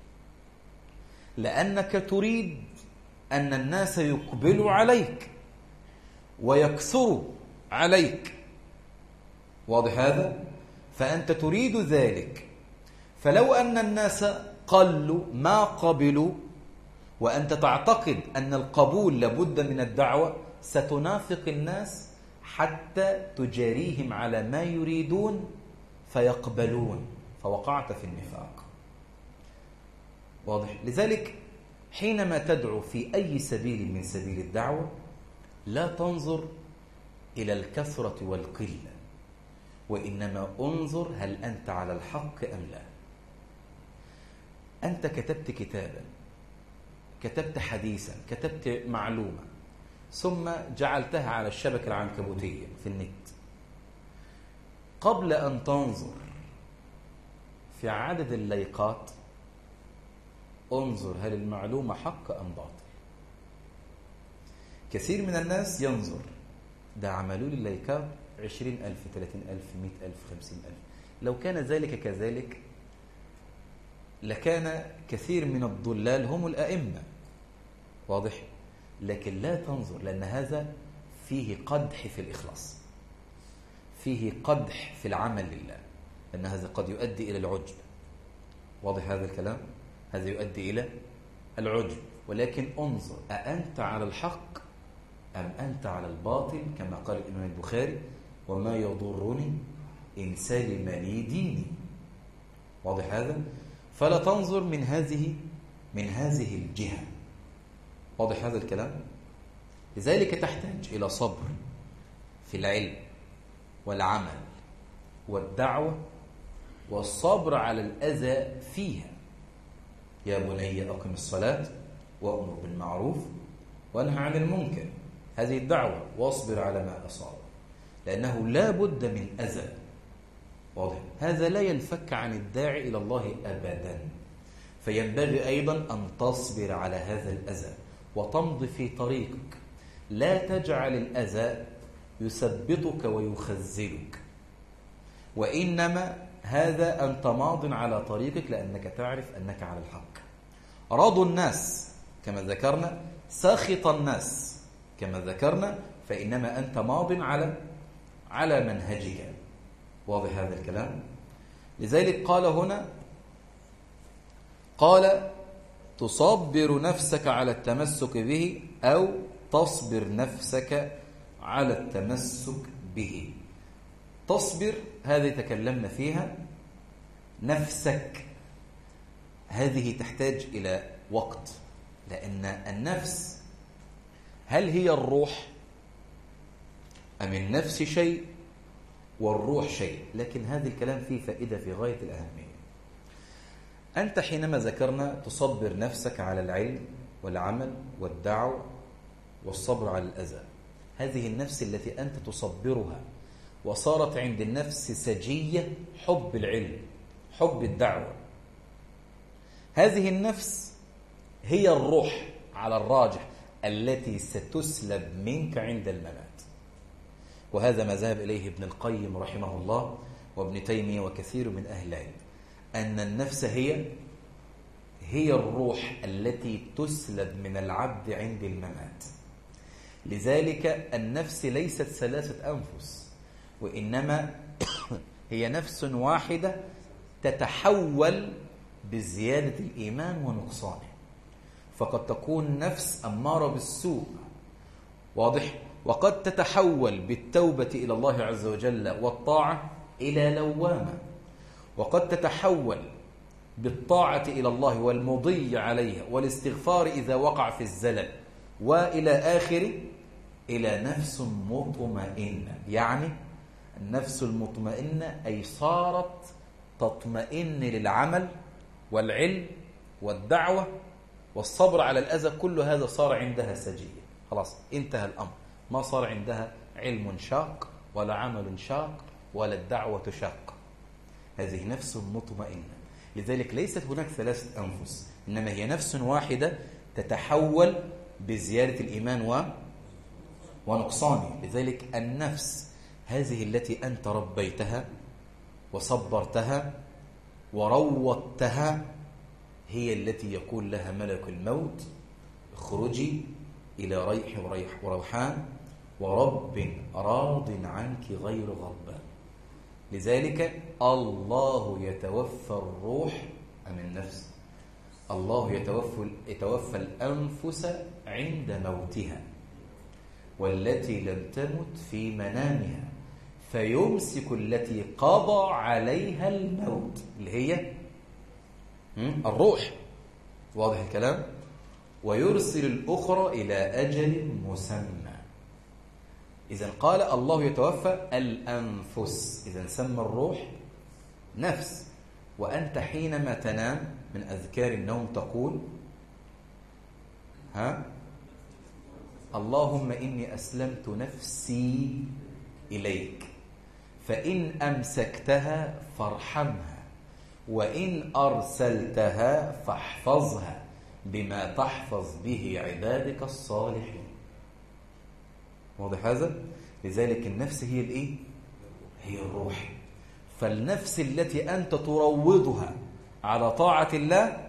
لأنك تريد أن الناس يقبلوا عليك ويكثروا عليك. واضح هذا؟ فأنت تريد ذلك. فلو أن الناس قلوا ما قبلوا وأنت تعتقد أن القبول لابد من الدعوة، ستنافق الناس حتى تجاريهم على ما يريدون فيقبلون، فوقعت في النفاق. واضح؟ لذلك حينما تدعو في أي سبيل من سبيل الدعوة لا تنظر إلى الكثرة والقلة، وإنما انظر هل أنت على الحق أم لا. أنت كتبت كتابا، كتبت حديثا، كتبت معلومة، ثم جعلتها على الشبكة العنكبوتية في النت. قبل أن تنظر في عدد اللايكات انظر هل المعلومة حق أم باطل. كثير من الناس ينظر ده عملوا لي اللايكات 20,000 30,000 100,000 50,000. لو كان ذلك كذلك لكان كثير من الضلال هم الأئمة. واضح؟ لكن لا تنظر، لأن هذا فيه قدح في الإخلاص، فيه قدح في العمل لله، لأن هذا قد يؤدي إلى العجب. واضح هذا الكلام؟ هذا يؤدي إلى العجب. ولكن انظر أأنت على الحق أم أنت على الباطل، كما قال الإمام البخاري: وما يضرني إن سلم لي ديني. واضح هذا؟ فلا تنظر من هذه الجهة. واضح هذا الكلام؟ لذلك تحتاج إلى صبر في العلم والعمل والدعوة، والصبر على الأذى فيها. يا بني أقم الصلاة وأمر بالمعروف وانهى عن المنكر، هذه الدعوة، واصبر على ما أصاب، لأنه لا بد من أذى. واضح؟ هذا لا ينفك عن الداعي إلى الله أبدا. فينبغي أيضا أن تصبر على هذا الأذى وتمضي في طريقك. لا تجعل الأذى يثبطك ويخذلك، وإنما هذا أنت ماض على طريقك لأنك تعرف أنك على الحق. رضوا الناس كما ذكرنا، سخط الناس كما ذكرنا، فإنما أنت ماض على منهجك. واضح هذا الكلام؟ لذلك قال هنا، قال تصبر نفسك على التمسك به أو تصبر نفسك على التمسك به. تصبر هذه تكلمنا فيها. نفسك هذه تحتاج إلى وقت، لأن النفس هل هي الروح أم النفس شيء والروح شيء؟ لكن هذا الكلام فيه فائدة في غاية الأهمية. أنت حينما ذكرنا تصبر نفسك على العلم والعمل والدعوة والصبر على الأذى، هذه النفس التي أنت تصبرها وصارت عند النفس سجية حب العلم حب الدعوة، هذه النفس هي الروح على الراجح التي ستسلب منك عند الممات. وهذا ما ذهب إليه ابن القيم رحمه الله وابن تيمية وكثير من أهل العلم، أن النفس هي الروح التي تسلب من العبد عند الممات. لذلك النفس ليست 3 أنفس، وإنما هي نفس واحدة تتحول بزيادة الإيمان ونقصانه. فقد تكون نفس أمارة بالسوء، واضح، وقد تتحول بالتوبة إلى الله عز وجل والطاعة إلى لوامة، وقد تتحول بالطاعة إلى الله والمضي عليها والاستغفار إذا وقع في الزلل وإلى آخره إلى نفس مطمئنة. يعني النفس المطمئنة أي صارت تطمئن للعمل والعلم والدعوة والصبر على الأذى، كل هذا صار عندها سجية، خلاص انتهى الأمر، ما صار عندها علم شاق ولا عمل شاق ولا الدعوة شاق. هذه نفس مطمئنة. لذلك ليست هناك 3 أنفس، إنما هي نفس واحدة تتحول بزيادة الإيمان ونقصانه. لذلك النفس هذه التي أنت ربيتها وصبرتها وروضتها هي التي يقول لها ملك الموت: اخرجي إلى ريح وروحان ورب راض عنك غير غضبان. لذلك الله يتوفى الروح عن النفس، الله يتوفى الأنفس عند موتها والتي لم تمت في منامها فيمسك التي قضى عليها الموت اللي هي الروح، واضح الكلام، ويرسل الأخرى إلى أجل مسمى. إذن قال الله يتوفى الأنفس، إذن سمى الروح نفس. وأنت حينما تنام من أذكار النوم تقول اللهم إني أسلمت نفسي إليك، فإن أمسكتها فارحمها، وإن أرسلتها فاحفظها بما تحفظ به عبادك الصالحين. واضح هذا؟ لذلك النفس هي الإيه؟ هي الروح. فالنفس التي أنت تروضها على طاعة الله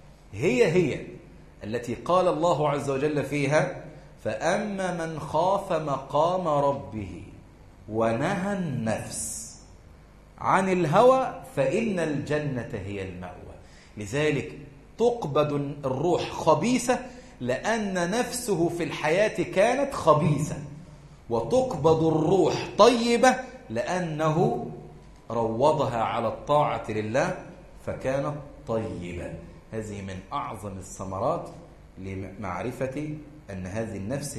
هي التي قال الله عز وجل فيها: فأما من خاف مقام ربه ونهى النفس عن الهوى فإن الجنة هي المأوى. لذلك تقبض الروح خبيثة لأن نفسه في الحياة كانت خبيثة، وتقبض الروح طيبة لأنه روضها على الطاعة لله فكانت طيبة. هذه من أعظم الثمرات لمعرفة أن هذه النفس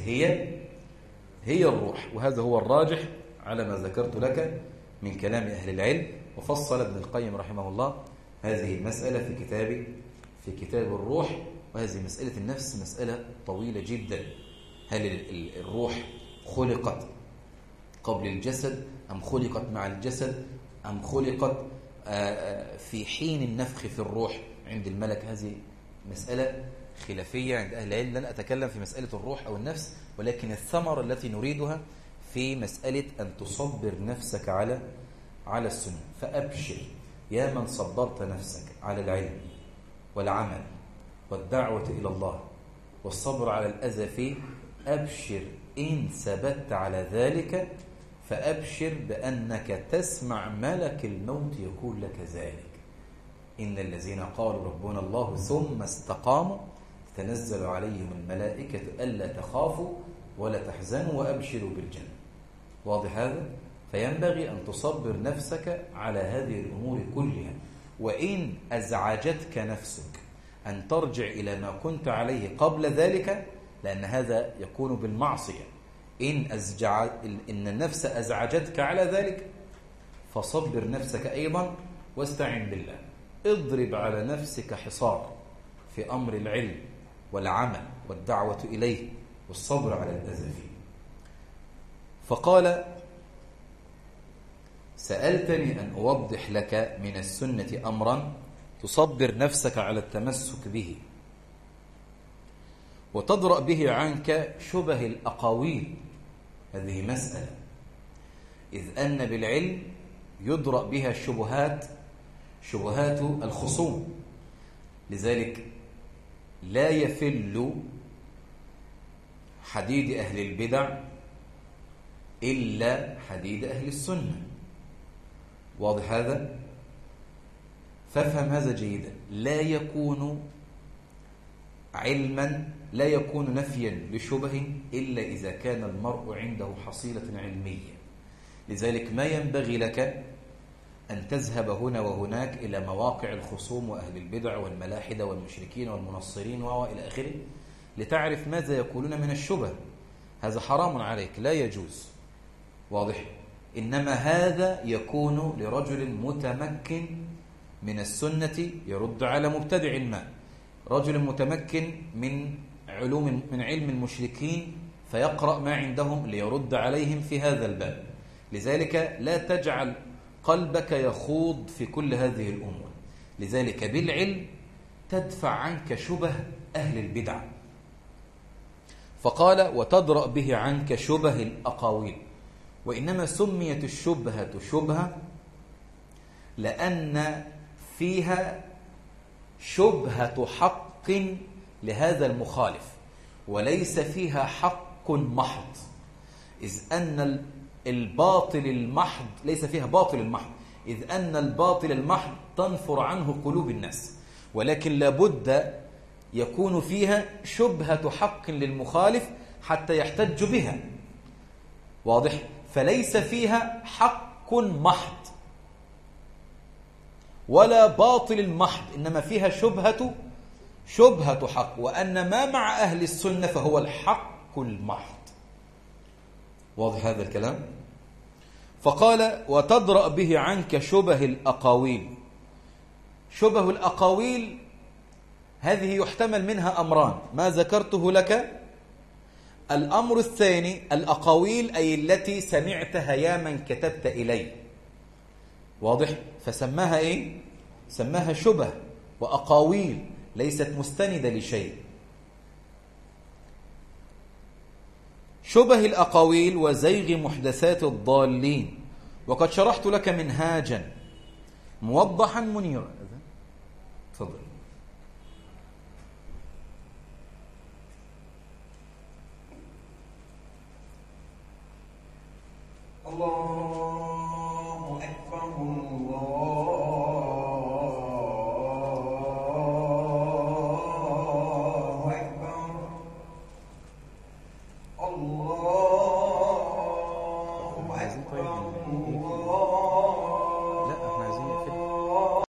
هي الروح. وهذا هو الراجح على ما ذكرت لك من كلام أهل العلم. وفصل ابن القيم رحمه الله هذه المسألة في كتاب الروح. وهذه مسألة النفس مسألة طويلة جدا. هل الروح خلقت قبل الجسد أم خلقت مع الجسد أم خلقت في حين النفخ في الروح عند الملك؟ هذه مسألة خلافية عند أهل العلم. لن أتكلم في مسألة الروح أو النفس، ولكن الثمرة التي نريدها في مسألة أن تصبر نفسك على السنة. فأبشر يا من صبرت نفسك على العلم والعمل والدعوة إلى الله والصبر على الأذى فيه، أبشر إن ثبت على ذلك، فأبشر بأنك تسمع ملك الموت يقول لك ذلك: إن الذين قالوا ربنا الله ثم استقاموا تنزل عليهم الملائكة ألا تخافوا ولا تحزنوا وأبشروا بالجنة. واضح هذا؟ فينبغي أن تصبر نفسك على هذه الأمور كلها. وإن أزعجتك نفسك أن ترجع إلى ما كنت عليه قبل ذلك، لأن هذا يكون بالمعصية، إن النفس أزعجتك على ذلك فصبر نفسك أيضا واستعن بالله. اضرب على نفسك حصار في أمر العلم والعمل والدعوة إليه والصبر على الأذى فيه. فقال: سألتني أن أوضح لك من السنة أمرا تصبر نفسك على التمسك به وتدرأ به عنك شبه الأقاويل. هذه مسألة، إذ أن بالعلم يدرأ بها شبهات الخصوم. لذلك لا يفل حديد أهل البدع إلا حديد أهل السنة. واضح هذا؟ فافهم هذا جيدا. لا يكون علما، لا يكون نفيا لشبه إلا إذا كان المرء عنده حصيلة علمية. لذلك ما ينبغي لك أن تذهب هنا وهناك إلى مواقع الخصوم وأهل البدع والملاحدة والمشركين والمنصرين وإلى آخره لتعرف ماذا يقولون من الشبه. هذا حرام عليك، لا يجوز. واضح؟ إنما هذا يكون لرجل متمكن من السنة يرد على مبتدع ما، رجل متمكن من علم المشركين فيقرأ ما عندهم ليرد عليهم في هذا الباب. لذلك لا تجعل قلبك يخوض في كل هذه الأمور. لذلك بالعلم تدفع عنك شبه أهل البدع. فقال وتدرأ به عنك شبه الأقاويل. وإنما سميت الشبهة شبهة لأن فيها شبهة حق لهذا المخالف، وليس فيها حق محض، إذ أن الباطل المحض ليس فيها باطل المحض، إذ أن الباطل المحض تنفر عنه قلوب الناس، ولكن لابد يكون فيها شبهة حق للمخالف حتى يحتج بها. واضح؟ فليس فيها حق محض ولا باطل محض، إنما فيها شبهة حق، وأن ما مع أهل السنة فهو الحق المحض. واضح هذا الكلام؟ فقال وتدرأ به عنك شبه الأقاويل. شبه الأقاويل هذه يحتمل منها أمران ما ذكرته لك. الأمر الثاني الأقاويل أي التي سمعتها يا من كتبت إلي. واضح؟ فسماها إيه؟ سماها شبه وأقاويل، ليست مستندة لشيء. شبه الأقاويل وزيغ محدثات الضالين. وقد شرحت لك منهاجا موضحا منيرا. تفضل. الله أكبر الله أكبر الله